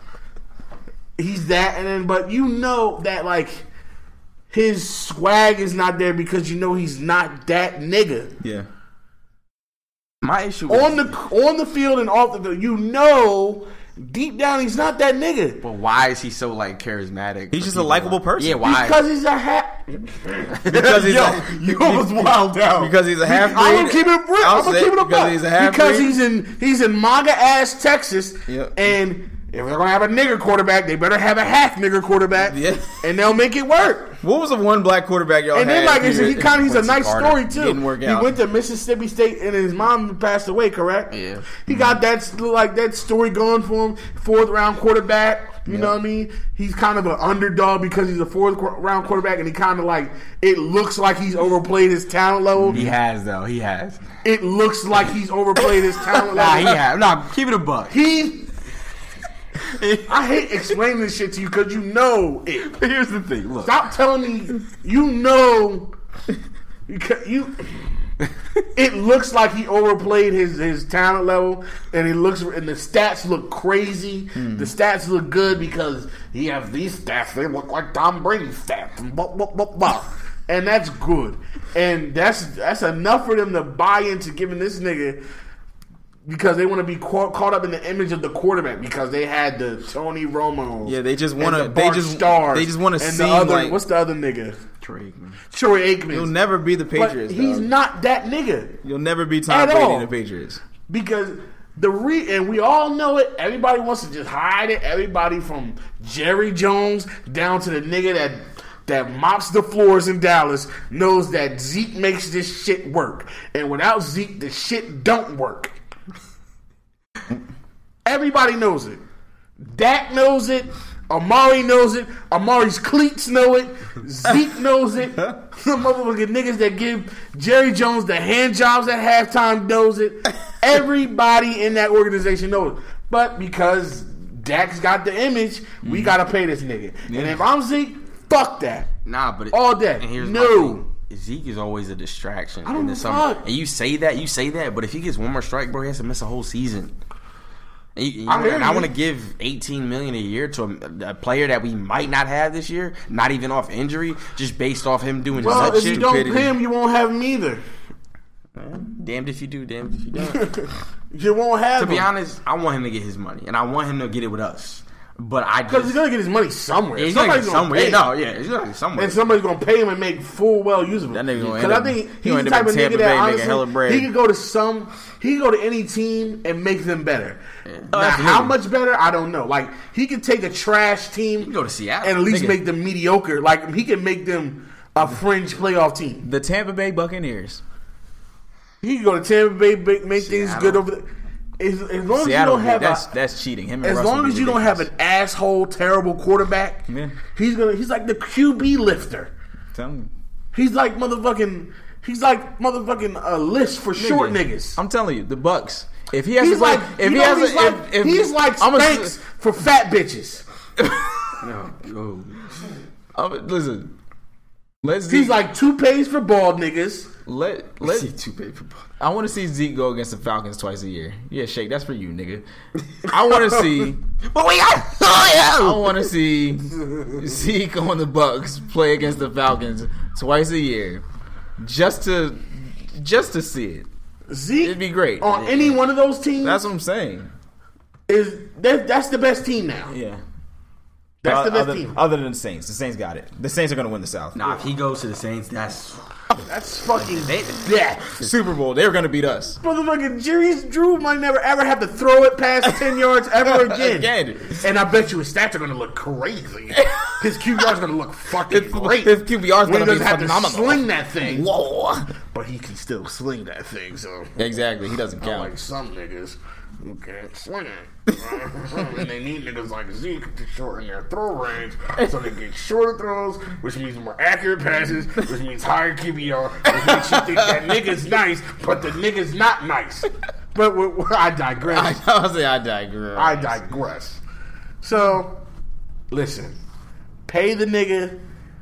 Speaker 4: he's that, and then, but you know that, like, his swag is not there because you know he's not that nigga.
Speaker 5: Yeah.
Speaker 6: My issue
Speaker 4: On the on the field and off the field, you know deep down he's not that nigga.
Speaker 6: But why is he so, like, charismatic?
Speaker 5: He's
Speaker 6: for
Speaker 5: just a
Speaker 6: people?
Speaker 5: likable person.
Speaker 6: Yeah, why?
Speaker 4: Because he's a hat.
Speaker 5: Because he's
Speaker 4: Yo,
Speaker 5: a,
Speaker 4: you almost wild out.
Speaker 5: because he's a half breed.
Speaker 4: I'm gonna keep it real. I'm gonna keep it a
Speaker 5: because
Speaker 4: buck.
Speaker 5: he's a half
Speaker 4: Because
Speaker 5: breed.
Speaker 4: he's in he's in MAGA ass Texas,
Speaker 5: Yep.
Speaker 4: and if they're gonna have a nigger quarterback, they better have a half nigger quarterback,
Speaker 5: Yeah.
Speaker 4: and they'll make it work.
Speaker 5: What was the one black quarterback y'all
Speaker 4: And
Speaker 5: had?
Speaker 4: then, like I said, he
Speaker 5: here?
Speaker 4: kind of he's a
Speaker 6: Quincy
Speaker 4: nice
Speaker 6: Carter.
Speaker 4: story too.
Speaker 5: Didn't work
Speaker 4: he
Speaker 5: out.
Speaker 4: went to Mississippi State, and his mom passed away. Correct?
Speaker 6: Yeah.
Speaker 4: He got that like that story going for him. Fourth round quarterback. You know what I mean? He's kind of an underdog because he's a fourth qu- round quarterback, and he kind of like it looks like he's overplayed his talent level.
Speaker 6: He has, though. He has.
Speaker 4: It looks like he's overplayed his talent
Speaker 6: Nah,
Speaker 4: level.
Speaker 6: he has. Nah, keep it a buck.
Speaker 4: He. I hate explaining this shit to you because you know it.
Speaker 6: Here's the thing. Look.
Speaker 4: Stop telling me you know. Because you. It looks like he overplayed his, his talent level, and he looks and the stats look crazy.
Speaker 5: Hmm.
Speaker 4: The stats look good because he has these stats. They look like Tom Brady's stats, and blah, blah, blah, blah. And that's good. And that's that's enough for them to buy into giving this nigga. Because they want to be caught, caught up in the image of the quarterback because they had the Tony Romo.
Speaker 5: Yeah, they just wanna-
Speaker 4: and the
Speaker 5: they
Speaker 4: Bart
Speaker 5: just-
Speaker 4: Stars
Speaker 5: they just wanna
Speaker 4: and the
Speaker 5: seem
Speaker 4: other,
Speaker 5: like-
Speaker 4: what's the other nigga?
Speaker 6: Troy Aikman.
Speaker 4: Troy Aikman.
Speaker 5: You'll never be the
Speaker 4: But
Speaker 5: Patriots.
Speaker 4: he's
Speaker 5: dog.
Speaker 4: not that nigga.
Speaker 5: You'll never be Tom
Speaker 4: At
Speaker 5: Brady
Speaker 4: all.
Speaker 5: and the Patriots.
Speaker 4: Because the re and we all know it. Everybody wants to just hide it. Everybody from Jerry Jones down to the nigga that that mops the floors in Dallas knows that Zeke makes this shit work. And without Zeke, the shit don't work. Everybody knows it. Dak knows it. Amari knows it. Amari's cleats know it. Zeke knows it. The motherfucking niggas that give Jerry Jones the hand jobs at halftime knows it. Everybody in that organization knows it. But because Dak's got the image, we gotta pay this nigga. And if I'm Zeke, fuck that.
Speaker 6: Nah, but it,
Speaker 4: All day.
Speaker 6: And here's
Speaker 4: No.
Speaker 6: my thing. Zeke is always a distraction.
Speaker 4: I don't
Speaker 6: in
Speaker 4: know
Speaker 6: the summer.
Speaker 4: fuck.
Speaker 6: And you say that, you say that, but if he gets one more strike, bro, he has to miss a whole season. And, you, you
Speaker 4: I
Speaker 6: know,
Speaker 4: hear
Speaker 6: and I
Speaker 4: you.
Speaker 6: want to give eighteen million dollars a year to a, a player that we might not have this year, not even off injury, just based off him doing
Speaker 4: Well,
Speaker 6: nut
Speaker 4: if
Speaker 6: shit.
Speaker 4: you don't
Speaker 5: stupidity.
Speaker 4: pay him, you won't have him either.
Speaker 6: Damned if you do, damned if you don't.
Speaker 4: You won't have
Speaker 6: To
Speaker 4: him.
Speaker 6: be honest, I want him to get his money, and I want him to get it with us. But I
Speaker 4: Because
Speaker 6: just
Speaker 4: he's gonna get his money somewhere.
Speaker 6: yeah, he's gonna get
Speaker 4: Somebody's gonna
Speaker 6: somewhere.
Speaker 4: pay
Speaker 6: Yeah,
Speaker 4: him.
Speaker 6: no, yeah, he's gonna get somewhere.
Speaker 4: And somebody's gonna pay him and make full well use of him.
Speaker 5: That nigga gonna
Speaker 4: Because
Speaker 5: end
Speaker 4: I
Speaker 5: up-
Speaker 4: think
Speaker 5: he
Speaker 4: he's
Speaker 5: gonna
Speaker 4: the
Speaker 5: end up
Speaker 4: type
Speaker 5: in
Speaker 4: of
Speaker 5: Tampa
Speaker 4: nigga
Speaker 5: Bay
Speaker 4: that
Speaker 5: making
Speaker 4: honestly
Speaker 5: hella bread.
Speaker 4: he could go to some, he could go to any team and make them better. Now,
Speaker 5: absolutely.
Speaker 4: how much better? I don't know. Like he could take a trash team,
Speaker 6: He can go to Seattle.
Speaker 4: and at least
Speaker 5: Nigga.
Speaker 4: make them mediocre. Like he can make them a fringe playoff team.
Speaker 5: The Tampa Bay Buccaneers.
Speaker 4: He can go to Tampa Bay, make, make things
Speaker 6: Seattle.
Speaker 4: good over there. As, as long as
Speaker 5: Seattle,
Speaker 4: you don't have
Speaker 5: that's
Speaker 4: a,
Speaker 5: that's cheating. Him and
Speaker 4: As
Speaker 5: Russell
Speaker 4: long
Speaker 5: be
Speaker 4: as you don't have
Speaker 5: ridiculous.
Speaker 4: an asshole, terrible quarterback,
Speaker 5: Yeah.
Speaker 4: he's gonna. He's like the Q B lifter.
Speaker 5: Tell me.
Speaker 4: He's like motherfucking. He's like motherfucking a list for short niggas.
Speaker 5: I'm telling you, the Bucks. If he has
Speaker 4: He's
Speaker 5: to play,
Speaker 4: like.
Speaker 5: if
Speaker 4: you
Speaker 5: he
Speaker 4: know,
Speaker 5: has
Speaker 4: he's
Speaker 5: a,
Speaker 4: like.
Speaker 5: if, if,
Speaker 4: he's like
Speaker 5: I'm
Speaker 4: Spanx for fat bitches.
Speaker 6: Oh,
Speaker 5: I'm, listen. Let's
Speaker 4: He's
Speaker 5: Zeke,
Speaker 4: like toupees for bald niggas.
Speaker 5: let let.
Speaker 6: see two paper.
Speaker 5: I want to see Zeke go against the Falcons twice a year. Yeah, Shake, that's for you, nigga. I want to see.
Speaker 6: But we got.
Speaker 5: I want to see Zeke on the Bucks play against the Falcons twice a year, just to just to see it.
Speaker 4: Zeke
Speaker 5: It'd be great.
Speaker 4: on any one of those teams.
Speaker 5: That's what I'm saying.
Speaker 4: is that, that's the best team now.
Speaker 5: Yeah.
Speaker 4: That's the best
Speaker 5: other,
Speaker 4: team.
Speaker 5: other than the Saints. The Saints got it. The Saints are going to win the South.
Speaker 6: Nah, if he goes to the Saints, that's
Speaker 4: That's fucking
Speaker 6: They-
Speaker 4: death.
Speaker 5: Super Bowl, they're going to beat us.
Speaker 4: Motherfucking Jerry's Drew might never ever have to throw it past ten yards ever again.
Speaker 5: Again.
Speaker 4: And I bet you his stats are going to look crazy. His Q B R is going to look fucking
Speaker 5: His,
Speaker 4: great.
Speaker 5: his Q B R is
Speaker 4: when
Speaker 5: going
Speaker 4: he
Speaker 5: to be
Speaker 4: doesn't have
Speaker 5: phenomenal.
Speaker 4: to sling that thing.
Speaker 5: Whoa.
Speaker 4: But he can still sling that thing, so
Speaker 5: Exactly. He doesn't
Speaker 4: I like
Speaker 5: count.
Speaker 4: some niggas. You can't sling it. And they need niggas like Zeke to shorten their throw range so they get shorter throws, which means more accurate passes, which means higher Q B R, which makes you think that nigga's nice, but the nigga's not nice. But we're, we're, I digress.
Speaker 5: I, I was say I digress.
Speaker 4: I digress. So, listen. Pay the nigga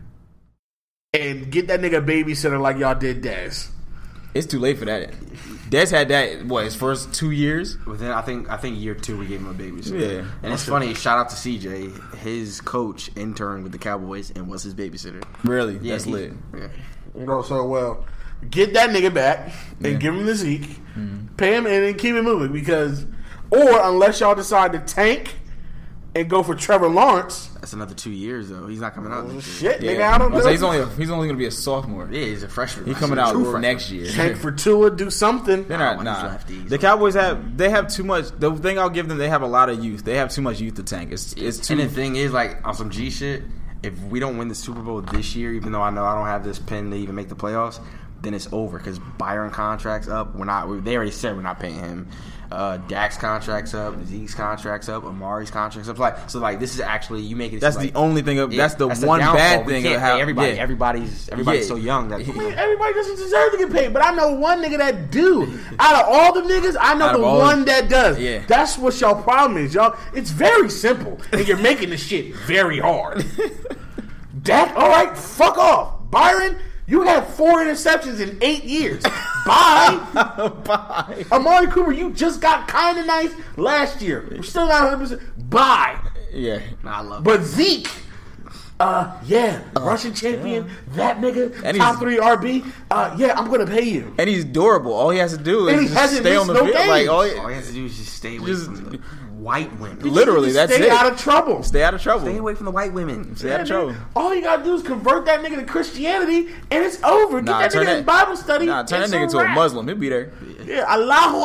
Speaker 4: and get that nigga a babysitter like y'all did Dez.
Speaker 5: It's too late for that. Dez had that, what, his first two years?
Speaker 6: Within, I think I think year two we gave him a babysitter.
Speaker 5: Yeah.
Speaker 6: And it's funny, shout out to C J. His coach interned with the Cowboys and was his babysitter.
Speaker 5: Really?
Speaker 6: Yeah,
Speaker 5: That's
Speaker 6: he,
Speaker 5: lit.
Speaker 6: Yeah.
Speaker 4: You know, so, well, get that nigga back and
Speaker 5: Yeah.
Speaker 4: give him the Zeke. Mm-hmm. Pay him and then keep it moving because, or unless y'all decide to tank and go for Trevor Lawrence.
Speaker 6: That's another two years, though. He's not coming out this
Speaker 4: Shit,
Speaker 6: year.
Speaker 4: nigga, I don't know.
Speaker 5: So he's only a, he's only going to be a sophomore.
Speaker 6: Yeah, he's a freshman.
Speaker 5: He's coming out
Speaker 6: True
Speaker 5: next year.
Speaker 4: Tank for Tua, do something.
Speaker 5: They're
Speaker 6: I
Speaker 5: not.
Speaker 6: don't want
Speaker 5: Nah.
Speaker 6: these lefties.
Speaker 5: The Cowboys have they have too much. The thing I'll give them, they have a lot of youth. They have too much youth to tank. It's it's too.
Speaker 6: And the thing is, like, on some G shit, if we don't win the Super Bowl this year, even though I know I don't have this pen to even make the playoffs, then it's over because Byron contract's up. We're not. We, they already said we're not paying him. Uh, Dak's contract's up. Zeke's contract's up. Amari's contract's up. So like, so like, this is actually you make it.
Speaker 5: That's
Speaker 6: like,
Speaker 5: the only thing. Of,
Speaker 6: yeah,
Speaker 5: that's the
Speaker 6: that's
Speaker 5: one
Speaker 6: downfall.
Speaker 5: bad
Speaker 6: We
Speaker 5: thing.
Speaker 6: can't
Speaker 5: Of how,
Speaker 6: pay everybody.
Speaker 5: yeah.
Speaker 6: Everybody's everybody's
Speaker 5: Yeah.
Speaker 6: so young that
Speaker 4: I mean, everybody doesn't deserve to get paid, but I know one nigga that do. Out of all the niggas, I know
Speaker 5: Out
Speaker 4: the
Speaker 5: of all
Speaker 4: one
Speaker 5: the-
Speaker 4: that does.
Speaker 5: Yeah.
Speaker 4: That's what y'all problem is, y'all. It's very simple, and you're making the shit very hard. Dak, all right, fuck off. Byron, you had four interceptions in eight years. Bye.
Speaker 5: Bye.
Speaker 4: Amari Cooper, you just got kind of nice last year. We're still not one hundred percent. Bye.
Speaker 5: Yeah.
Speaker 6: Nah, I love.
Speaker 4: But Zeke, uh, yeah, Russian champion, that nigga,
Speaker 5: And
Speaker 4: top
Speaker 5: he's-
Speaker 4: three R B, uh, yeah, I'm gonna pay you.
Speaker 5: And he's durable. All he has to do is
Speaker 4: And he
Speaker 5: just
Speaker 4: hasn't
Speaker 5: stay on the
Speaker 4: missed no
Speaker 5: field. Like
Speaker 4: games.
Speaker 5: all he,
Speaker 6: All he has to do is just stay away
Speaker 5: Just-
Speaker 6: from the white women.
Speaker 5: literally,
Speaker 4: Just
Speaker 5: that's
Speaker 4: stay
Speaker 5: it.
Speaker 4: out of trouble.
Speaker 5: Stay out of trouble.
Speaker 6: Stay away from the white women.
Speaker 5: Stay out of trouble.
Speaker 4: All you gotta do is convert that nigga to Christianity, and it's over.
Speaker 5: Nah,
Speaker 4: Get that
Speaker 5: turn
Speaker 4: nigga in
Speaker 5: that-
Speaker 4: Bible study.
Speaker 5: Nah, turn that
Speaker 4: it's
Speaker 5: nigga into a
Speaker 4: wrap.
Speaker 5: Muslim. He'll be there.
Speaker 4: Yeah, Allahu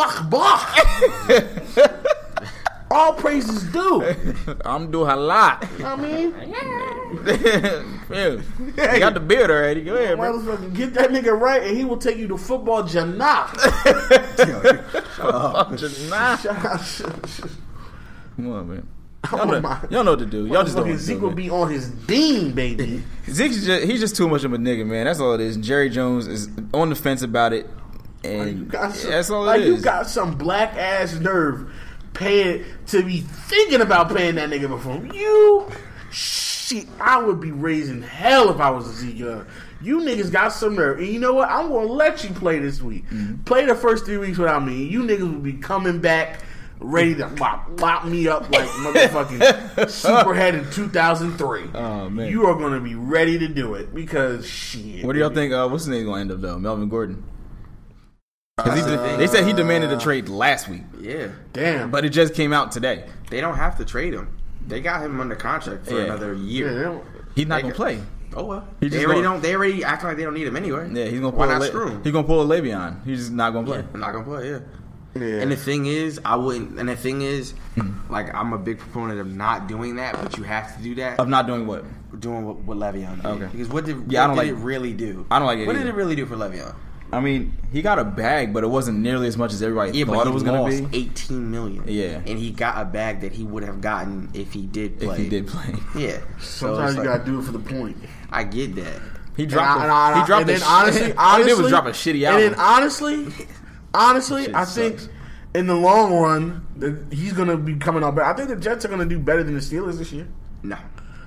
Speaker 4: Akbar. All praises due.
Speaker 5: I'm doing a lot.
Speaker 4: I mean,
Speaker 5: Yeah. You got the beard already. Go ahead, bro.
Speaker 4: motherfucker, get that nigga right, and he will take you to football Jannah.
Speaker 5: Nah.
Speaker 4: Shout out.
Speaker 5: Come on, man.
Speaker 4: Oh
Speaker 5: Y'all know,
Speaker 4: my.
Speaker 5: y'all know what to do. Y'all just don't.
Speaker 4: Motherfucking
Speaker 5: know what to
Speaker 4: Zeke
Speaker 5: do,
Speaker 4: will
Speaker 5: man.
Speaker 4: be on his dean, baby.
Speaker 5: Zeke's just, he's just too much of a nigga, man. That's all it is. Jerry Jones is on the fence about it, and
Speaker 4: You got some,
Speaker 5: that's all
Speaker 4: like
Speaker 5: it
Speaker 4: you
Speaker 5: is.
Speaker 4: got some black ass nerve paying to be thinking about paying that nigga before you. Shit, I would be raising hell if I was a Zeke Young. You niggas got some nerve, and you know what? I'm gonna let you play this week.
Speaker 5: Mm-hmm.
Speaker 4: Play the first three weeks without me. You niggas will be coming back. Ready to mop, mop me up like motherfucking Superhead in two thousand three.
Speaker 5: Oh, man.
Speaker 4: You are going to be ready to do it because shit.
Speaker 5: What do y'all think? Uh, what's his name going to end up though? Melvin Gordon. 'Cause he de- they said he demanded a trade last week,
Speaker 6: Yeah,
Speaker 4: Damn.
Speaker 5: but it just came out today.
Speaker 6: they don't have to trade him. They got him under contract for
Speaker 5: Yeah.
Speaker 6: another
Speaker 4: Yeah,
Speaker 6: year.
Speaker 4: they don't-
Speaker 5: He's not
Speaker 6: They
Speaker 5: gonna
Speaker 6: got-
Speaker 5: play.
Speaker 6: Oh well,
Speaker 5: He
Speaker 6: they
Speaker 5: just
Speaker 6: already
Speaker 5: gonna-
Speaker 6: don't. They already act like they don't need him anyway.
Speaker 5: Yeah, he's gonna
Speaker 6: Why
Speaker 5: pull.
Speaker 6: not
Speaker 5: a,
Speaker 6: screw him?
Speaker 5: He's gonna pull a Le'Veon. He's just not gonna play.
Speaker 6: Yeah, I'm not gonna play. Yeah.
Speaker 4: Yeah.
Speaker 6: And the thing is, I wouldn't. And the thing is, like, I'm a big proponent of not doing that, but you have to do that.
Speaker 5: Of not doing what?
Speaker 6: Doing what, what Le'Veon did.
Speaker 5: Okay.
Speaker 6: Because what did,
Speaker 5: Yeah, I
Speaker 6: what
Speaker 5: don't
Speaker 6: did
Speaker 5: like-
Speaker 6: it really do?
Speaker 5: I don't like it
Speaker 6: What
Speaker 5: either.
Speaker 6: did it really do for Le'Veon?
Speaker 5: I mean, he got a bag, but it wasn't nearly as much as everybody
Speaker 6: Yeah,
Speaker 5: thought
Speaker 6: but
Speaker 5: it
Speaker 6: he
Speaker 5: was
Speaker 6: lost
Speaker 5: gonna be.
Speaker 6: eighteen million.
Speaker 5: Yeah.
Speaker 6: and he got a bag that he would have gotten if he did play.
Speaker 5: If he did play,
Speaker 6: Yeah. So
Speaker 4: Sometimes
Speaker 6: it's
Speaker 4: you
Speaker 6: like,
Speaker 4: gotta do it for the point.
Speaker 6: I get that.
Speaker 5: he dropped.
Speaker 4: And
Speaker 5: a,
Speaker 4: I- and I-
Speaker 5: he dropped.
Speaker 4: and
Speaker 5: a
Speaker 4: then
Speaker 5: sh-
Speaker 4: honestly,
Speaker 5: all he did was
Speaker 4: honestly-
Speaker 5: drop a shitty
Speaker 4: And then
Speaker 5: album.
Speaker 4: honestly, honestly,
Speaker 5: Shit
Speaker 4: I think
Speaker 5: sucks.
Speaker 4: in the long run, the, he's gonna be coming out better. I think the Jets are gonna do better than the Steelers this year.
Speaker 6: No.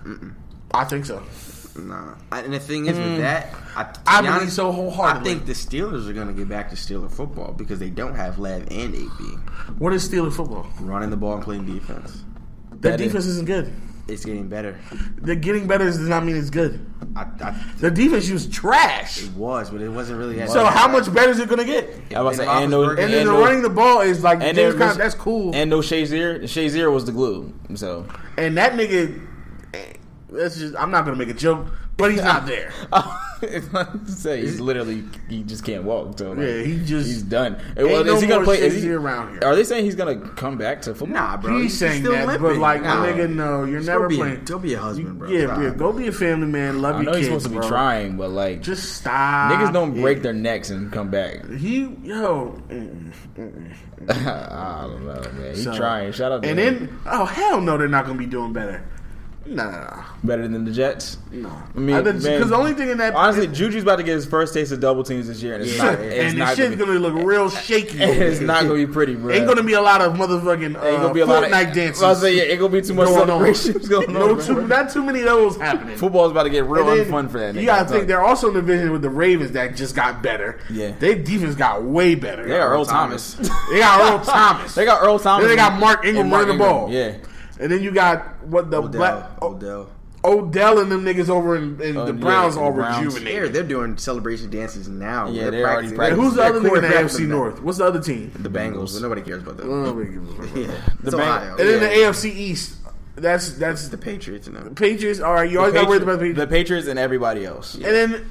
Speaker 4: I think so.
Speaker 6: Nah. And the thing is with that, I, to
Speaker 4: I
Speaker 6: be
Speaker 4: believe
Speaker 6: honest,
Speaker 4: so wholeheartedly.
Speaker 6: I think the Steelers are going to get back to Steeler football because they don't have Lev and A B.
Speaker 4: What is Steelers football?
Speaker 6: Running the ball and playing defense.
Speaker 4: Their
Speaker 5: That is-
Speaker 4: defense isn't good.
Speaker 6: It's getting better.
Speaker 4: They're getting better does not mean it's good.
Speaker 6: I, I,
Speaker 4: The defense was trash.
Speaker 6: it was, but it wasn't really that
Speaker 4: So
Speaker 6: bad.
Speaker 4: how much better is it gonna get?
Speaker 5: I was
Speaker 6: Ben
Speaker 5: saying, and no,
Speaker 6: Roethlisberger-
Speaker 4: And
Speaker 5: and
Speaker 4: then the
Speaker 5: no,
Speaker 4: running the ball is like
Speaker 5: and
Speaker 4: James
Speaker 5: there
Speaker 4: Conner,
Speaker 5: was-
Speaker 4: that's cool. And,
Speaker 5: and no Shazier. Shazier was the glue. So
Speaker 4: that nigga, eh, that's just I'm not gonna make a joke, but he's not there.
Speaker 5: It's not to say he's literally he just can't walk. So like,
Speaker 4: Yeah, he just
Speaker 5: he's done.
Speaker 4: Ain't
Speaker 5: Well,
Speaker 4: no
Speaker 5: is he gonna
Speaker 4: more
Speaker 5: play? Is he
Speaker 4: Shakespeare around here.
Speaker 5: Are they saying he's gonna come back to football?
Speaker 6: Nah, bro.
Speaker 4: He's saying
Speaker 6: still
Speaker 4: that,
Speaker 6: limping.
Speaker 4: but like,
Speaker 6: nah.
Speaker 4: nigga, no, you're
Speaker 6: Just
Speaker 4: never
Speaker 6: go be,
Speaker 4: playing.
Speaker 6: Go be a husband, bro.
Speaker 4: Yeah,
Speaker 6: Stop.
Speaker 4: yeah, go be a family man. Love
Speaker 5: I
Speaker 4: your
Speaker 5: know he's
Speaker 4: kids,
Speaker 5: supposed to be
Speaker 4: bro.
Speaker 5: trying, but like,
Speaker 4: Just stop.
Speaker 5: niggas don't
Speaker 4: Yeah.
Speaker 5: break their necks and come back.
Speaker 4: He yo, mm, mm,
Speaker 5: I don't know, man. He's
Speaker 4: So-
Speaker 5: trying. Shout out to
Speaker 4: and
Speaker 5: him.
Speaker 4: then oh hell no, they're not gonna be doing better. No, no, no.
Speaker 5: Better than the Jets.
Speaker 4: No,
Speaker 5: I mean,
Speaker 4: because
Speaker 5: man,
Speaker 4: the only thing in that
Speaker 5: honestly, Juju's about to get his first taste of double teams this year, and it's
Speaker 4: shit,
Speaker 5: not. It's
Speaker 4: and the
Speaker 5: not
Speaker 4: shit's
Speaker 5: gonna,
Speaker 4: gonna look real shaky.
Speaker 5: be, it's not gonna be pretty, bro.
Speaker 4: Ain't gonna be a lot of motherfucking uh,
Speaker 5: Ain't gonna be a
Speaker 4: Fortnite
Speaker 5: lot of
Speaker 4: dances.
Speaker 5: I was saying, yeah, ain't gonna be too much
Speaker 4: going on.
Speaker 5: celebrations going on.
Speaker 4: No,
Speaker 5: bro.
Speaker 4: too, not too many of those happening.
Speaker 5: Football's about to get real
Speaker 4: And then
Speaker 5: unfun for that. Nigga.
Speaker 4: You gotta
Speaker 5: I'm
Speaker 4: think
Speaker 5: telling
Speaker 4: they're also in the division with the Ravens that just got better.
Speaker 5: Yeah.
Speaker 4: Their defense got way better.
Speaker 5: you. They got Earl Thomas.
Speaker 4: They got Earl Thomas.
Speaker 5: they got Earl Thomas.
Speaker 4: Then they got
Speaker 5: and-
Speaker 4: Mark Ingram
Speaker 5: and Mark
Speaker 4: running the ball.
Speaker 5: Ingram, Yeah.
Speaker 4: And then you got what the
Speaker 6: Odell.
Speaker 4: black o-
Speaker 6: Odell.
Speaker 4: Odell and them niggas over in, in
Speaker 5: Oh,
Speaker 4: the
Speaker 5: yeah,
Speaker 4: Browns
Speaker 5: the
Speaker 4: all
Speaker 5: Browns.
Speaker 6: They're,
Speaker 4: rejuvenated.
Speaker 6: they're doing celebration dances now.
Speaker 5: Yeah, they're already
Speaker 4: And
Speaker 5: practicing.
Speaker 4: who's the
Speaker 6: They're
Speaker 4: other nigga in the A F C
Speaker 6: choreographing
Speaker 4: North? What's the other team?
Speaker 6: The Bengals. But nobody cares about them.
Speaker 4: Nobody gives a fuck.
Speaker 6: Yeah.
Speaker 5: The
Speaker 6: It's
Speaker 5: Bang-
Speaker 6: Ohio.
Speaker 4: And then the
Speaker 5: Yeah.
Speaker 4: A F C East. That's that's
Speaker 6: The
Speaker 4: the
Speaker 6: Patriots. You know.
Speaker 4: Patriots. All right, you always got to worry about the
Speaker 5: the
Speaker 4: Patriots.
Speaker 5: Patriots and everybody else.
Speaker 4: And then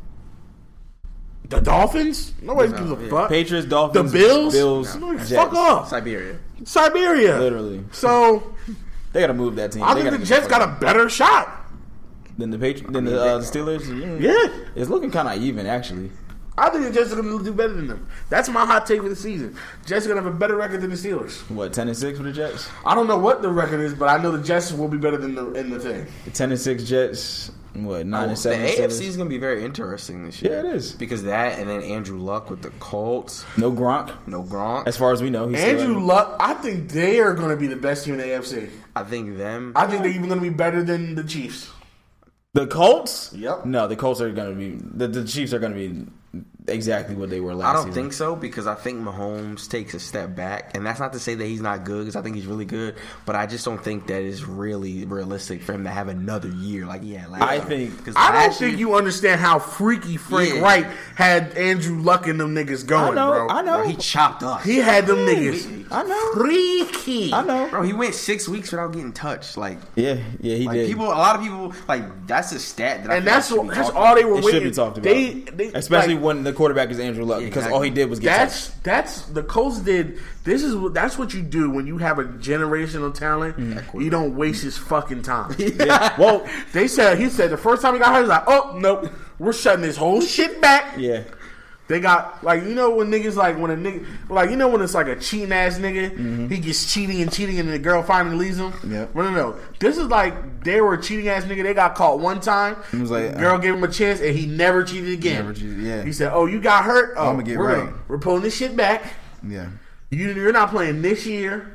Speaker 4: the Dolphins. Nobody
Speaker 6: No,
Speaker 4: gives a
Speaker 6: yeah.
Speaker 4: fuck.
Speaker 5: Patriots, Dolphins,
Speaker 4: The Bills?
Speaker 5: Bills,
Speaker 4: No,
Speaker 5: Jets.
Speaker 4: fuck off.
Speaker 6: Siberia.
Speaker 4: Siberia.
Speaker 5: Literally,
Speaker 4: So
Speaker 5: they gotta move that team.
Speaker 4: I
Speaker 5: They
Speaker 4: think
Speaker 5: gotta
Speaker 4: the
Speaker 5: get
Speaker 4: Jets
Speaker 5: fuck
Speaker 4: got a better shot.
Speaker 5: than the Patri- than the, uh, the Steelers. Mm.
Speaker 4: Yeah.
Speaker 5: It's looking kind of even actually.
Speaker 4: I think the Jets are going to do better than them. That's my hot take for the season. Jets are going to have a better record than the Steelers.
Speaker 5: What ten and six for the Jets?
Speaker 4: I don't know what the record is, but I know the Jets will be better than the in the thing.
Speaker 5: The ten and six Jets. What nine and
Speaker 6: The
Speaker 5: seven?
Speaker 6: A F C
Speaker 5: Steelers?
Speaker 6: is going to be very interesting this year.
Speaker 5: Yeah, it is.
Speaker 6: Because that and then Andrew Luck with the Colts.
Speaker 5: No Gronk,
Speaker 6: No Gronk.
Speaker 5: as far as we know. He's still
Speaker 4: Andrew
Speaker 5: in-
Speaker 4: Luck, I think they are going to be the best team in the A F C.
Speaker 6: I think them.
Speaker 4: I think they're even going to be better than the Chiefs.
Speaker 5: The Colts?
Speaker 4: Yep.
Speaker 5: No, the Colts are going to be the, the Chiefs are going to be exactly what they were last
Speaker 6: I don't
Speaker 5: season.
Speaker 6: think so because I think Mahomes takes a step back, and that's not to say that he's not good because I think he's really good, but I just don't think that is really realistic for him to have another year like yeah. Last
Speaker 5: I
Speaker 6: year.
Speaker 5: think-
Speaker 6: 'Cause
Speaker 4: I don't
Speaker 6: last
Speaker 4: think
Speaker 6: year-
Speaker 4: you understand how freaky Frank
Speaker 6: Yeah.
Speaker 4: Wright had Andrew Luck and them niggas going,
Speaker 5: I know,
Speaker 4: bro.
Speaker 5: I know,
Speaker 6: Bro, he chopped us.
Speaker 4: He had them niggas
Speaker 5: I know,
Speaker 4: freaky.
Speaker 5: I know.
Speaker 6: Bro, he went six weeks without getting touched. Like,
Speaker 5: Yeah, yeah, he
Speaker 6: like
Speaker 5: did.
Speaker 6: people, a lot of people like that's a stat that I
Speaker 4: And
Speaker 6: feel
Speaker 4: that's
Speaker 6: like should
Speaker 4: what,
Speaker 6: be
Speaker 4: that's
Speaker 6: talked
Speaker 4: all they were
Speaker 5: it
Speaker 4: waiting.
Speaker 5: should be talked about,
Speaker 4: They, they,
Speaker 5: especially
Speaker 4: like,
Speaker 5: when the quarterback is Andrew Luck,
Speaker 6: Yeah,
Speaker 5: because
Speaker 6: exactly.
Speaker 5: all he did was get
Speaker 4: That's
Speaker 5: touched.
Speaker 4: that's the Colts did. This is what that's what you do when you have a generational talent.
Speaker 5: Mm.
Speaker 4: You don't waste his fucking time.
Speaker 5: Yeah. Well,
Speaker 4: They said he said the first time he got hurt, he was like, "Oh nope, we're shutting this whole shit back."
Speaker 5: yeah,
Speaker 4: They got like you know when niggas like when a nigga like you know when it's like a cheating ass nigga, he gets cheating and cheating and the girl finally leaves him.
Speaker 5: Yep.
Speaker 4: No, no, no. This is like they were a cheating ass nigga. They got caught one time.
Speaker 5: He was like,
Speaker 4: the girl
Speaker 5: uh,
Speaker 4: gave him a chance and he never cheated again.
Speaker 5: Never cheated, yeah.
Speaker 4: He said, "Oh, you got hurt. Oh,
Speaker 5: I'ma get
Speaker 4: we're
Speaker 5: right."
Speaker 4: gonna- we're pulling this shit back.
Speaker 5: yeah.
Speaker 4: You, you're not playing this year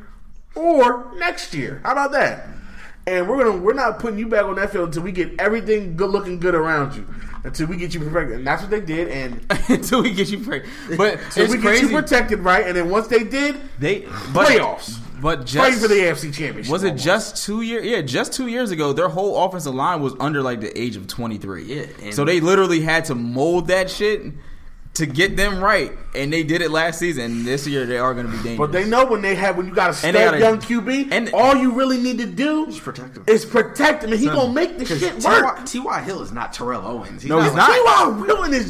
Speaker 4: or next year. How about that? And we're gonna we're not putting you back on that field until we get everything good looking good around you. Until we get you protected, and that's what they did. And
Speaker 5: Until we get you pregnant, but
Speaker 4: so
Speaker 5: it's
Speaker 4: we
Speaker 5: crazy.
Speaker 4: get you protected, right? And then once they did,
Speaker 5: They but,
Speaker 4: playoffs,
Speaker 5: but just
Speaker 4: fighting for the A F C championship.
Speaker 5: was it
Speaker 4: almost.
Speaker 5: just two years? Yeah, just two years ago, their whole offensive line was under like the age of twenty three.
Speaker 6: Yeah, and-
Speaker 5: so they literally had to mold that shit to get them right, and they did it last season. And this year they are going to be dangerous.
Speaker 4: But they know when they have when you got a
Speaker 5: And they
Speaker 4: stud
Speaker 5: gotta-
Speaker 4: young Q B,
Speaker 5: and-
Speaker 4: all you really need to do
Speaker 6: Just protect him.
Speaker 4: is protect him, and he gonna make the shit work.
Speaker 6: T Y Hill is not Terrell Owens. He's
Speaker 5: No, he's
Speaker 6: like-
Speaker 5: not.
Speaker 4: T Y Hilton is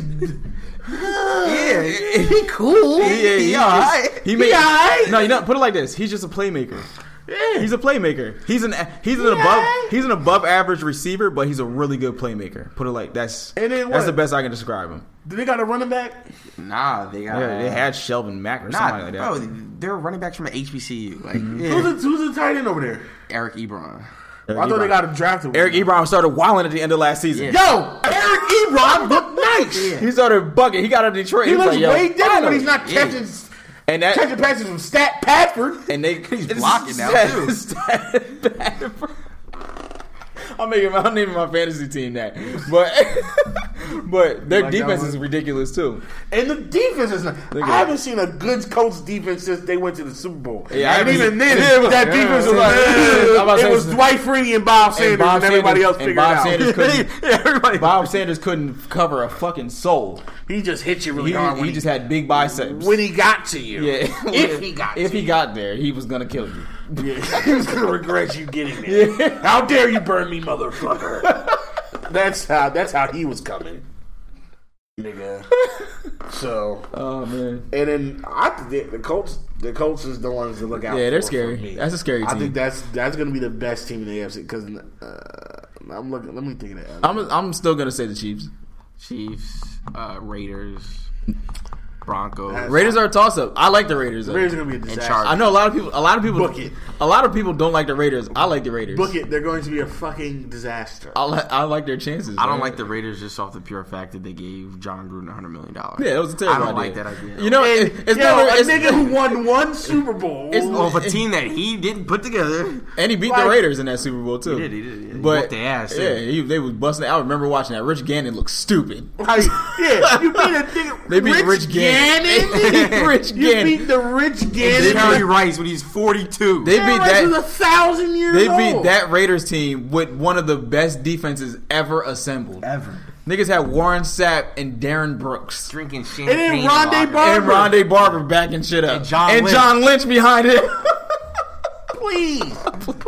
Speaker 6: Yeah,
Speaker 4: he cool.
Speaker 5: yeah, yeah, he,
Speaker 6: He alright.
Speaker 5: he made
Speaker 4: He alright.
Speaker 5: no. You know, put it like this: he's just a playmaker.
Speaker 4: Yeah.
Speaker 5: He's a playmaker. He's an he's an above
Speaker 4: alright.
Speaker 5: he's an above average receiver, but he's a really good playmaker. Put it like that's
Speaker 4: And then
Speaker 5: that's
Speaker 4: what?
Speaker 5: the best I can describe him.
Speaker 4: Do they got a running back?
Speaker 6: Nah, they got.
Speaker 5: Yeah, they had Shelvin Mack or
Speaker 6: Nah,
Speaker 5: something like that.
Speaker 6: bro, they're running backs from the H B C U. Like
Speaker 5: Mm-hmm.
Speaker 6: yeah.
Speaker 4: Who's the, who's the tight end over there?
Speaker 6: Eric Ebron.
Speaker 5: Eric
Speaker 4: I thought they
Speaker 5: Ebron.
Speaker 4: got a drafted.
Speaker 5: Eric Ebron started wilding at the end of last season.
Speaker 6: Yeah.
Speaker 4: Yo, Eric Ebron looked nice.
Speaker 6: Yeah.
Speaker 5: He started bugging. He got out of Detroit.
Speaker 4: He
Speaker 5: was
Speaker 4: looks
Speaker 5: like, Yo,
Speaker 4: way different when he's not
Speaker 6: Yeah.
Speaker 4: catching
Speaker 5: and that
Speaker 4: catching passes from Stat Padford.
Speaker 5: and they
Speaker 6: He's blocking now, too.
Speaker 5: I'm making my, I'm naming my fantasy team that, but but their
Speaker 6: like that
Speaker 5: defense
Speaker 6: one?
Speaker 5: is ridiculous too.
Speaker 4: And the defense is not.
Speaker 5: Look
Speaker 4: I
Speaker 5: at
Speaker 4: haven't seen a good Colts defense since they went to the Super Bowl.
Speaker 5: Yeah, I
Speaker 4: and
Speaker 5: haven't
Speaker 4: even
Speaker 5: seen-
Speaker 4: then,
Speaker 5: Yeah,
Speaker 4: that
Speaker 5: yeah,
Speaker 4: defense
Speaker 5: yeah,
Speaker 4: was like,
Speaker 5: yeah, yeah. I'm about to
Speaker 4: it
Speaker 5: say
Speaker 4: was
Speaker 5: some-
Speaker 4: Dwight Freeney and Bob Sanders, and,
Speaker 5: Bob
Speaker 4: everybody
Speaker 5: Sanders-
Speaker 4: else
Speaker 5: and
Speaker 4: figured
Speaker 5: Bob
Speaker 4: it out.
Speaker 5: Sanders couldn't.
Speaker 6: Yeah, everybody.
Speaker 5: Bob Sanders couldn't cover a fucking soul.
Speaker 4: He just hit you really
Speaker 5: He,
Speaker 4: hard
Speaker 5: he
Speaker 4: when he,
Speaker 5: just had big biceps.
Speaker 4: when he got to you.
Speaker 5: Yeah,
Speaker 4: if he got
Speaker 5: if
Speaker 4: to
Speaker 5: he
Speaker 4: you.
Speaker 5: got there, he was gonna kill you.
Speaker 4: Yeah, he was gonna regret you getting there. How dare you burn me, motherfucker? That's how. That's how he was coming, nigga. So.
Speaker 5: Oh man.
Speaker 4: And then I think the Colts. The Colts is the ones to look out.
Speaker 5: Yeah, they're
Speaker 4: for,
Speaker 5: scary.
Speaker 4: For me.
Speaker 5: That's a scary team.
Speaker 4: I think that's that's going to be the best team in the A F C because uh, I'm looking. Let me think of that.
Speaker 5: I'm I'm still gonna say the Chiefs.
Speaker 6: Chiefs, uh, Raiders, Broncos.
Speaker 4: That's-
Speaker 5: Raiders are a toss up. I like the Raiders.
Speaker 4: The
Speaker 5: though.
Speaker 4: Raiders are going to be a disaster.
Speaker 6: Chargers.
Speaker 5: I know a lot of people. A lot of people.
Speaker 4: Book it.
Speaker 5: A lot of people don't like the Raiders. I like the Raiders.
Speaker 4: Book it. They're going to be a fucking disaster.
Speaker 5: I like. I like their chances.
Speaker 6: I don't
Speaker 5: man.
Speaker 6: like the Raiders just off the pure fact that they gave John Gruden one hundred million dollars.
Speaker 5: Yeah, it was a terrible
Speaker 6: I don't
Speaker 5: idea.
Speaker 6: like that idea.
Speaker 5: You know,
Speaker 4: And,
Speaker 5: it, it's
Speaker 4: yo,
Speaker 5: never.
Speaker 4: a
Speaker 5: It's,
Speaker 4: nigga who won one Super Bowl.
Speaker 5: It's-
Speaker 6: Of a team that he didn't put together.
Speaker 5: and he beat
Speaker 4: like-
Speaker 5: the Raiders in that Super Bowl too.
Speaker 6: He did, he did. He
Speaker 5: But
Speaker 6: whooped their ass,
Speaker 5: yeah,
Speaker 6: too.
Speaker 5: he, they was busting. I remember watching that. Rich Gannon looked stupid.
Speaker 4: Like, yeah, you beat a nigga.
Speaker 5: They beat
Speaker 4: Rich,
Speaker 5: Rich
Speaker 4: Gannon.
Speaker 5: Gannon. Rich
Speaker 4: You
Speaker 5: Gannon.
Speaker 4: beat the Rich Gannon.
Speaker 6: Terry Rice when he's forty-two.
Speaker 5: They
Speaker 4: Terry
Speaker 5: beat
Speaker 4: Rice
Speaker 5: that.
Speaker 4: was a thousand years
Speaker 5: They
Speaker 4: old.
Speaker 5: beat that Raiders team with one of the best defenses ever assembled.
Speaker 6: Ever.
Speaker 5: Niggas had Warren Sapp and Darren Brooks.
Speaker 6: Drinking
Speaker 4: And
Speaker 6: champagne.
Speaker 4: then
Speaker 6: in
Speaker 4: Rondé
Speaker 6: locker.
Speaker 4: Barber.
Speaker 5: And Rondé Barber backing shit up.
Speaker 6: And John Lynch.
Speaker 5: John Lynch behind it.
Speaker 4: Please,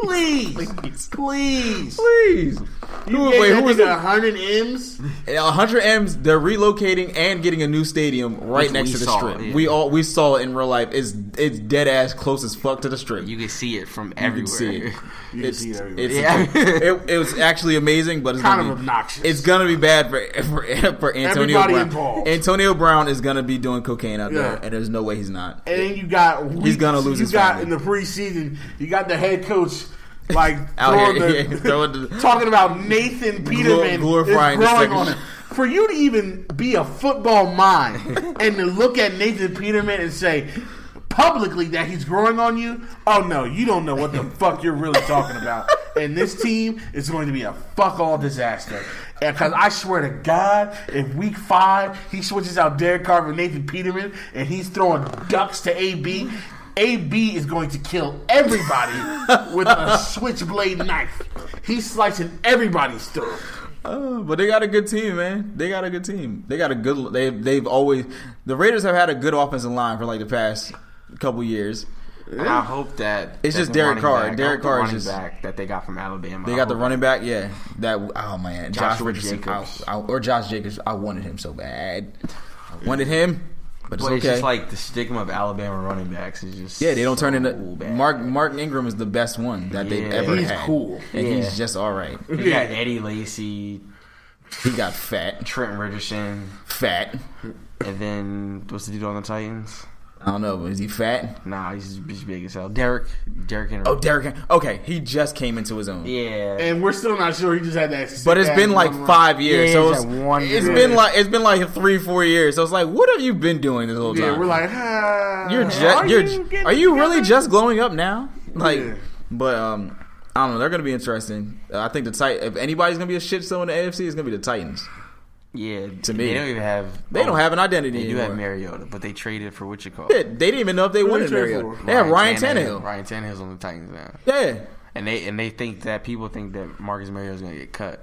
Speaker 4: please, please.
Speaker 5: Please.
Speaker 4: You
Speaker 5: Who,
Speaker 4: gave
Speaker 5: wait,
Speaker 4: that
Speaker 5: who was
Speaker 4: nigga
Speaker 5: the
Speaker 4: one hundred M's?
Speaker 5: one hundred M's? They're relocating and getting a new stadium right
Speaker 6: Which
Speaker 5: next
Speaker 6: we
Speaker 5: to the
Speaker 6: saw,
Speaker 5: strip.
Speaker 6: yeah.
Speaker 5: We all we saw it in real life. It's it's dead ass close as fuck to the strip.
Speaker 6: You can see it from
Speaker 5: You
Speaker 6: everywhere.
Speaker 5: can see it.
Speaker 4: You can
Speaker 5: It's,
Speaker 4: see it everywhere.
Speaker 5: it's
Speaker 6: Yeah.
Speaker 5: it, it was actually amazing, but it's
Speaker 4: Kind
Speaker 5: gonna
Speaker 4: of
Speaker 5: be,
Speaker 4: obnoxious.
Speaker 5: It's gonna be bad for for, for Antonio
Speaker 4: Everybody
Speaker 5: Brown.
Speaker 4: involved.
Speaker 5: Antonio Brown is gonna be doing cocaine out
Speaker 4: Yeah.
Speaker 5: there, and there's no way he's not.
Speaker 4: And then you got weeks,
Speaker 5: He's gonna lose
Speaker 4: You
Speaker 5: his
Speaker 4: got
Speaker 5: family.
Speaker 4: in the preseason. You got the head coach like
Speaker 5: Out
Speaker 4: throwing
Speaker 5: here,
Speaker 4: the,
Speaker 5: yeah, throwing the-
Speaker 4: talking about Nathan Peterman
Speaker 5: glorifying
Speaker 4: is
Speaker 5: the
Speaker 4: growing
Speaker 5: second-
Speaker 4: on him. For you to even be a football mind and to look at Nathan Peterman and say publicly that he's growing on you, oh no, you don't know what the fuck you're really talking about. And this team is going to be a fuck all disaster. Because I swear to God, if week five he switches out Derek Carr and Nathan Peterman and he's throwing ducks to A B, A B is going to kill everybody with a switchblade knife. He's slicing everybody's throat.
Speaker 5: Uh, but they got a good team, man. They got a good team. They got a good. They they've always the Raiders have had a good offensive line for like the past couple years.
Speaker 6: And I hope that
Speaker 5: It's
Speaker 6: that
Speaker 5: just
Speaker 6: the
Speaker 5: Derek
Speaker 6: running
Speaker 5: Carr.
Speaker 6: back-
Speaker 5: Derek
Speaker 6: I hope the
Speaker 5: Carr is
Speaker 6: running
Speaker 5: just-
Speaker 6: back that they got from Alabama.
Speaker 5: They
Speaker 6: I
Speaker 5: got the
Speaker 6: hope-
Speaker 5: running back, yeah. That oh man, Josh
Speaker 6: Joshua
Speaker 5: Richardson,
Speaker 6: Jacobs.
Speaker 5: I, I, or Josh Jacobs. I wanted him so bad. I wanted him, but it's
Speaker 6: But
Speaker 5: okay.
Speaker 6: it's just like the stigma of Alabama running backs is just
Speaker 5: yeah, they don't turn
Speaker 6: so
Speaker 5: into
Speaker 6: bad.
Speaker 5: Mark. Mark Ingram is the best one that they've
Speaker 6: Yeah.
Speaker 5: ever
Speaker 4: He's
Speaker 5: had.
Speaker 4: cool.
Speaker 5: and
Speaker 6: Yeah.
Speaker 5: he's just all right.
Speaker 6: You got Eddie Lacy,
Speaker 5: He got fat,
Speaker 6: Trent Richardson,
Speaker 5: fat.
Speaker 6: and then what's the dude on the Titans?
Speaker 5: I don't know, but is he fat?
Speaker 6: Nah, he's, he's big as hell. Derek, Derek Henry.
Speaker 5: Oh, Derrick. Okay, he just came into his own.
Speaker 6: yeah.
Speaker 4: And we're still not sure. He just had that.
Speaker 5: But it's been like five years,
Speaker 6: Yeah,
Speaker 5: so
Speaker 6: he's
Speaker 5: it's,
Speaker 6: had one
Speaker 5: it's
Speaker 6: year.
Speaker 5: been like it's been like three, four years. So it's like, what have you been doing this whole time?
Speaker 4: Yeah, we're like, ah,
Speaker 5: you're just,
Speaker 4: are
Speaker 5: you're,
Speaker 4: you, getting
Speaker 5: are you really
Speaker 4: together?
Speaker 5: just glowing up now? Like,
Speaker 4: Yeah.
Speaker 5: but um, I don't know. They're gonna be interesting. Uh, I think the Tit- if anybody's gonna be a shit show in the A F C, it's gonna be the Titans.
Speaker 6: yeah.
Speaker 5: To me.
Speaker 6: they don't even have.
Speaker 5: They don't have an identity
Speaker 6: They do
Speaker 5: anymore.
Speaker 6: have Mariota, but they traded for what you call.
Speaker 5: Yeah, they didn't even know if they
Speaker 4: Who
Speaker 5: wanted
Speaker 4: they trade
Speaker 5: Mariota.
Speaker 4: for?
Speaker 5: They have Ryan Tannehill.
Speaker 6: Ryan Tannehill's on the Titans now,
Speaker 5: Yeah,
Speaker 6: and they and they think that people think that Marcus Mariota's gonna get cut.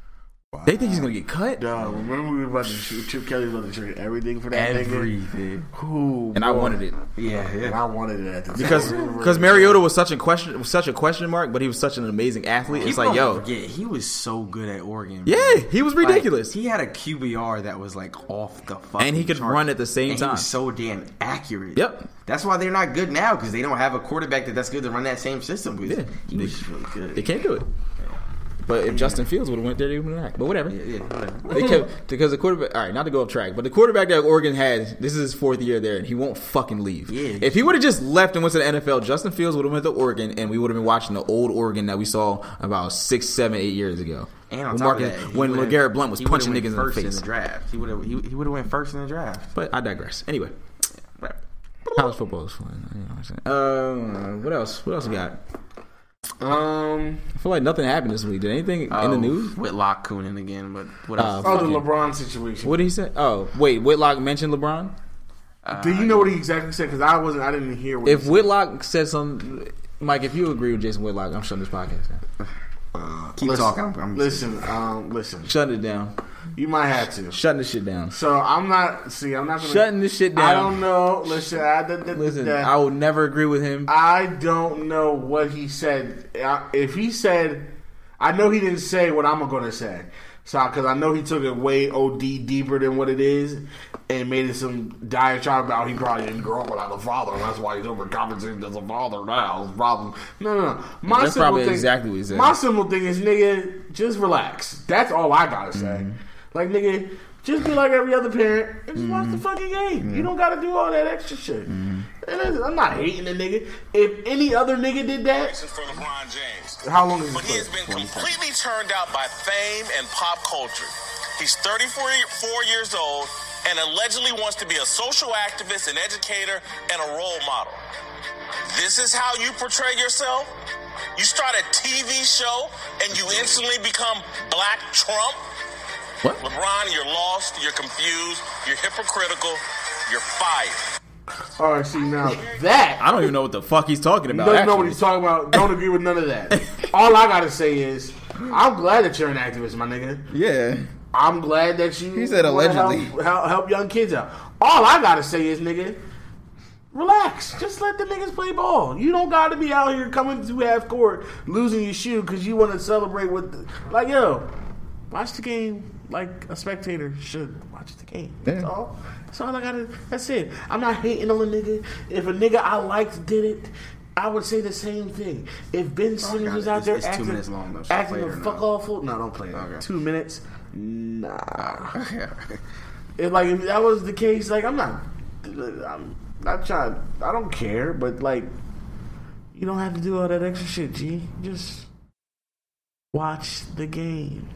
Speaker 5: they think he's gonna get cut.
Speaker 4: Dog, remember we were about to shoot Chip Kelly was about to trade everything for that nigga.
Speaker 6: Everything.
Speaker 4: Ooh,
Speaker 5: And I
Speaker 4: boy.
Speaker 5: wanted it
Speaker 6: Yeah,
Speaker 4: And
Speaker 6: yeah.
Speaker 4: I wanted it at the time.
Speaker 5: because because Mariota was such a question was such a question mark, but he was such an amazing athlete. It's
Speaker 6: People
Speaker 5: like, yo,
Speaker 6: don't forget, he was so good at Oregon.
Speaker 5: yeah,
Speaker 6: bro.
Speaker 5: he was
Speaker 6: Like,
Speaker 5: ridiculous.
Speaker 6: he had a Q B R that was like off the fucking
Speaker 5: And he could
Speaker 6: chart.
Speaker 5: run at the same
Speaker 6: and
Speaker 5: time.
Speaker 6: He was so damn accurate.
Speaker 5: Yep.
Speaker 6: That's why they're not good now because they don't have a quarterback that that's good to run that same system with.
Speaker 5: Yeah.
Speaker 6: He was just really good.
Speaker 5: They can't do it. But if Justin Fields would have went there, they would have not. But whatever.
Speaker 6: Yeah, yeah, whatever.
Speaker 5: They kept, because the quarterback. All right, not to go off track, but the quarterback that Oregon had, this is his fourth year there, and he won't fucking leave.
Speaker 6: Yeah.
Speaker 5: If he would have just left and went to the N F L, Justin Fields would have went to Oregon, and we would have been watching the old Oregon that we saw about six, seven, eight years ago.
Speaker 6: And on
Speaker 5: when
Speaker 6: top
Speaker 5: Marcus,
Speaker 6: of that, he
Speaker 5: when
Speaker 6: would've-
Speaker 5: LeGarrette Blunt was
Speaker 6: he would've
Speaker 5: punching
Speaker 6: went
Speaker 5: niggas in the
Speaker 6: first
Speaker 5: face.
Speaker 6: in the draft. He would have. He, he would have went first in the draft.
Speaker 5: But I digress. Anyway, college football is fun. You know what I'm saying? Uh, what else? What else we got?
Speaker 4: um,
Speaker 5: I feel like nothing happened this week. Did anything in the
Speaker 6: Oh,
Speaker 5: news?
Speaker 6: Whitlock Coonan again, but what
Speaker 5: Uh,
Speaker 6: else?
Speaker 4: oh, the
Speaker 5: fucking-
Speaker 4: LeBron situation.
Speaker 5: What did he say? Oh, wait, Whitlock mentioned LeBron.
Speaker 4: Do you know what he exactly said? Because I wasn't. I didn't hear. What
Speaker 5: If
Speaker 4: he said.
Speaker 5: Whitlock said something, Mike, if you agree with Jason Whitlock, I'm shutting this podcast down.
Speaker 6: Keep
Speaker 4: listen,
Speaker 6: talking. I'm, I'm
Speaker 4: listen, um, listen.
Speaker 5: Shutting it down.
Speaker 4: You might have to.
Speaker 5: Shutting this shit down.
Speaker 4: So I'm not. See, I'm not gonna.
Speaker 5: Shutting this shit down.
Speaker 4: I don't know. Listen, I, da, da, da,
Speaker 5: Listen,
Speaker 4: da.
Speaker 5: I will never agree with him.
Speaker 4: I don't know what he said. I- If he said, I know he didn't say what I'm going to say. So, because I know he took it way O D deeper than what it is and made it some diatribe about he probably didn't grow up without a father, and that's why he's overcompensating as a father now. It's a problem. No, no, no. My
Speaker 5: that's
Speaker 4: simple
Speaker 5: probably
Speaker 4: thing,
Speaker 5: exactly what he said.
Speaker 4: My simple thing is, nigga, just relax. That's all I gotta say.
Speaker 5: Mm-hmm.
Speaker 4: Like, nigga, just be like every other parent and just mm-hmm. watch the fucking game. Mm-hmm. You don't gotta do all that extra shit. Mm-hmm. I'm not hating the nigga. If any other nigga did that,
Speaker 7: for LeBron James.
Speaker 4: How long is
Speaker 7: But he has been completely turned out by fame and pop culture. He's thirty-four years old and allegedly wants to be a social activist, an educator, and a role model. This is how you portray yourself? You start a T V show and you instantly become Black Trump?
Speaker 5: What?
Speaker 7: LeBron, you're lost, you're confused, you're hypocritical, you're fired.
Speaker 4: All right, see, now that...
Speaker 5: I don't even know what the fuck he's talking about.
Speaker 4: Don't know what he's talking about. Don't agree with none of that. All I gotta say is, I'm glad that you're an activist, my nigga.
Speaker 5: Yeah.
Speaker 4: I'm glad that you...
Speaker 5: He said allegedly.
Speaker 4: Help, help, help young kids out. All I gotta say is, nigga, relax. Just let the niggas play ball. You don't gotta be out here coming to half court, losing your shoe because you want to celebrate with... The, like, yo, watch the game like a spectator should watch the game. That's yeah. all. That's all I gotta. That's it. I'm not hating on a nigga. If a nigga I liked did it, I would say the same thing. If Ben Simmons oh, was out
Speaker 6: it's,
Speaker 4: there
Speaker 6: it's
Speaker 4: acting,
Speaker 6: two minutes long, though.
Speaker 4: acting a fuck awful, no, don't play that. Okay. Two minutes, nah. If like if that was the case, like I'm not, I'm not trying. I don't care, but like, you don't have to do all that extra shit, G. Just watch the game.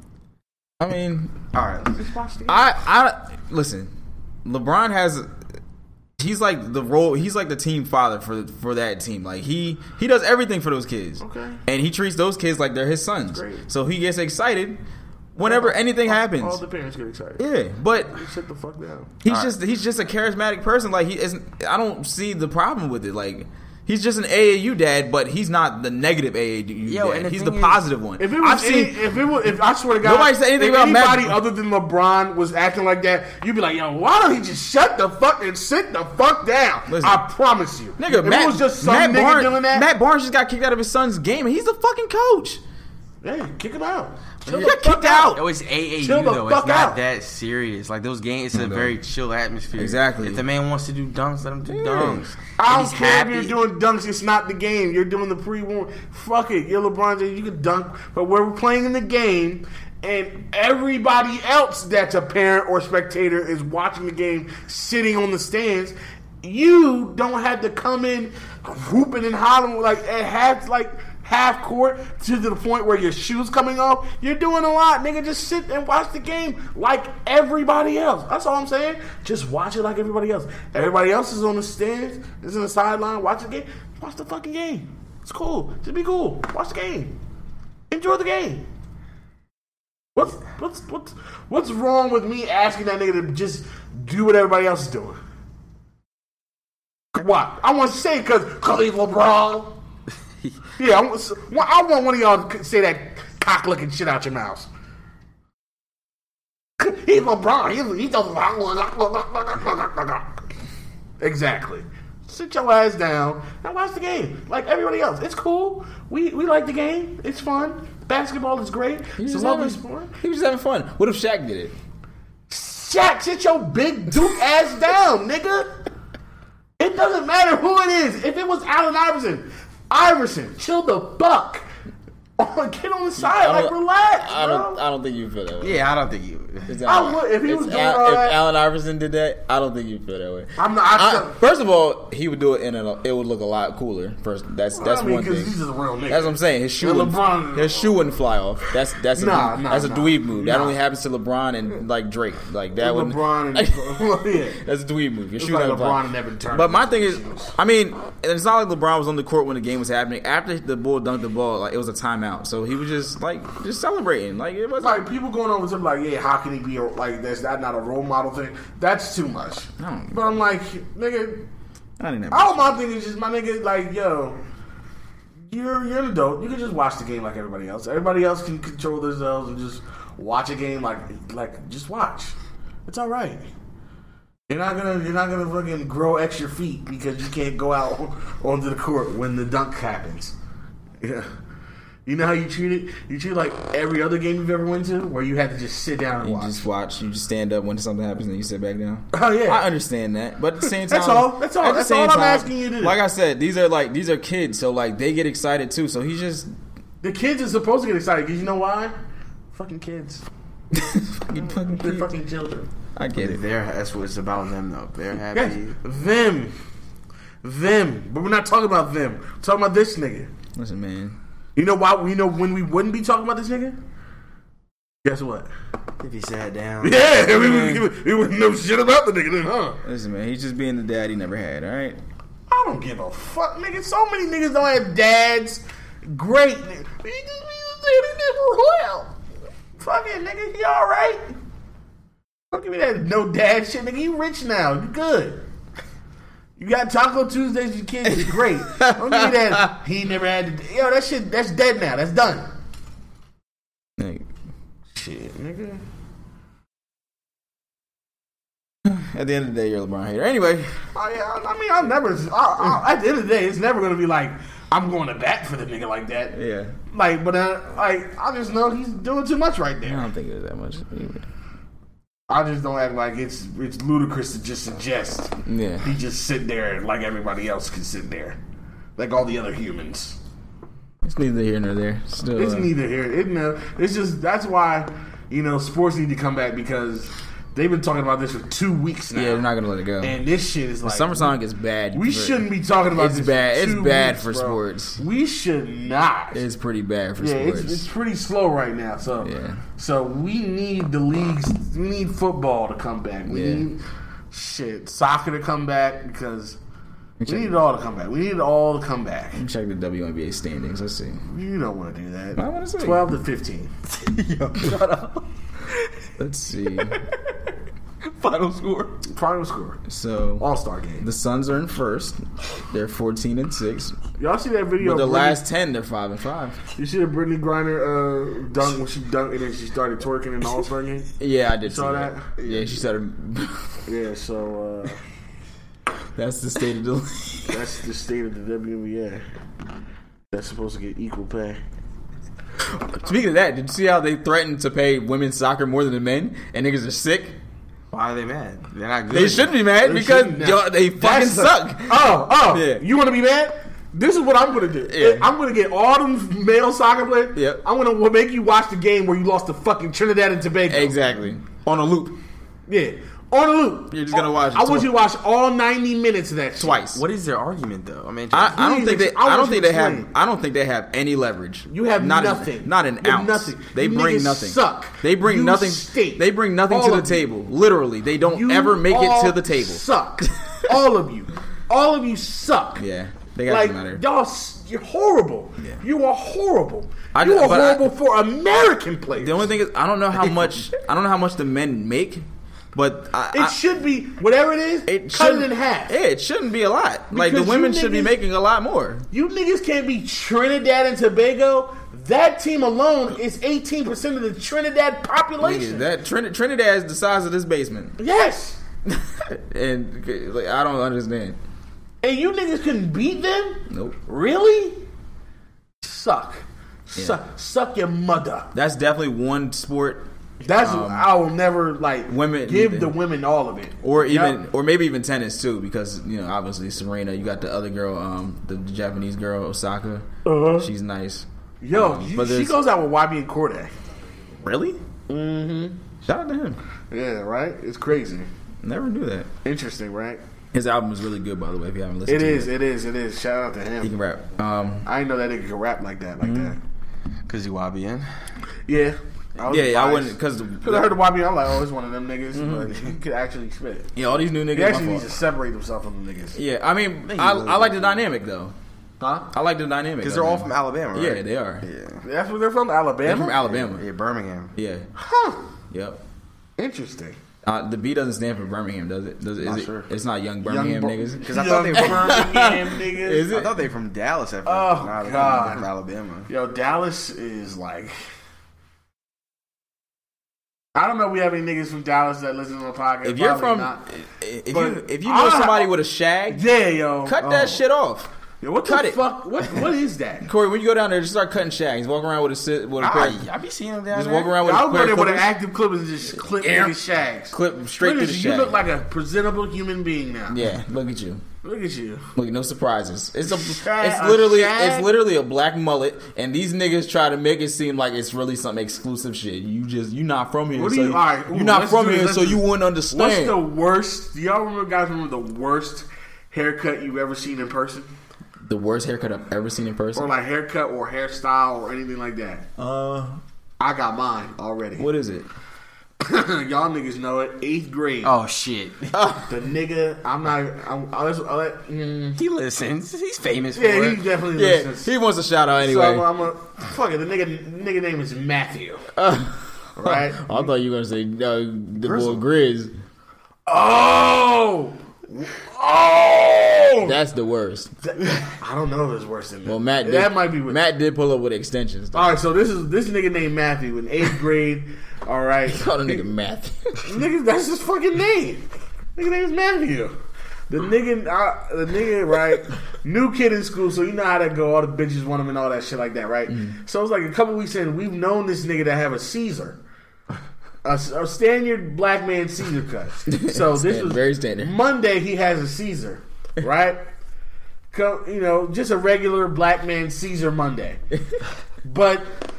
Speaker 5: I mean,
Speaker 4: all right. Let's just watch the game.
Speaker 5: I, I listen. LeBron has, he's like the role. He's like the team father for for that team. Like he he does everything for those kids.
Speaker 4: Okay.
Speaker 5: And he treats those kids like they're his sons. So he gets excited whenever
Speaker 4: all,
Speaker 5: anything
Speaker 4: all,
Speaker 5: happens.
Speaker 4: All the parents get excited.
Speaker 5: Yeah, but
Speaker 4: sit the fuck down.
Speaker 5: He's
Speaker 4: all
Speaker 5: just
Speaker 4: right.
Speaker 5: he's just a charismatic person. Like he isn't. I don't see the problem with it. Like. He's just an A A U dad, but he's not the negative A A U Yo, dad. And the he's the is, positive one.
Speaker 4: If it was,
Speaker 5: I've
Speaker 4: any,
Speaker 5: seen,
Speaker 4: if it was, if I swear to God,
Speaker 5: nobody said anything
Speaker 4: if
Speaker 5: about
Speaker 4: anybody
Speaker 5: Matt.
Speaker 4: other than LeBron was acting like that, you'd be like, yo, why don't he just shut the fuck and sit the fuck down?
Speaker 5: Listen,
Speaker 4: I promise you,
Speaker 5: nigga.
Speaker 4: If
Speaker 5: Matt,
Speaker 4: it was just some
Speaker 5: Matt
Speaker 4: nigga
Speaker 5: Barnes,
Speaker 4: doing that,
Speaker 5: Matt Barnes just got kicked out of his son's game, and he's the fucking coach.
Speaker 4: Hey, kick him out.
Speaker 5: Chill he got kicked out.
Speaker 6: It was A A U
Speaker 4: Chill
Speaker 6: though. It's not
Speaker 4: out.
Speaker 6: that serious. Like those games, it's a very chill atmosphere.
Speaker 5: Exactly.
Speaker 6: If the man wants to do dunks, let him do
Speaker 5: yeah.
Speaker 6: dunks.
Speaker 4: I don't care happy. If you're doing dunks. It's not the game. You're doing the pre-warn. Fuck it. You're LeBron James. You can dunk, but we're playing in the game, and everybody else that's a parent or spectator is watching the game, sitting on the stands. You don't have to come in whooping and hollering like at half like. half court to the point where your shoes coming off. You're doing a lot, nigga. Just sit and watch the game like everybody else. That's all I'm saying. Just watch it like everybody else. Everybody else is on the stands, is in the sideline. Watch the game. Watch the fucking game. It's cool. Just be cool. Watch the game. Enjoy the game. What's what's what's what's wrong with me asking that nigga to just do what everybody else is doing? What? I want to say because Khalid LeBron. Yeah, I want, I want one of y'all to say that cock-looking shit out your mouth. He's LeBron. He, he does exactly. Sit your ass down and watch the game like everybody else. It's cool. We we like the game. It's fun. Basketball is great. It's a lovely sport.
Speaker 5: He was just having fun. What if Shaq did it?
Speaker 4: Shaq, sit your big Duke ass down, nigga. It doesn't matter who it is. If it was Allen Iverson. Iverson, chill the fuck. Oh, get on the side, like relax,
Speaker 5: I
Speaker 4: bro.
Speaker 5: don't. I don't think you feel that way.
Speaker 6: Yeah, I don't think you.
Speaker 4: I would if he was doing
Speaker 5: Al,
Speaker 4: all
Speaker 5: if
Speaker 4: that.
Speaker 5: Allen Iverson did that, I don't think you feel that way.
Speaker 4: I'm not. I,
Speaker 5: I, first of all, he would do it in a. It would look a lot cooler. First, that's that's
Speaker 4: I mean,
Speaker 5: one thing.
Speaker 4: He's a real nigga.
Speaker 5: That's what I'm saying. His shoe,
Speaker 4: yeah,
Speaker 5: wouldn't, his shoe wouldn't fly off. That's that's a,
Speaker 4: nah, nah,
Speaker 5: that's a
Speaker 4: nah,
Speaker 5: dweeb move.
Speaker 4: nah.
Speaker 5: That only happens to LeBron and like Drake. Like that one.
Speaker 4: LeBron and yeah.
Speaker 5: That's a dweeb move. Your
Speaker 4: it's
Speaker 5: shoe
Speaker 4: like
Speaker 5: doesn't
Speaker 4: LeBron
Speaker 5: fly.
Speaker 4: and never turned.
Speaker 5: But my thing is, I mean, and it's not like LeBron was on the court when the game was happening. After the Bull dunked the ball, like it was a timeout, so he was just like just celebrating. Like it was
Speaker 4: like people going over to him like, yeah, how can he be a, like that's that not a role model thing? That's too much. But I'm like, nigga,
Speaker 5: I didn't.
Speaker 4: All my thing is just my nigga, like, yo, you're you're an adult. You can just watch the game like everybody else. Everybody else can control themselves and just watch a game like like just watch. It's all right. You're not gonna you're not gonna fucking grow extra feet because you can't go out onto the court when the dunk happens. Yeah. You know how you treat it? You treat it like every other game you've ever went to, where you had to just sit down and
Speaker 5: you
Speaker 4: watch.
Speaker 5: You just watch. You just stand up when something happens and you sit back down.
Speaker 4: Oh yeah,
Speaker 5: I understand that, but at the same time,
Speaker 4: that's all. That's all. That's all I'm asking you to do.
Speaker 5: Like I said, these are like these are kids, so like they get excited too. So he's just
Speaker 4: the kids are supposed to get excited because you know why? Fucking kids.
Speaker 5: fucking fucking
Speaker 4: They're
Speaker 5: kids.
Speaker 4: fucking children.
Speaker 5: I get it.
Speaker 6: They're, that's what it's about them, though. They're happy.
Speaker 4: Yes, them, them. But we're not talking about them. We're talking about this nigga.
Speaker 5: Listen, man.
Speaker 4: You know why? We know when we wouldn't be talking about this nigga. Guess what?
Speaker 6: If he sat down.
Speaker 4: Yeah, we, we, we wouldn't know shit about the nigga then, huh?
Speaker 5: Listen, man. He's just being the dad he never had. All right.
Speaker 4: I don't give a fuck, nigga. So many niggas don't have dads. Great. Nigga. He just well. Fuck it, nigga. He all right. Don't give me that no dad shit, nigga. You rich now. You good. You got Taco Tuesdays with your kids. It's great. Don't give me that. He never had to. Yo, that shit. That's dead now. That's done.
Speaker 5: Nigga.
Speaker 4: Shit, nigga.
Speaker 5: At the end of the day, you're a LeBron hater. Anyway.
Speaker 4: Oh, yeah, I mean, I'll never. I, I, at the end of the day, it's never gonna be like I'm going to bat for the nigga like that.
Speaker 5: Yeah.
Speaker 4: Like, but uh, like I just know he's doing too much right there.
Speaker 5: I don't think it was that much. Either.
Speaker 4: I just don't act like it's it's ludicrous to just suggest.
Speaker 5: Yeah.
Speaker 4: He just sit there like everybody else can sit there, like all the other humans.
Speaker 5: It's neither here nor there. Still,
Speaker 4: It's
Speaker 5: uh,
Speaker 4: neither here. It, no, it's just that's why you know sports need to come back because they've been talking about this for two weeks now.
Speaker 5: Yeah, they're not gonna let it go.
Speaker 4: And this shit is
Speaker 5: the
Speaker 4: like
Speaker 5: summer song is bad.
Speaker 4: We
Speaker 5: for,
Speaker 4: shouldn't be talking about
Speaker 5: it's
Speaker 4: this.
Speaker 5: Bad.
Speaker 4: For
Speaker 5: it's
Speaker 4: two
Speaker 5: bad
Speaker 4: weeks,
Speaker 5: for
Speaker 4: bro.
Speaker 5: sports.
Speaker 4: We should not.
Speaker 5: It's pretty bad for
Speaker 4: yeah,
Speaker 5: sports.
Speaker 4: it's, it's pretty slow right now. So,
Speaker 5: Yeah.
Speaker 4: so we need the leagues. We need football to come back. We
Speaker 5: Yeah.
Speaker 4: need shit soccer to come back because we
Speaker 5: check-
Speaker 4: need it all to come back. We need it all to come back.
Speaker 5: Let me check the W N B A standings. Let's see.
Speaker 4: You don't want to do that.
Speaker 5: I wanna see.
Speaker 4: Twelve to fifteen.
Speaker 6: Yo, shut up.
Speaker 5: Let's see.
Speaker 6: Final score.
Speaker 4: Final score.
Speaker 5: So
Speaker 4: All Star game.
Speaker 5: the Suns are in first. They're fourteen and six.
Speaker 4: Y'all see that video?
Speaker 5: But the
Speaker 4: of Brittany-
Speaker 5: last ten, they're five and five.
Speaker 4: You see the Brittany Griner uh, dunk when she dunked and then she started twerking in the All Star game.
Speaker 5: Yeah, I did
Speaker 4: Saw
Speaker 5: see
Speaker 4: that?
Speaker 5: that. Yeah, she started.
Speaker 4: Yeah. So uh,
Speaker 5: That's the state of the league.
Speaker 4: that's the state of the W N B A. That's supposed to get equal pay.
Speaker 5: Speaking of that, did you see how they threatened to pay women's soccer more than the men? And niggas are sick.
Speaker 6: Why are they mad? They're not good.
Speaker 5: They shouldn't be mad
Speaker 4: They
Speaker 5: because
Speaker 4: shouldn't.
Speaker 5: yo, they fucking
Speaker 4: That's the-
Speaker 5: suck.
Speaker 4: Oh, oh.
Speaker 5: Yeah.
Speaker 4: You want to be mad? This is what I'm going to do.
Speaker 5: Yeah.
Speaker 4: I'm going to get all them male soccer players.
Speaker 5: Yep.
Speaker 4: I'm going to make you watch the game where you lost to fucking Trinidad and Tobago.
Speaker 5: Exactly. On a loop.
Speaker 4: Yeah. On a loop.
Speaker 5: You're just gonna watch it
Speaker 4: I want
Speaker 5: twice.
Speaker 4: you to watch all ninety minutes of that shit.
Speaker 5: Twice.
Speaker 6: What is their argument, though? I mean,
Speaker 5: I, I don't
Speaker 4: Please
Speaker 5: think they.
Speaker 4: ex- I
Speaker 5: I
Speaker 4: want
Speaker 5: don't
Speaker 4: you
Speaker 5: think
Speaker 4: to
Speaker 5: they have.
Speaker 4: explain.
Speaker 5: I don't think they have any leverage.
Speaker 4: You have
Speaker 5: not
Speaker 4: nothing.
Speaker 5: An, not an
Speaker 4: You have
Speaker 5: ounce.
Speaker 4: nothing.
Speaker 5: They
Speaker 4: You
Speaker 5: bring
Speaker 4: niggas
Speaker 5: nothing.
Speaker 4: suck.
Speaker 5: They bring
Speaker 4: You
Speaker 5: nothing.
Speaker 4: stink.
Speaker 5: They bring nothing
Speaker 4: All
Speaker 5: to the
Speaker 4: of you.
Speaker 5: table. Literally, they don't
Speaker 4: You
Speaker 5: ever make it
Speaker 4: all
Speaker 5: to the table.
Speaker 4: Suck. All of you. All of you suck.
Speaker 5: Yeah, they got
Speaker 4: Like
Speaker 5: to matter.
Speaker 4: y'all, s- you're horrible.
Speaker 5: Yeah.
Speaker 4: You are horrible.
Speaker 5: I
Speaker 4: you
Speaker 5: ju-
Speaker 4: are
Speaker 5: but I-
Speaker 4: horrible for American players.
Speaker 5: The only thing is, I don't know how much. I don't know how much the men make, but I,
Speaker 4: it
Speaker 5: I,
Speaker 4: should be whatever it is.
Speaker 5: it
Speaker 4: cut it
Speaker 5: shouldn't-
Speaker 4: in half.
Speaker 5: Yeah, it shouldn't be a lot. Like the
Speaker 4: Because you
Speaker 5: women should be
Speaker 4: niggas-
Speaker 5: making a lot more.
Speaker 4: You niggas can't be Trinidad and Tobago. That team alone is eighteen percent of the Trinidad population.
Speaker 5: Nigga, that Trin- Trinidad is the size of this basement,
Speaker 4: yes.
Speaker 5: and like, I don't understand.
Speaker 4: And you niggas couldn't beat them?
Speaker 5: Nope.
Speaker 4: Really? Suck.
Speaker 5: Yeah.
Speaker 4: Suck. Suck your mother.
Speaker 5: That's definitely one sport.
Speaker 4: That's
Speaker 5: Um,
Speaker 4: I will never like
Speaker 5: women-
Speaker 4: give the women all of it.
Speaker 5: Or even,
Speaker 4: Yep.
Speaker 5: or maybe even tennis too, because you know, obviously Serena. You got the other girl, um, the Japanese girl, Osaka.
Speaker 4: Uh-huh.
Speaker 5: She's nice.
Speaker 4: Yo,
Speaker 5: Um,
Speaker 4: you-
Speaker 5: but
Speaker 4: she
Speaker 5: there's-
Speaker 4: goes out with Y B and Corday.
Speaker 5: Really? Mm-hmm. Shout out to him.
Speaker 4: Yeah, right. It's crazy.
Speaker 5: Never knew that.
Speaker 4: Interesting, right?
Speaker 5: His album is really good, by the way. If you haven't listened
Speaker 4: It
Speaker 5: to
Speaker 4: is.
Speaker 5: it,
Speaker 4: It is. It is. Shout out to
Speaker 5: he
Speaker 4: him.
Speaker 5: can rap. Um,
Speaker 4: I didn't know that nigga could rap like that. Like that.
Speaker 6: because you Y B N.
Speaker 4: Yeah. I was
Speaker 5: yeah, I
Speaker 4: surprised.
Speaker 5: wouldn't because
Speaker 4: Because I heard the Y B, I'm like, oh, it's one of them niggas, but he could actually spit.
Speaker 5: yeah, all these new niggas.
Speaker 4: He
Speaker 5: my
Speaker 4: actually needs
Speaker 5: fault.
Speaker 4: to separate himself from the niggas.
Speaker 5: Yeah, I mean, I, I like the dynamic though.
Speaker 4: Huh?
Speaker 5: I like the dynamic
Speaker 6: Because
Speaker 5: of
Speaker 6: they're all
Speaker 5: them.
Speaker 6: from Alabama, right?
Speaker 5: Yeah, they are.
Speaker 6: Yeah.
Speaker 4: That's where they're from, Alabama?
Speaker 5: They're from Alabama.
Speaker 6: Yeah, Birmingham.
Speaker 5: Yeah.
Speaker 4: Huh.
Speaker 5: Yep.
Speaker 4: Interesting.
Speaker 5: Uh, the B doesn't stand for Birmingham, does it? Does it? Is
Speaker 6: Not
Speaker 5: it
Speaker 6: sure.
Speaker 5: It's not young Birmingham
Speaker 4: Bur-
Speaker 5: niggas.
Speaker 6: Because I thought they were from,
Speaker 4: Birmingham niggas.
Speaker 5: Is
Speaker 6: I
Speaker 5: it?
Speaker 6: thought they were from Dallas at first.
Speaker 4: Oh,
Speaker 6: Nah, they're
Speaker 4: God.
Speaker 6: from Alabama.
Speaker 4: Yo, Dallas is like... I don't know if we have any niggas from Dallas that listen to the podcast.
Speaker 5: If you're
Speaker 4: Probably
Speaker 5: from,
Speaker 4: not.
Speaker 5: if
Speaker 4: But
Speaker 5: you if you know
Speaker 4: I-
Speaker 5: somebody with a shag,
Speaker 4: Yeah, yo.
Speaker 5: cut
Speaker 4: Oh.
Speaker 5: that shit off.
Speaker 4: Yo, what
Speaker 5: Cut
Speaker 4: the
Speaker 5: it.
Speaker 4: fuck? What what is that?
Speaker 5: Corey, when you go down there, just start cutting shags. Walk around with a sit with a pair.
Speaker 6: I, I be seeing them down
Speaker 5: Just
Speaker 6: there.
Speaker 5: walk around with
Speaker 4: I'll
Speaker 5: a
Speaker 4: go
Speaker 5: pair
Speaker 4: there
Speaker 5: of
Speaker 4: with an
Speaker 5: clippers.
Speaker 4: active clippers and just clip
Speaker 5: Yeah.
Speaker 4: niggas shags.
Speaker 5: Clip straight
Speaker 4: Look
Speaker 5: to
Speaker 4: at
Speaker 5: the
Speaker 4: you.
Speaker 5: shag.
Speaker 4: You look like a presentable human being now.
Speaker 5: Yeah, look at you.
Speaker 4: Look at you.
Speaker 5: Look, no surprises. It's a,
Speaker 4: Shag-
Speaker 5: it's literally,
Speaker 4: a shag?
Speaker 5: it's literally a black mullet, and these niggas try to make it seem like it's really some exclusive shit. You just, you not from here,
Speaker 4: What
Speaker 5: so
Speaker 4: do you?
Speaker 5: you,
Speaker 4: All right, ooh,
Speaker 5: you're not
Speaker 4: let's
Speaker 5: from
Speaker 4: do it.
Speaker 5: here,
Speaker 4: Let's
Speaker 5: so
Speaker 4: do
Speaker 5: you
Speaker 4: it.
Speaker 5: wouldn't understand.
Speaker 4: What's the worst? Do y'all remember, guys? Remember the worst haircut you've ever seen in person,
Speaker 5: The worst haircut I've ever seen in person.
Speaker 4: or like haircut or hairstyle or anything like that?
Speaker 5: Uh,
Speaker 4: I got mine already.
Speaker 5: what is it?
Speaker 4: Y'all niggas know it. Eighth grade.
Speaker 6: Oh shit.
Speaker 4: The nigga. I'm not. I'm, I'll, let- I'll let. Mm,
Speaker 6: He listens. He's famous for
Speaker 4: yeah,
Speaker 6: it.
Speaker 4: he definitely
Speaker 5: Yeah,
Speaker 4: listens.
Speaker 5: he wants a shout out anyway.
Speaker 4: So I'm, I'm a fuck it. The nigga, nigga name is Matthew. Right?
Speaker 5: I thought you were gonna say uh, the
Speaker 4: Grizzle.
Speaker 5: boy Grizz.
Speaker 4: Oh, oh.
Speaker 5: That's the worst.
Speaker 4: I don't know if it's worse than that.
Speaker 5: Well, Matt. Did,
Speaker 4: that might be. With,
Speaker 5: Matt did pull up with extensions. Though.
Speaker 4: All right, so this is this nigga named Matthew in eighth grade. All right,
Speaker 5: Call the nigga Matthew.
Speaker 4: nigga, that's his fucking name. Nigga name is Matthew. The nigga, uh, the nigga, right? New kid in school, so you know how that go. All the bitches want him and all that shit like that, right?
Speaker 5: Mm.
Speaker 4: So it's like a couple weeks in, we've known this nigga to have a Caesar, a, a standard black man Caesar cut. So this
Speaker 5: Stand-
Speaker 4: was
Speaker 5: very standard.
Speaker 4: Monday. He has a Caesar, right? Come, you know, just a regular black man Caesar Monday, but.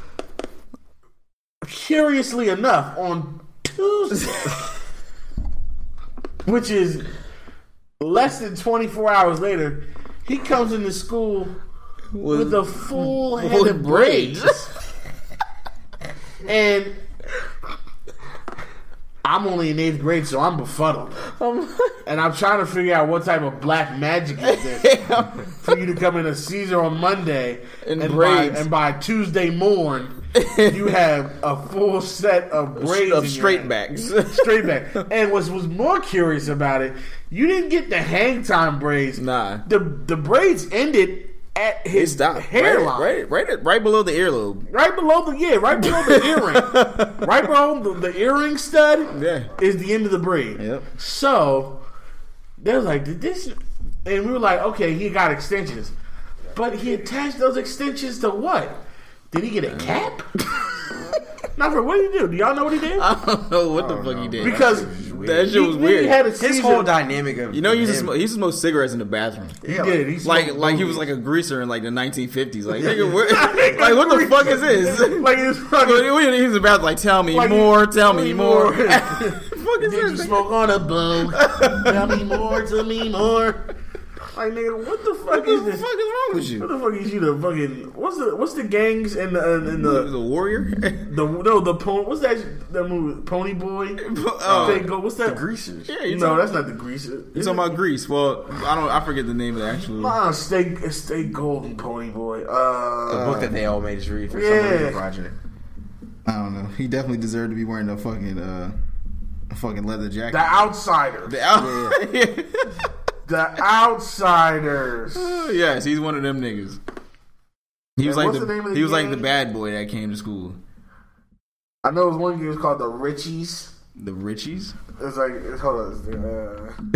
Speaker 4: Curiously enough, on Tuesday, which is less than twenty-four hours later, he comes into school with a full head
Speaker 5: full
Speaker 4: of
Speaker 5: braids.
Speaker 4: braids. And I'm only in eighth grade, so I'm befuddled. And I'm trying to figure out what type of black magic is this for you to come in a Caesar on Monday
Speaker 5: And
Speaker 4: and, by,
Speaker 5: braids.
Speaker 4: and by Tuesday morn you have a full set of braids
Speaker 5: of
Speaker 4: in your
Speaker 5: straight
Speaker 4: hand.
Speaker 5: backs.
Speaker 4: Straight back. And what was more curious about it, you didn't get the hang time braids.
Speaker 5: Nah.
Speaker 4: The the braids ended at his
Speaker 5: Stop.
Speaker 4: hairline.
Speaker 5: Right, right, right, right below the earlobe.
Speaker 4: Right below the yeah, right below the earring, right below the, the earring stud
Speaker 5: Yeah.
Speaker 4: is the end of the braid.
Speaker 5: Yep.
Speaker 4: So they was like, "Did this?" And we were like, "Okay, he got extensions, but he attached those extensions to what? Did he get a cap?" Not for what did he do? Do y'all know what he did?
Speaker 5: I don't know what the fuck he did.
Speaker 4: Because
Speaker 5: that shit was
Speaker 4: he,
Speaker 5: weird.
Speaker 4: He had a
Speaker 6: His
Speaker 4: Caesar-
Speaker 6: whole dynamic of
Speaker 5: You know, he used, to
Speaker 6: him-
Speaker 5: smoke, he used to smoke cigarettes in the bathroom.
Speaker 4: He did. He
Speaker 5: Like,
Speaker 4: smoked
Speaker 5: like he
Speaker 4: boobies.
Speaker 5: was like a greaser in like the nineteen fifties. Like, nigga, where, like what the fuck is this?
Speaker 4: like he was
Speaker 5: Like,
Speaker 4: fucking.
Speaker 5: he was in the bathroom, like, tell me
Speaker 4: Like,
Speaker 5: more, tell me more.
Speaker 4: more.
Speaker 5: Fuck is
Speaker 4: Did you
Speaker 5: this?
Speaker 4: smoke on a bone? Tell me more, tell me more. Like nigga, what the fuck
Speaker 5: What
Speaker 4: is
Speaker 5: the
Speaker 4: this?
Speaker 5: fuck is wrong with
Speaker 4: What
Speaker 5: you?
Speaker 4: the fuck is you the fucking? What's the what's the gangs in the in
Speaker 5: He was
Speaker 4: the
Speaker 5: a warrior.
Speaker 4: the no the pony? What's that that movie? Pony Boy.
Speaker 5: Oh.
Speaker 4: They go. What's that?
Speaker 6: the greasers.
Speaker 5: Yeah, you
Speaker 4: No,
Speaker 5: talking,
Speaker 4: that's not the greaser.
Speaker 5: you talking about Grease? Well, I don't. I forget the name of the actual.
Speaker 4: Nah, stay stay golden, Pony Boy.
Speaker 6: The
Speaker 4: Uh,
Speaker 6: book that they all made us read for
Speaker 4: Yeah.
Speaker 6: some other project.
Speaker 8: I don't know. He definitely deserved to be wearing a fucking uh, a fucking leather jacket.
Speaker 4: the Outsiders.
Speaker 5: The out-
Speaker 4: The Outsiders.
Speaker 5: yes, he's one of them niggas. He was
Speaker 4: And
Speaker 5: like
Speaker 4: what's
Speaker 5: the,
Speaker 4: the name of the
Speaker 5: he was like the
Speaker 4: gang?
Speaker 5: bad boy that came to school.
Speaker 4: I know it was one game was called the Richies.
Speaker 5: The Richies.
Speaker 4: It's like it's, hold on.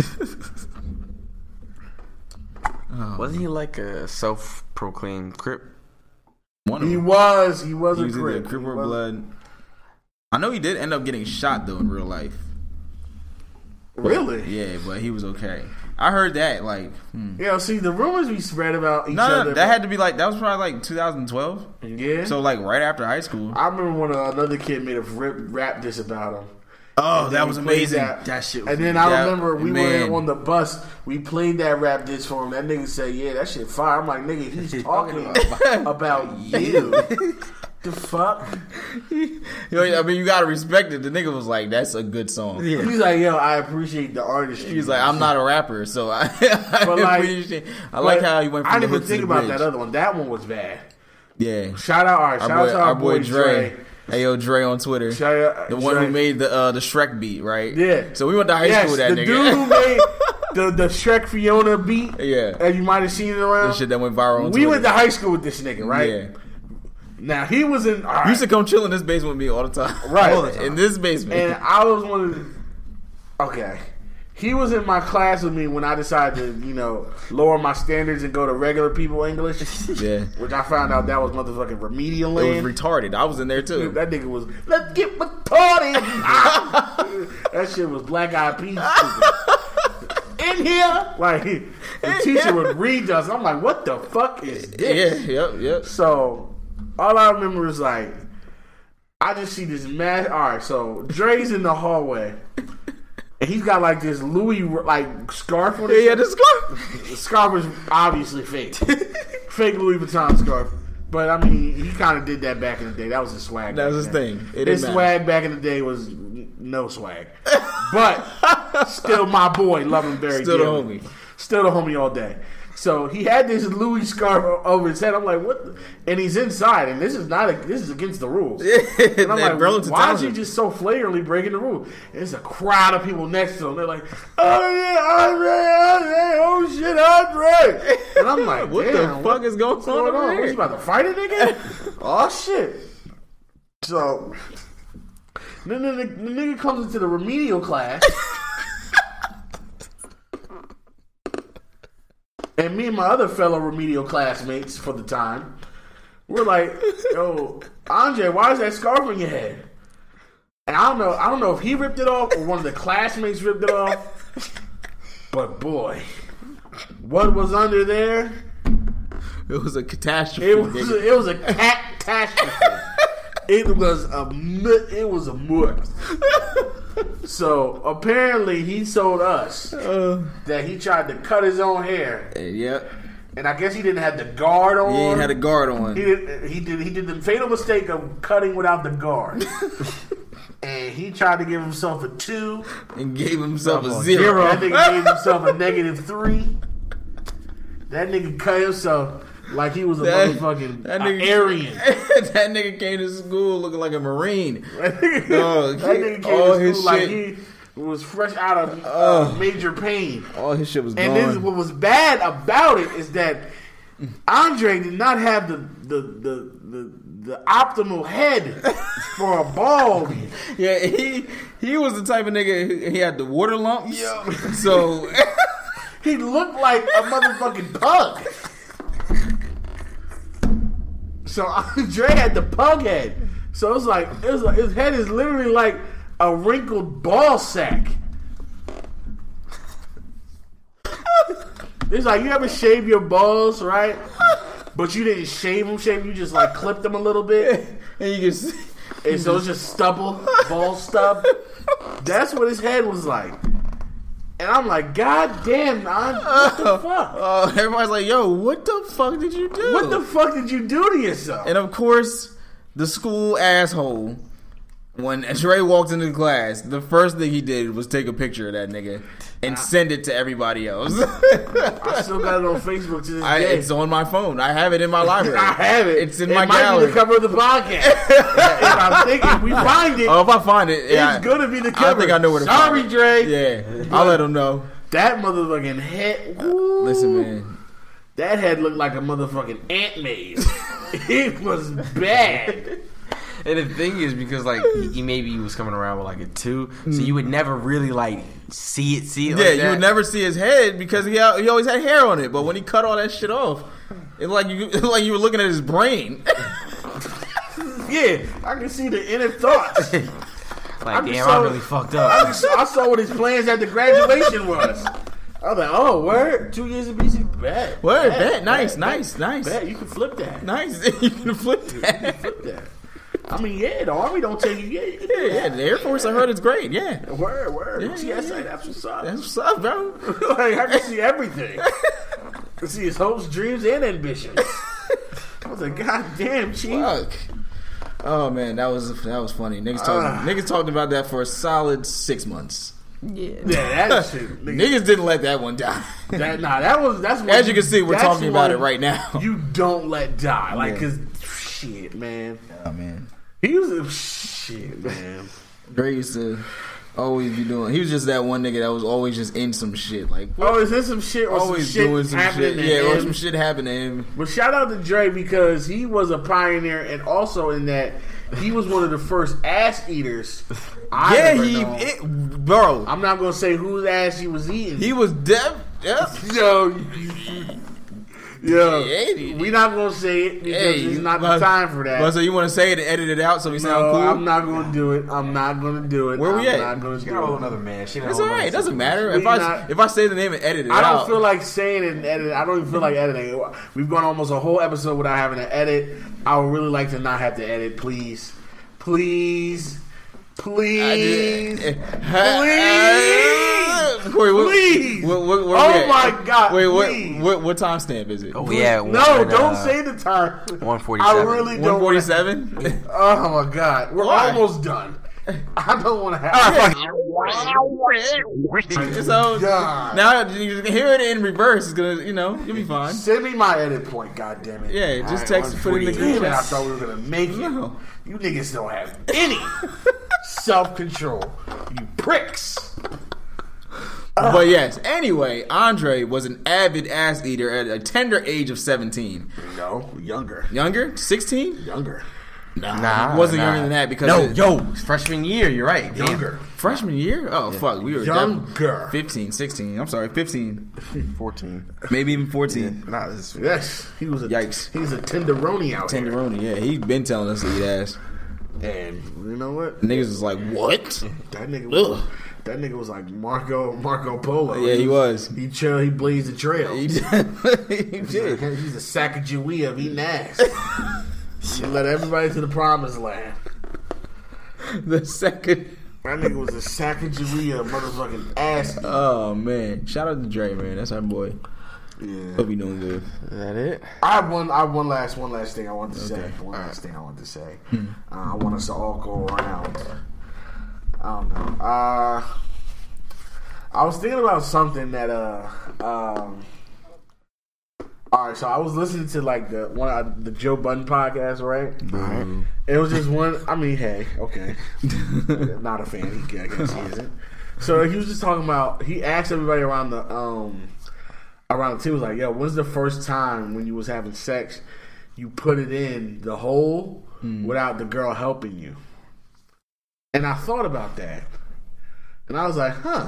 Speaker 4: Uh,
Speaker 6: Wasn't he like a self-proclaimed Crip?
Speaker 5: One of
Speaker 4: he
Speaker 5: them.
Speaker 4: was. He was
Speaker 5: He
Speaker 4: a
Speaker 5: was either
Speaker 4: Crip.
Speaker 5: a Crip
Speaker 4: He
Speaker 5: or
Speaker 4: was-
Speaker 5: Blood. I know he did end up getting shot though in real life.
Speaker 4: Really?
Speaker 5: Yeah, but he was okay. I heard that like. Hmm.
Speaker 4: Yeah. See, the rumors we spread about each
Speaker 5: No,
Speaker 4: other.
Speaker 5: no, that had to be like that was probably like two thousand twelve.
Speaker 4: Yeah.
Speaker 5: So like right after high school.
Speaker 4: I remember when uh, another kid made a rip, rap diss about him.
Speaker 5: Oh,
Speaker 4: And
Speaker 5: that
Speaker 4: then
Speaker 5: was
Speaker 4: we played
Speaker 5: amazing.
Speaker 4: That,
Speaker 6: That shit was
Speaker 4: and then I
Speaker 5: that-
Speaker 4: remember we
Speaker 5: man.
Speaker 4: were on the bus. We played that rap diss for him. That nigga said, "Yeah, that shit fire." I'm like, "Nigga, he's talking about you." The fuck?
Speaker 5: You know, I mean, you gotta respect it. The nigga was like, "That's a good song."
Speaker 6: Yeah.
Speaker 4: He's like, "Yo, I appreciate the artistry."
Speaker 5: He's like, "I'm not a rapper, so I." I,
Speaker 4: But like,
Speaker 5: appreciate- I like
Speaker 4: but
Speaker 5: how he went. From
Speaker 4: I
Speaker 5: the
Speaker 4: didn't even
Speaker 5: hook to
Speaker 4: think
Speaker 5: the
Speaker 4: about
Speaker 5: bridge.
Speaker 4: that other one. That one was bad.
Speaker 5: Yeah,
Speaker 4: Shout out, all right,
Speaker 5: our
Speaker 4: shout
Speaker 5: boy,
Speaker 4: out to our,
Speaker 5: our boy Dre.
Speaker 4: Dre.
Speaker 5: Hey yo, Dre on Twitter.
Speaker 4: Shout out,
Speaker 5: The one
Speaker 4: Dre.
Speaker 5: who made the uh, the Shrek beat, right?
Speaker 4: Yeah.
Speaker 5: So we went to high
Speaker 4: yes,
Speaker 5: school with that
Speaker 4: the
Speaker 5: nigga.
Speaker 4: dude who made the the Shrek Fiona beat.
Speaker 5: Yeah.
Speaker 4: and you might have seen it around.
Speaker 5: The shit that went viral on
Speaker 4: we
Speaker 5: Twitter.
Speaker 4: went to high school with this nigga, right?
Speaker 5: Yeah.
Speaker 4: Now he was in. All right.
Speaker 5: He used to come chill in this basement with me all the time.
Speaker 4: Right.
Speaker 5: All the time. In this basement.
Speaker 4: And I was one of the, okay. He was in my class with me when I decided to, you know, lower my standards and go to regular people English.
Speaker 5: Yeah.
Speaker 4: Which I found out that was motherfucking remedial land.
Speaker 5: It was retarded. I was in there too.
Speaker 4: That nigga was, let's get retarded. That shit was Black Eyed Peas. In here, like the teacher would read us. I'm like, what the fuck is this?
Speaker 5: Yeah, yep, yep.
Speaker 4: So all I remember is like, I just see this mad. All right, so Dre's in the hallway, and he's got like this Louis like scarf on his
Speaker 5: Yeah, yeah, the scarf.
Speaker 4: The scarf was obviously fake, fake Louis Vuitton scarf. But I mean, he kind of did that back in the day. That was his swag.
Speaker 5: That was his thing. It
Speaker 4: his
Speaker 5: didn't
Speaker 4: swag back in the day was no swag, but still my boy. Love him very
Speaker 5: Still the
Speaker 4: dearly.
Speaker 5: homie.
Speaker 4: Still the homie all day. So he had this Louis scarf over his head. I'm like, what? The? And he's inside, and this is not a, this is against the rules. And I'm like,
Speaker 5: Burlington
Speaker 4: why is
Speaker 5: Township.
Speaker 4: he just so flagrantly breaking the rules? And there's a crowd of people next to him. They're like, oh yeah, Andre, Andre, oh shit, Andre. And I'm like,
Speaker 5: What the
Speaker 4: damn,
Speaker 5: fuck
Speaker 4: what-
Speaker 5: is going
Speaker 4: what's
Speaker 5: on
Speaker 4: going
Speaker 5: over
Speaker 4: on?
Speaker 5: here?
Speaker 4: What, you about to fight a nigga? Oh shit. So then the, the, the nigga comes into the remedial class. And me and my other fellow remedial classmates for the time, we're like, yo, Andre, why is that scarf on your head? And I don't know, I don't know if he ripped it off or one of the classmates ripped it off. But boy, what was under there?
Speaker 5: It was a catastrophe.
Speaker 4: It was
Speaker 5: nigga.
Speaker 4: a, it was a catastrophe. It was a mu- it was a mutt. So apparently he told us
Speaker 5: Uh,
Speaker 4: that he tried to cut his own hair,
Speaker 5: yep.
Speaker 4: and I guess he didn't have the guard on.
Speaker 5: He ain't had a guard on.
Speaker 4: He did. He did. He did the fatal mistake of cutting without the guard, and he tried to give himself a two.
Speaker 5: And gave himself a
Speaker 4: Zero.
Speaker 5: zero.
Speaker 4: That nigga gave himself a negative three. That nigga cut himself like he was a
Speaker 5: That-
Speaker 4: motherfucking
Speaker 5: that
Speaker 4: a
Speaker 5: nigga-
Speaker 4: Aryan.
Speaker 5: That nigga came to school looking like a Marine.
Speaker 4: That nigga,
Speaker 5: Dog,
Speaker 4: that nigga came
Speaker 5: all
Speaker 4: to
Speaker 5: his
Speaker 4: school like
Speaker 5: shit-
Speaker 4: he was fresh out of uh,
Speaker 5: Ugh.
Speaker 4: major pain.
Speaker 5: All his shit was
Speaker 4: And
Speaker 5: gone.
Speaker 4: this, what was bad about it is that Andre did not have the the the the, the optimal head for a bald.
Speaker 5: Yeah, he he was the type of nigga. who- He had the water lumps. So
Speaker 4: He looked like a motherfucking pug. So Andre had the pug head. So it's like it was like, his head is literally like a wrinkled ball sack. It's like you ever shave your balls, right? But you didn't shave them, shave you just like clipped them a little bit.
Speaker 5: and you can see,
Speaker 4: And so it's just stubble, ball stub. That's what his head was like. And I'm like, God damn, man, what the fuck?
Speaker 5: oh, everybody's like, "Yo, what the fuck did you do?
Speaker 4: What the fuck did you do to yourself?
Speaker 5: And of course, the school asshole. When Dre walked into the class, the first thing he did was take a picture of that nigga and send it to everybody else.
Speaker 4: I still got it on Facebook to this
Speaker 5: I,
Speaker 4: day.
Speaker 5: it's on my phone. I have it in my library.
Speaker 4: I have it.
Speaker 5: It's in
Speaker 4: it
Speaker 5: my
Speaker 4: might
Speaker 5: gallery.
Speaker 4: be the cover of the podcast. If I'm thinking, if we find it,
Speaker 5: Oh, if I find it, yeah,
Speaker 4: it's gonna be the
Speaker 5: I
Speaker 4: cover.
Speaker 5: think I know where to
Speaker 4: Sorry,
Speaker 5: find it.
Speaker 4: Dre.
Speaker 5: Yeah, I'll let him know.
Speaker 4: That motherfucking head. Woo,
Speaker 5: Listen, man.
Speaker 4: that head looked like a motherfucking ant maze. It was bad.
Speaker 6: And the thing is, because like he maybe he was coming around with like a two, so you would never really like see it, see it.
Speaker 5: Yeah,
Speaker 6: like
Speaker 5: you
Speaker 6: that.
Speaker 5: would never see his head because he he always had hair on it. But when he cut all that shit off, it's like you it's like you were looking at his brain.
Speaker 4: Yeah, I can see the inner thoughts.
Speaker 6: Like,
Speaker 4: I
Speaker 6: damn,
Speaker 4: just
Speaker 6: I
Speaker 4: saw-
Speaker 6: really fucked
Speaker 4: I,
Speaker 6: up.
Speaker 4: just, I saw what his plans at the graduation was. I was like, oh, word, two years of B C, bad.
Speaker 5: Word,
Speaker 4: bad,
Speaker 5: bet, nice,
Speaker 4: bad,
Speaker 5: nice,
Speaker 4: bad,
Speaker 5: nice,
Speaker 4: bad. You can flip that.
Speaker 5: nice. You can flip that.
Speaker 4: Flip that. I mean, yeah, the Army don't tell you, yeah, you can do
Speaker 5: Yeah, yeah.
Speaker 4: that.
Speaker 5: The Air Force, I heard it's great. Yeah,
Speaker 4: Word, word.
Speaker 5: Yeah,
Speaker 4: T
Speaker 5: yeah,
Speaker 4: S A,
Speaker 5: yeah.
Speaker 4: that's what's up.
Speaker 5: that's what's up, bro.
Speaker 4: Like, I can see everything. I can see his hopes, dreams, and ambitions. I was like, God damn, Chief.
Speaker 5: Fuck. Oh man, that was that was funny. Niggas talking,
Speaker 4: Uh.
Speaker 5: niggas talked about that for a solid six months.
Speaker 6: Yeah.
Speaker 4: Yeah, that shit. Nigga,
Speaker 5: Niggas didn't let that one die.
Speaker 4: that, nah, that was, that's what
Speaker 5: As you can see, we're
Speaker 4: that's
Speaker 5: talking about
Speaker 4: what
Speaker 5: it right now.
Speaker 4: You don't let die. Like,
Speaker 5: Yeah.
Speaker 4: cause, shit, man.
Speaker 5: Oh man,
Speaker 4: He was a shit, man.
Speaker 5: Dre used to always be doing. He was just that one nigga that was always just in some shit. Like
Speaker 4: Oh, is there some shit or
Speaker 5: always
Speaker 4: some shit
Speaker 5: doing some
Speaker 4: happening
Speaker 5: shit.
Speaker 4: to
Speaker 5: Yeah, or
Speaker 4: him?
Speaker 5: some shit happened to him.
Speaker 4: But shout out to Dre because he was a pioneer and also in that he was one of the first ass eaters. I
Speaker 5: yeah,
Speaker 4: ever
Speaker 5: he,
Speaker 4: known.
Speaker 5: it, bro.
Speaker 4: I'm not gonna say whose ass he was eating.
Speaker 5: He was deaf. Yep.
Speaker 4: Yo, yo,
Speaker 5: Yeah,
Speaker 4: we not gonna say it because
Speaker 5: Hey,
Speaker 4: it's not
Speaker 5: but-
Speaker 4: the time for that.
Speaker 5: But so you want to say it and edit it out so we sound
Speaker 4: no,
Speaker 5: cool?
Speaker 4: I'm not gonna do it. I'm not gonna do it.
Speaker 5: Where we
Speaker 4: I'm
Speaker 5: at?
Speaker 4: Not gonna
Speaker 6: She
Speaker 4: do
Speaker 6: got a whole
Speaker 4: it.
Speaker 6: another man. She got a
Speaker 5: It's
Speaker 6: whole
Speaker 5: alright. It
Speaker 6: nother
Speaker 5: doesn't matter
Speaker 4: We
Speaker 5: if I
Speaker 4: not-
Speaker 5: if I say the name and edit it
Speaker 4: I don't
Speaker 5: out.
Speaker 4: feel like saying it and edit. I don't even feel like editing. We've gone almost a whole episode without having to edit. I would really like to not have to edit, please, please, please,
Speaker 5: Please.
Speaker 4: please,
Speaker 5: Corey, what,
Speaker 4: please.
Speaker 5: What, what, where
Speaker 4: Oh
Speaker 5: we at?
Speaker 4: my God,
Speaker 5: Wait, what,
Speaker 4: please.
Speaker 5: what what time stamp is it?
Speaker 6: Oh, yeah.
Speaker 4: No,
Speaker 6: one,
Speaker 4: don't
Speaker 6: uh,
Speaker 4: say the time.
Speaker 6: one forty-seven.
Speaker 4: I really
Speaker 5: One
Speaker 4: don't.
Speaker 5: forty
Speaker 4: wanna-
Speaker 5: seven.
Speaker 4: Oh my God, we're
Speaker 5: Why?
Speaker 4: almost done. I don't want to have.
Speaker 5: So
Speaker 4: God.
Speaker 5: now you can hear it in reverse. It's gonna, you know, you'll be fine.
Speaker 4: Send me my edit point, God damn it.
Speaker 5: Yeah, just
Speaker 4: All right,
Speaker 5: text, put it in the
Speaker 4: Damn
Speaker 5: group
Speaker 4: it, I
Speaker 5: chat.
Speaker 4: thought we were gonna make it.
Speaker 5: No.
Speaker 4: You niggas don't have any self control. You pricks.
Speaker 5: But yes, anyway, Andre was an avid ass eater at a tender age of seventeen.
Speaker 4: No, younger.
Speaker 5: Younger, sixteen.
Speaker 4: Younger.
Speaker 6: Nah,
Speaker 5: It wasn't
Speaker 6: nah.
Speaker 5: younger than that because
Speaker 6: No,
Speaker 5: it-
Speaker 6: yo, freshman year. You're right. Damn.
Speaker 4: Younger.
Speaker 5: freshman year. Oh fuck, we were
Speaker 4: Younger.
Speaker 5: fifteen, sixteen. I'm sorry, fifteen,
Speaker 6: fourteen.
Speaker 5: maybe even fourteen.
Speaker 6: Nah, this is
Speaker 4: Yes, he was a
Speaker 5: Yikes.
Speaker 4: He's a tenderoni out here.
Speaker 5: Tenderoni, yeah, he been telling us to eat ass.
Speaker 4: And you know what?
Speaker 5: Niggas was like, what?
Speaker 4: That nigga. Was,
Speaker 5: Ugh.
Speaker 4: that nigga was like Marco Marco Polo.
Speaker 5: Yeah, he was.
Speaker 4: He trail. He blazed the trail.
Speaker 5: He
Speaker 4: He's
Speaker 5: did.
Speaker 4: a, he's a Sacagawea of eating ass. He led everybody to the promised land.
Speaker 5: The second.
Speaker 4: That nigga was a Sacagawea of motherfucking ass.
Speaker 5: Oh man, shout out to Dre, man. That's our boy.
Speaker 4: Yeah.
Speaker 5: Hope he doing good.
Speaker 6: Is that it?
Speaker 4: I have one. I have one last. One last thing I want to say.
Speaker 5: Okay.
Speaker 4: One last thing I want to say. Uh, I want us to all go around. I don't know. Uh, I was thinking about something that. Uh, um. All right, so I was listening to like the one of the Joe Budden podcast, right?
Speaker 5: Right.
Speaker 4: It was just one. I mean, hey, okay, not a fan. He, I guess he isn't. So he was just talking about. He asked everybody around the um around the team, was like, "Yo, when's the first time when you was having sex, you put it in the hole
Speaker 5: Mm.
Speaker 4: without the girl helping you?" And I thought about that, and I was like, "Huh,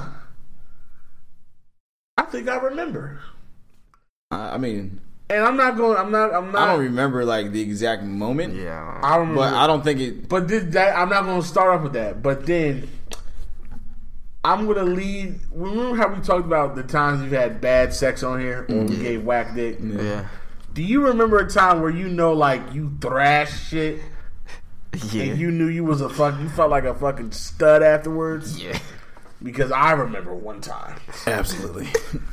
Speaker 4: I think I remember."
Speaker 5: I I mean,
Speaker 4: And I'm not going. I'm not. I'm not.
Speaker 5: I don't remember like the exact moment.
Speaker 6: Yeah.
Speaker 4: I don't.
Speaker 5: But
Speaker 4: remember.
Speaker 5: I don't think it.
Speaker 4: But this, that I'm not going to start off with that. But then I'm going to lead. Remember how we talked about the times we've had bad sex on here, or we gave whack dick?
Speaker 6: Yeah.
Speaker 4: Do you remember a time where you know, like you thrashed shit,
Speaker 6: Yeah.
Speaker 4: and you knew you was a fuck? You felt like a fucking stud afterwards.
Speaker 6: Yeah.
Speaker 4: Because I remember one time.
Speaker 5: Absolutely.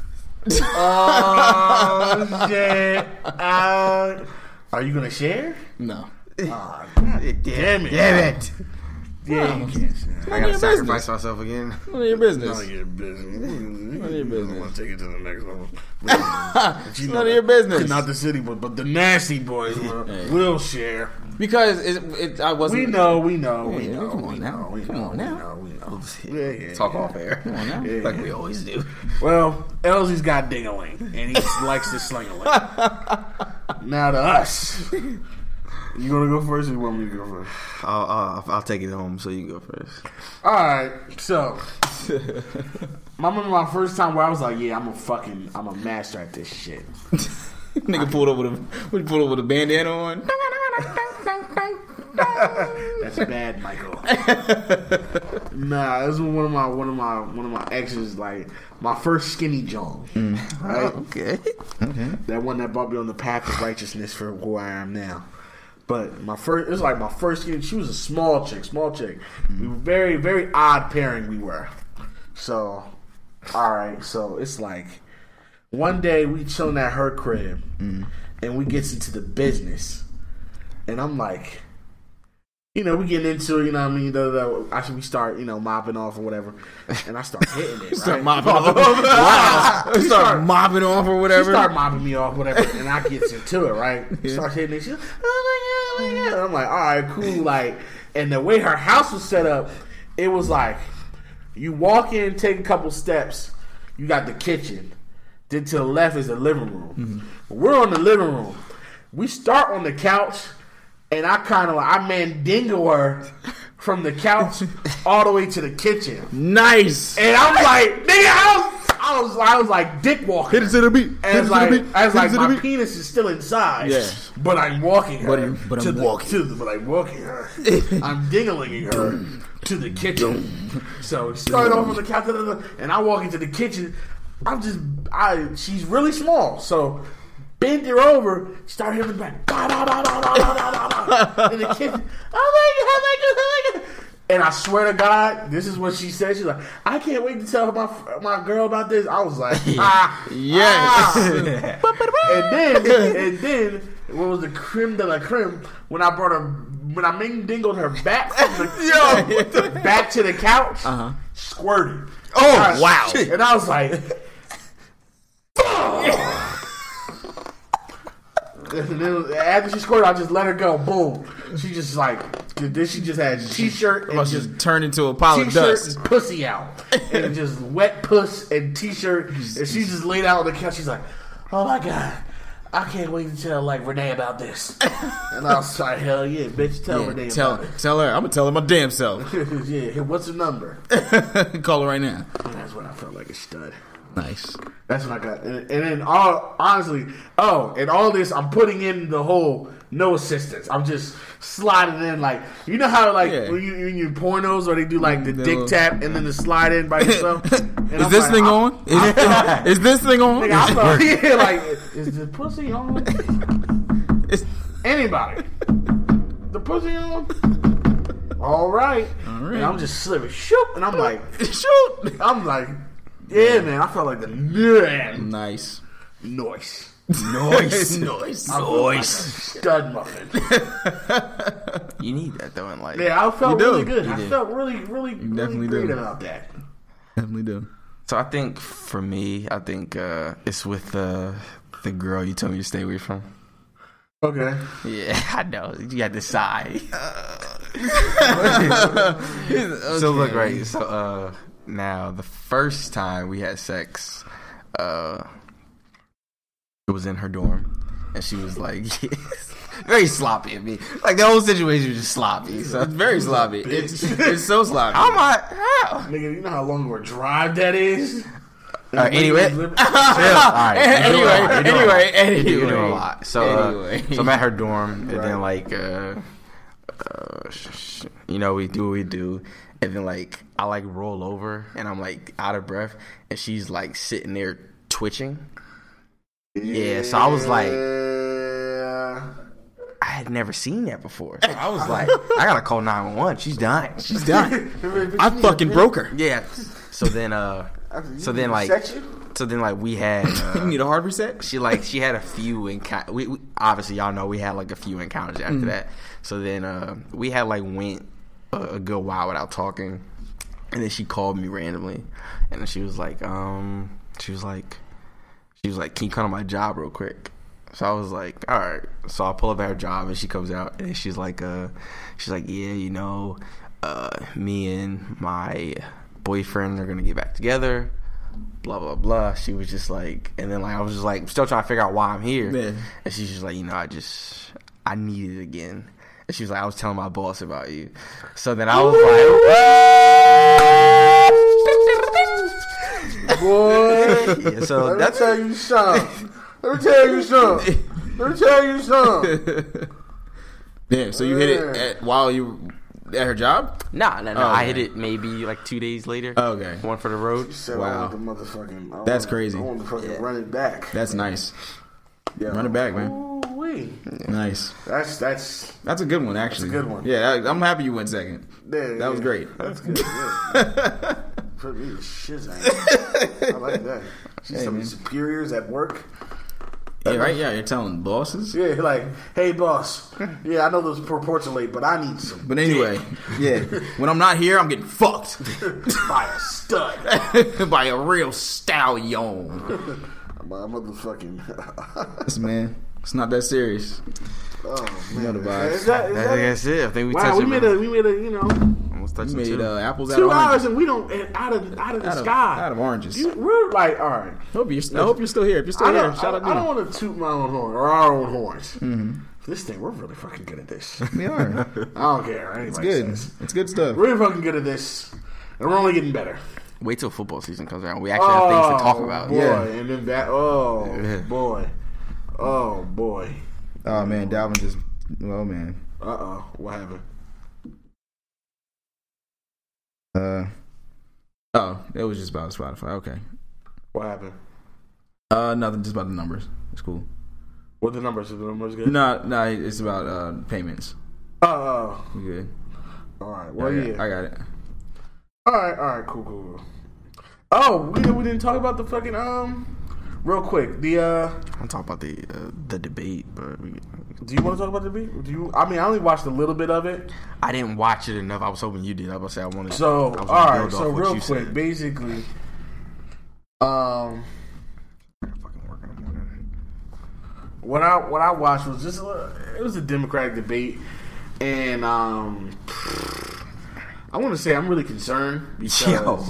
Speaker 4: Oh shit! Uh, are you gonna share?
Speaker 5: No.
Speaker 4: Oh, God damn it!
Speaker 6: Damn it.
Speaker 4: Yeah, you can't share.
Speaker 6: I gotta
Speaker 5: your
Speaker 6: sacrifice
Speaker 5: business.
Speaker 6: myself again.
Speaker 5: None of your business.
Speaker 4: None of your business. None
Speaker 5: of your business.
Speaker 4: I want to take it to the next level. But you know
Speaker 5: None of your business.
Speaker 4: Not the city, but but the nasty boys will,
Speaker 5: Hey.
Speaker 4: will share.
Speaker 5: Because it, it, I wasn't.
Speaker 4: We know, we know, we
Speaker 5: Yeah,
Speaker 4: know.
Speaker 5: come on
Speaker 4: we
Speaker 5: now.
Speaker 4: know, we
Speaker 5: Come
Speaker 4: know,
Speaker 5: on
Speaker 4: we
Speaker 5: now.
Speaker 4: know, we know. Yeah, yeah,
Speaker 6: Talk
Speaker 4: yeah.
Speaker 6: off air.
Speaker 5: Come on now.
Speaker 4: Yeah,
Speaker 6: Like
Speaker 4: yeah.
Speaker 6: we always do.
Speaker 4: Well, Elsie's got ding-a-ling, and he likes to sling-a-ling. Now to us. You gonna go first, or you want me to go first?
Speaker 6: I'll, I'll, I'll take it home so you go first.
Speaker 4: All right, so I remember my first time where I was like, "Yeah, I'm a fucking, I'm a master at this shit."
Speaker 5: Nigga pulled up with a pulled up with a bandana on.
Speaker 4: That's bad, Michael. Nah, this was one of my one of my one of my exes, like my first skinny John. Right?
Speaker 6: Okay. Okay.
Speaker 4: That one that brought me on the path of righteousness for who I am now. But my first, it was like my first skinny. She was a small chick, small chick. We were very, very odd pairing. We were. So, all right. So it's like one day we chilling at her crib, and we gets into the business, and I'm like, you know, we getting into it, you know what I mean? The, the, actually, we start, you know, mopping off or whatever, and I start hitting it.
Speaker 5: Start
Speaker 4: right?
Speaker 5: mopping off. Wow.
Speaker 4: She
Speaker 5: Start
Speaker 4: start-
Speaker 5: mopping off or
Speaker 4: She
Speaker 5: whatever.
Speaker 4: started mopping me off, whatever, and I gets into it, right? Start hitting it. She's like, oh my god, oh my god. And I'm like, all right, cool. Like, and the way her house was set up, it was like, you walk in, take a couple steps, you got the kitchen. Then to the left is the living room.
Speaker 5: Mm-hmm.
Speaker 4: We're on the living room. We start on the couch. and I kind of like I mandingo her from the couch all the way to the kitchen.
Speaker 5: Nice.
Speaker 4: And I'm like, nigga, I was, I was, I was like dick walking.
Speaker 5: Hit it to the beat.
Speaker 4: As like, as like my penis is still inside.
Speaker 5: Yeah.
Speaker 4: But I'm walking her.
Speaker 5: But, I'm, but
Speaker 4: to
Speaker 5: I'm
Speaker 4: the,
Speaker 5: walking.
Speaker 4: To the, but I'm walking her. I'm dingling her to the kitchen. So start off on the couch, and I walk into the kitchen. I'm just, I. She's really small, so. Bend her over, start hitting the back. Da, da, da, da, da, da, da, da. In the kitchen. Oh my God, oh my God, oh my God. And I swear to God, this is what she said. She's like, I can't wait to tell my my girl about this. I was like, ah.
Speaker 5: Yes.
Speaker 4: Ah. and then, and then, what was the creme de la creme? When I brought her, when I mandingled her back from the, yo, back to the couch, uh-huh. squirted.
Speaker 5: Oh,
Speaker 4: I,
Speaker 5: wow.
Speaker 4: And I was like, oh. And then after she scored, I just let her go. Boom. She just like then she just had a t-shirt and
Speaker 5: just,
Speaker 4: just
Speaker 5: turned into a pile of dust.
Speaker 4: And pussy out, and just wet puss and t-shirt, and she just laid out on the couch. She's like, "Oh my God, I can't wait to tell like Renee about this." And I was like, "Hell yeah, bitch, tell
Speaker 5: yeah,
Speaker 4: Renee
Speaker 5: tell,
Speaker 4: about it."
Speaker 5: Tell her. I'm gonna tell her my damn self.
Speaker 4: Yeah, what's her number?
Speaker 5: Call her right now.
Speaker 4: And that's when I felt like a stud.
Speaker 5: Nice.
Speaker 4: That's what I got. And, and then, all honestly, oh, and all this, I'm putting in the whole no assistance. I'm just sliding in, like, you know how, like, yeah. when you in your pornos, or they do, like, the, the dick tap and then the slide in by yourself? And
Speaker 5: is
Speaker 4: I'm
Speaker 5: this
Speaker 4: like,
Speaker 5: thing
Speaker 4: I,
Speaker 5: on? Is, I, is, is this thing on?
Speaker 4: Nigga, I thought, yeah, like, is the pussy on? It's anybody. The pussy on? All right. All right. And I'm just slipping, shoot, and I'm like, shoot. I'm like, yeah, man, I felt like the man.
Speaker 5: Nice.
Speaker 4: Noise.
Speaker 5: Noise. Noise.
Speaker 4: Noise. Stud muffin.
Speaker 6: You need that, though, in life.
Speaker 4: Yeah, I felt really good.
Speaker 5: You
Speaker 4: I
Speaker 5: do.
Speaker 4: felt really, really, you really great do. about that.
Speaker 5: Definitely do.
Speaker 6: So I think, for me, I think uh, it's with the, the girl you told me to stay away from.
Speaker 4: Okay.
Speaker 6: Yeah, I know. You got to sigh.
Speaker 5: Okay.
Speaker 6: So, look, right. So, uh... now, the first time we had sex, uh, it was in her dorm, and she was like, very sloppy at me. Like, the whole situation was just sloppy. So it's very sloppy. It's, it's so sloppy. I'm like, how?
Speaker 4: Nigga, you know how long of a drive that is?
Speaker 6: Uh, anyway, all right. Anyway, anyway, anyway, you're doing a lot. So, anyway. uh, so I'm at her dorm, and right. then like, uh, uh, you know, we do what we do. And then, like, I, like, roll over, and I'm, like, out of breath, and she's, like, sitting there twitching. Yeah, yeah so I was like, I had never seen that before. So I was like, I gotta call nine one one. She's dying. She's dying.
Speaker 5: I fucking broke her.
Speaker 6: Yeah. So then, uh, so then, like, so then, like, we had. Uh,
Speaker 5: you need a hard reset?
Speaker 6: She, like, she had a few encounters. We, we, obviously, y'all know we had, like, a few encounters after mm. that. So then, uh, we had, like, went a good while without talking, and then she called me randomly, and then she was like, um, she was like, she was like, can you come to my job real quick? So I was like, all right. So I pull up at her job, and she comes out, and she's like, uh, she's like, yeah, you know, uh, me and my boyfriend are gonna get back together, blah blah blah. She was just like, and then like I was just like, still trying to figure out why I'm here, yeah. And she's just like, you know, I just, I need it again. She was like, I was telling my boss about you. So then I was like, boy. Yeah, so
Speaker 4: Let
Speaker 6: that's
Speaker 4: me tell you something. Let me tell you something. Let me tell you something.
Speaker 5: Damn, so you hit it at, while you at her job?
Speaker 6: Nah, nah, nah.
Speaker 5: Oh,
Speaker 6: I
Speaker 5: okay.
Speaker 6: hit it maybe like two days later.
Speaker 5: Oh, okay.
Speaker 6: One for the road.
Speaker 4: She said,
Speaker 5: wow.
Speaker 4: I want the motherfucking, I
Speaker 5: that's
Speaker 4: want,
Speaker 5: crazy.
Speaker 4: I want to fucking
Speaker 6: yeah.
Speaker 4: run it back.
Speaker 5: That's nice.
Speaker 4: Yeah.
Speaker 5: Run it back, man.
Speaker 4: Ooh-wee.
Speaker 5: Nice.
Speaker 4: That's that's
Speaker 5: that's a good one, actually.
Speaker 4: That's a good one.
Speaker 5: Yeah, I, I'm happy you went second.
Speaker 4: Yeah,
Speaker 5: that
Speaker 4: yeah.
Speaker 5: was great.
Speaker 4: That's good. Yeah. Put me to shiz. I like that. She's
Speaker 5: Hey,
Speaker 4: some
Speaker 5: man.
Speaker 4: superiors at work.
Speaker 5: Yeah, right. Yeah, you're telling bosses.
Speaker 4: Yeah, like, hey, boss. Yeah, I know those reports are late, but I need some.
Speaker 5: But anyway, yeah. When I'm not here, I'm getting fucked
Speaker 4: by a stud,
Speaker 5: by a real stallion.
Speaker 4: By a motherfucking.
Speaker 5: Yes, man. It's not that serious.
Speaker 4: Oh man,
Speaker 5: you know the vibes.
Speaker 4: Is that, is
Speaker 6: I
Speaker 4: that,
Speaker 6: think that's it. I think we
Speaker 4: wow,
Speaker 6: touched
Speaker 4: we
Speaker 6: it.
Speaker 4: made a, we made a, you know,
Speaker 6: almost touched
Speaker 5: we made
Speaker 6: two.
Speaker 5: Uh, apples out
Speaker 4: two
Speaker 5: of
Speaker 4: hours,
Speaker 5: oranges.
Speaker 4: and we don't out of out of the
Speaker 5: out of,
Speaker 4: sky,
Speaker 5: out of oranges.
Speaker 4: You, we're like, all right.
Speaker 5: Hope you're, I hope you're still here. If you're still
Speaker 4: I
Speaker 5: here,
Speaker 4: don't,
Speaker 5: shout
Speaker 4: I,
Speaker 5: out.
Speaker 4: I don't want to toot my own horn or our own horns.
Speaker 5: Mm-hmm.
Speaker 4: This thing, we're really fucking good at this.
Speaker 8: We are.
Speaker 4: I don't care.
Speaker 8: It's good.
Speaker 4: Says.
Speaker 8: It's good stuff.
Speaker 4: We're really fucking good at this, and we're only getting better.
Speaker 6: Wait till football season comes around. We actually have things to talk about.
Speaker 4: Boy,
Speaker 6: Yeah.
Speaker 4: and then that. Oh boy. Oh boy.
Speaker 8: Oh man, Dalvin just. Oh man.
Speaker 4: Uh oh. What happened?
Speaker 8: Uh.
Speaker 5: Oh, it was just about Spotify. Okay.
Speaker 4: What happened?
Speaker 5: Uh, nothing. Just about the numbers. It's cool.
Speaker 4: What the numbers? Are the numbers good?
Speaker 5: No, no. It's about uh payments.
Speaker 4: Oh.
Speaker 5: You good?
Speaker 4: All right. Well,
Speaker 5: yeah,
Speaker 4: yeah.
Speaker 5: I got it.
Speaker 4: All right. All right. Cool. Cool. cool. Oh, we didn't, we didn't talk about the fucking um. Real quick, the uh.
Speaker 6: I'm talking about the uh, the debate, but we,
Speaker 4: Do you want to talk about the debate? Do you? I mean, I only watched a little bit of it.
Speaker 6: I didn't watch it enough. I was hoping you did. I was gonna say I wanted.
Speaker 4: So
Speaker 6: I was gonna
Speaker 4: all right.
Speaker 6: build
Speaker 4: So
Speaker 6: off what
Speaker 4: real
Speaker 6: you
Speaker 4: quick,
Speaker 6: said.
Speaker 4: basically, um.
Speaker 6: Fucking working on morning.
Speaker 4: What I what I watched was just a little, it was a Democratic debate, and um, I want to say I'm really concerned because
Speaker 6: Yo.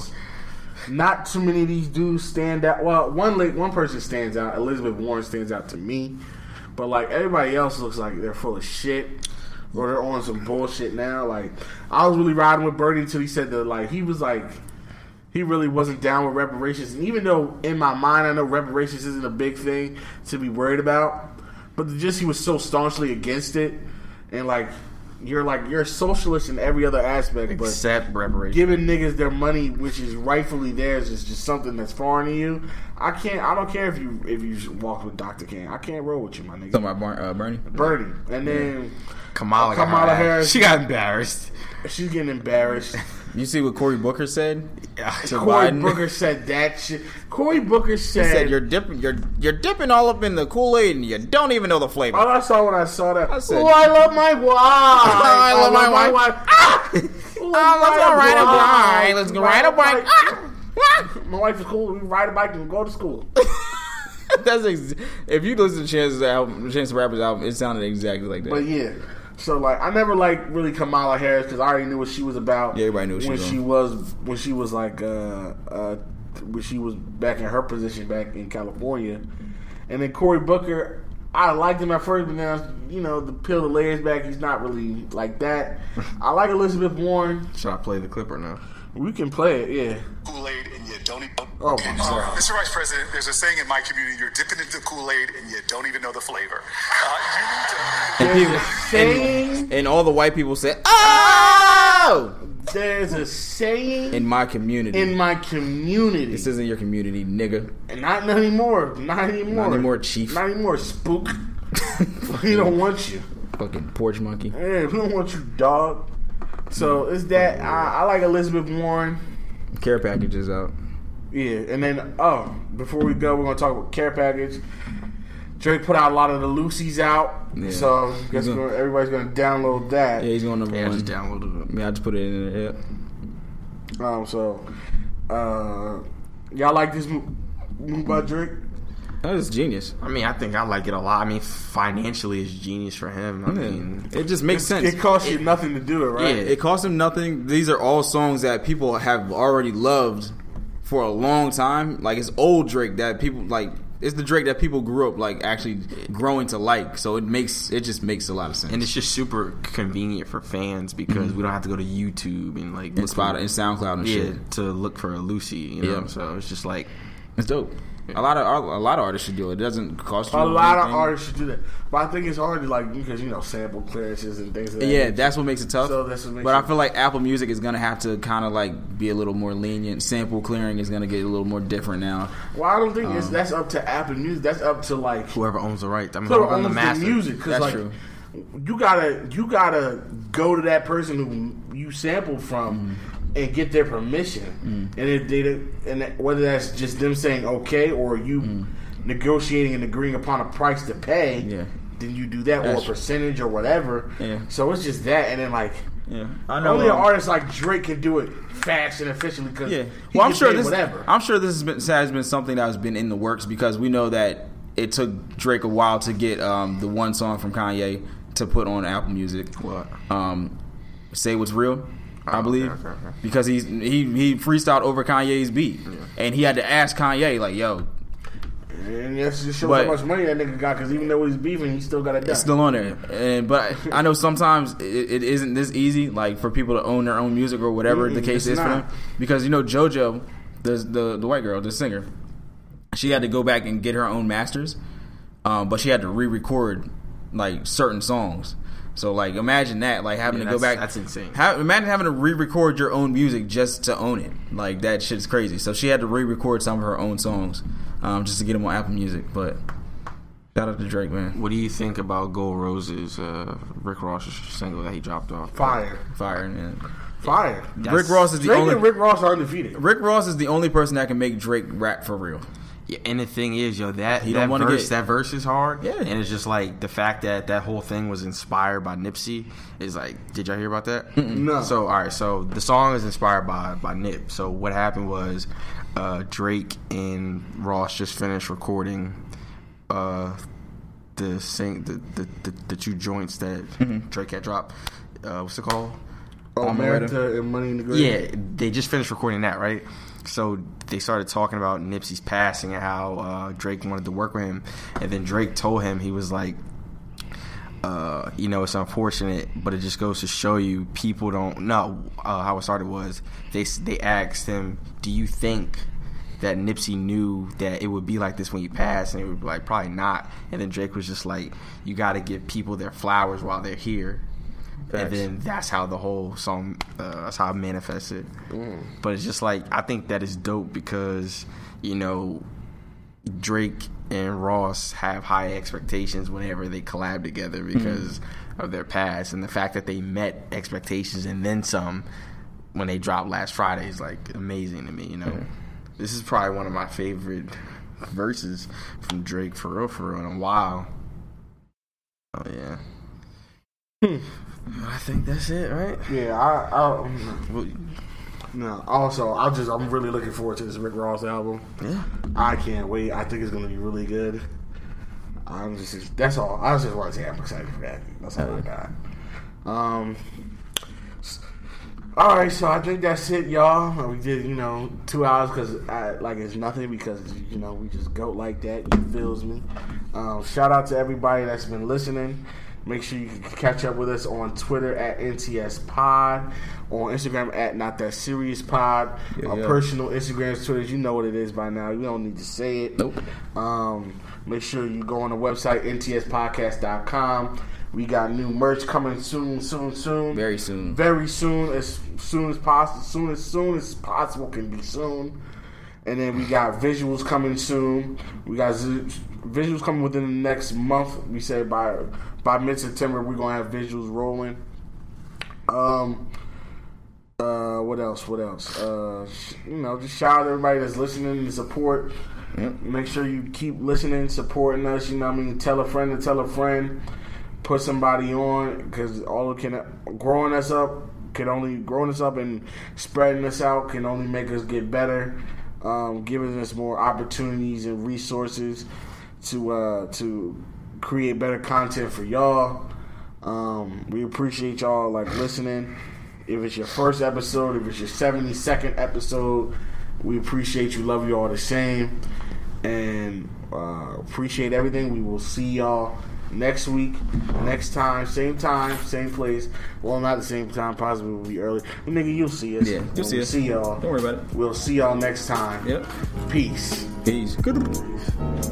Speaker 4: not too many of these dudes stand out. Well, one la- one person stands out. Elizabeth Warren stands out to me, but like everybody else looks like they're full of shit or they're on some bullshit now. Like I was really riding with Bernie until he said that like he was like. He really wasn't down with reparations. And even though in my mind I know reparations isn't a big thing to be worried about, but just he was so staunchly against it. And like you're like you're a socialist in every other aspect, but
Speaker 6: Except reparations.
Speaker 4: giving niggas their money, which is rightfully theirs, is just something that's foreign to you. I can't I don't care if you if you walk with Doctor King. I can't roll with you, my nigga.
Speaker 5: Talking about Bar- uh, Bernie.
Speaker 4: Bernie. And then
Speaker 6: Kamala, got
Speaker 4: Kamala
Speaker 6: her ass.
Speaker 4: Harris.
Speaker 6: She got embarrassed.
Speaker 4: she's getting embarrassed.
Speaker 5: You see what Cory Booker said to
Speaker 4: Cory
Speaker 5: Biden?
Speaker 4: Booker said that shit. Cory Booker
Speaker 5: He
Speaker 4: said,
Speaker 5: said you're dipping, you're you're dipping all up in the Kool-Aid and you don't even know the flavor.
Speaker 4: all I saw when I saw that,
Speaker 5: I said-
Speaker 4: oh, I love my wife.
Speaker 5: I love my wife.
Speaker 4: wife. Ah!
Speaker 5: Oh, let's go ride a bike. Let's go ride a bike. Ah!
Speaker 4: My wife is cool. We ride a bike and go to school.
Speaker 5: That's ex- if you listen to Chance's album, Chance the Rapper's album, it sounded exactly like that.
Speaker 4: But yeah, so like I never liked really Kamala Harris because I already knew what she was about.
Speaker 5: Yeah, everybody knew what she
Speaker 4: when
Speaker 5: was
Speaker 4: she
Speaker 5: on.
Speaker 4: was when she was like uh, uh, when she was back in her position back in California, and then Cory Booker. I liked him at first, but now you know the peel the layers back. He's not really like that. I like Elizabeth Warren.
Speaker 6: Should I play the clip or no?
Speaker 4: We can play it, yeah.
Speaker 9: Kool-Aid and you don't even.
Speaker 4: Oh my God.
Speaker 9: Mister Vice President, there's a saying in my community: you're dipping into Kool-Aid and you don't even know the flavor. Uh, you need to.
Speaker 5: and, people,
Speaker 4: Saying
Speaker 5: and, and all the white people said, "Oh!"
Speaker 4: there's a saying
Speaker 5: In my community,
Speaker 4: in my community.
Speaker 5: this isn't your community, nigga.
Speaker 4: And not anymore. Not anymore.
Speaker 5: Not anymore, chief.
Speaker 4: Not anymore, spook. We don't want you.
Speaker 5: Fucking porch monkey.
Speaker 4: Yeah, we don't want you, dog. So it's that. I, I like Elizabeth Warren.
Speaker 5: Care package is out.
Speaker 4: Yeah, and then oh, before we go, we're gonna talk about care package. Drake put out a lot of the Lucy's out,
Speaker 5: Yeah.
Speaker 4: so guess
Speaker 5: gonna-
Speaker 4: gonna, everybody's gonna download that.
Speaker 5: Yeah, he's going number
Speaker 6: Yeah, I
Speaker 5: one.
Speaker 6: just downloaded it.
Speaker 5: Yeah, I just put it in there. Yeah.
Speaker 4: Um, so uh, y'all like this move, move by Drake?
Speaker 5: That was genius.
Speaker 6: I mean, I think I like it a lot. I mean, financially, it's genius for him. I mean,
Speaker 5: It just makes sense.
Speaker 4: It costs you nothing to do it, right?
Speaker 6: Yeah.
Speaker 5: It cost him nothing. These are all songs that people have already loved for a long time. Like it's old Drake that people like. It's the Drake that people grew up like actually growing to like. So it makes it just makes a lot of sense.
Speaker 6: and it's just super convenient for fans because we don't have to go to YouTube and like
Speaker 5: and
Speaker 6: look
Speaker 5: Spotify
Speaker 6: for-
Speaker 5: and SoundCloud and
Speaker 6: yeah,
Speaker 5: shit.
Speaker 6: to look for a Lucy. You know,
Speaker 5: Yeah.
Speaker 6: so it's just like
Speaker 5: It's dope. A lot of a lot of artists should do it. It doesn't cost you
Speaker 4: A lot of
Speaker 5: anything.
Speaker 4: artists should do that, but I think it's hard to like because you know sample clearances and things. Like that.
Speaker 5: Yeah, that's what makes it tough.
Speaker 4: So that's what makes
Speaker 5: but
Speaker 4: it-
Speaker 5: I feel like Apple Music is gonna have to kind of like be a little more lenient. Sample clearing is gonna get a little more different now.
Speaker 4: Well, I don't think it's,
Speaker 5: Um,
Speaker 4: that's up to Apple Music. That's up to like
Speaker 6: whoever owns the rights. I mean,
Speaker 4: whoever
Speaker 6: whoever owns
Speaker 4: owns
Speaker 6: the
Speaker 4: the,
Speaker 6: master.
Speaker 4: music. Because
Speaker 5: That's
Speaker 4: like
Speaker 5: true.
Speaker 4: you gotta you gotta go to that person who you sampled from and get their permission. And if they and that- whether that's just them saying okay or you negotiating and agreeing upon a price to pay.
Speaker 5: Yeah.
Speaker 4: Then you do that or
Speaker 5: That's
Speaker 4: a
Speaker 5: true.
Speaker 4: percentage or whatever.
Speaker 5: Yeah.
Speaker 4: So it's just that, and then like.
Speaker 5: Yeah, I
Speaker 4: Only an
Speaker 5: um,
Speaker 4: artist like Drake can do it fast and efficiently because
Speaker 5: Yeah,
Speaker 4: he
Speaker 5: well, I'm
Speaker 4: gets
Speaker 5: sure
Speaker 4: paid
Speaker 5: this.
Speaker 4: whatever.
Speaker 5: I'm sure this has been has been something that has been in the works because we know that it took Drake a while to get um, the one song from Kanye to put on Apple Music.
Speaker 6: What?
Speaker 5: Um, Say What's Real, I
Speaker 6: Oh,
Speaker 5: believe,
Speaker 6: okay, okay, okay.
Speaker 5: because he's he he freestyled over Kanye's beat, and he had to ask Kanye like, "Yo,
Speaker 4: And that's just shows
Speaker 5: But-
Speaker 4: how much money that nigga got. Because even though he's beefing, he still got it done.
Speaker 5: It's still on there, and but I know sometimes it, it isn't this easy, like for people to own their own music or whatever
Speaker 4: Mm-mm,
Speaker 5: the case
Speaker 4: it's
Speaker 5: is for
Speaker 4: not.
Speaker 5: them. Because you know JoJo, the the the white girl, the singer, she had to go back and get her own masters, um, but she had to re-record like certain songs. So like imagine that, like having
Speaker 6: Yeah,
Speaker 5: to go
Speaker 6: that's-
Speaker 5: back.
Speaker 6: that's insane.
Speaker 5: Ha- imagine having to re-record your own music just to own it. Like that shit's crazy. So she had to re-record some of her own songs um, just to get them on Apple Music. But shout out to Drake, man.
Speaker 6: What do you think about Gold Rose's uh, Rick Ross single that he dropped off?
Speaker 4: Fire.
Speaker 5: Fire, man.
Speaker 4: Fire.
Speaker 5: Rick Ross is the
Speaker 4: Drake
Speaker 5: only.
Speaker 4: and Rick Ross are undefeated.
Speaker 5: Rick Ross is the only person that can make Drake rap for real.
Speaker 6: Yeah, and the thing is, yo, that
Speaker 5: He
Speaker 6: that
Speaker 5: don't wanna
Speaker 6: verse,
Speaker 5: get-
Speaker 6: that verse is hard.
Speaker 5: Yeah.
Speaker 6: And it's just like the fact that that whole thing was inspired by Nipsey is like, did y'all hear about that?
Speaker 4: No.
Speaker 6: So all right, so the song is inspired by by Nip. So what happened was, uh, Drake and Ross just finished recording, uh, the sing the the, the, the two joints that Drake had dropped. Uh, what's it called?
Speaker 4: Oh, Omerta and Money in the Grave.
Speaker 6: Yeah, they just finished recording that, right? So they started talking about Nipsey's passing and how uh, Drake wanted to work with him, and then Drake told him, he was like, uh, you know, it's unfortunate, but it just goes to show you people don't know. Uh, how it started was they they asked him, do you think that Nipsey knew that it would be like this when you pass? And it would be like, probably not. And then Drake was just like, you got to give people their flowers while they're here. And then that's how the whole song, uh, that's how it manifested. Mm. But it's just like, I think that is dope because, you know, Drake and Ross have high expectations whenever they collab together because mm. of their past. And the fact that they met expectations and then some when they dropped last Friday is like amazing to me, you know. Mm. This is probably one of my favorite verses from Drake for real, for real, in a while. Oh, yeah. Hmm. I think that's it, right?
Speaker 4: Yeah, I, I no. Also, I just I'm really looking forward to this Rick Ross album.
Speaker 6: Yeah,
Speaker 4: I can't wait. I think it's gonna be really good. I'm just that's all. I just want to say I'm excited for that. That's all I got. Um. All right, so I think that's it, y'all. We did, you know, two hours because like it's nothing because you know we just go like that. You feels me? Um, shout out to everybody that's been listening. Make sure you can catch up with us on Twitter at N T S Pod, on Instagram at Not That Serious Pod.
Speaker 5: Yeah,
Speaker 4: Our
Speaker 5: yeah.
Speaker 4: personal Instagrams, Twitters, you know what it is by now. You don't need to say it.
Speaker 5: Nope.
Speaker 4: Um, make sure you go on the website N T S podcast dot com. We got new merch coming soon, soon, soon.
Speaker 5: Very soon.
Speaker 4: Very soon, as soon as possible. Soon as soon as possible can be soon. And then we got visuals coming soon. We got z- visuals coming within the next month. We say by by mid September we're gonna have visuals rolling. Um. Uh. What else? What else? Uh. sh- You know, just shout out to everybody that's listening and support.
Speaker 5: Yep.
Speaker 4: Make sure you keep listening, supporting us. You know what I mean? Tell a friend to tell a friend. Put somebody on because all it can growing us up can only growing us up and spreading us out can only make us get better. Um, giving us more opportunities and resources to uh, to create better content for y'all. Um, we appreciate y'all like listening. If it's your first episode, if it's your seventy-second episode, we appreciate you. Love you all the same, and uh, appreciate everything. We will see y'all next week, next time, same time, same place. Well, not the same time, possibly will be early. But nigga, you'll see us.
Speaker 5: Yeah,
Speaker 4: When
Speaker 5: you'll see
Speaker 4: we
Speaker 5: us.
Speaker 4: See y'all.
Speaker 5: Don't worry about it.
Speaker 4: We'll see y'all next time.
Speaker 5: Yep.
Speaker 4: Peace.
Speaker 5: Peace. Good.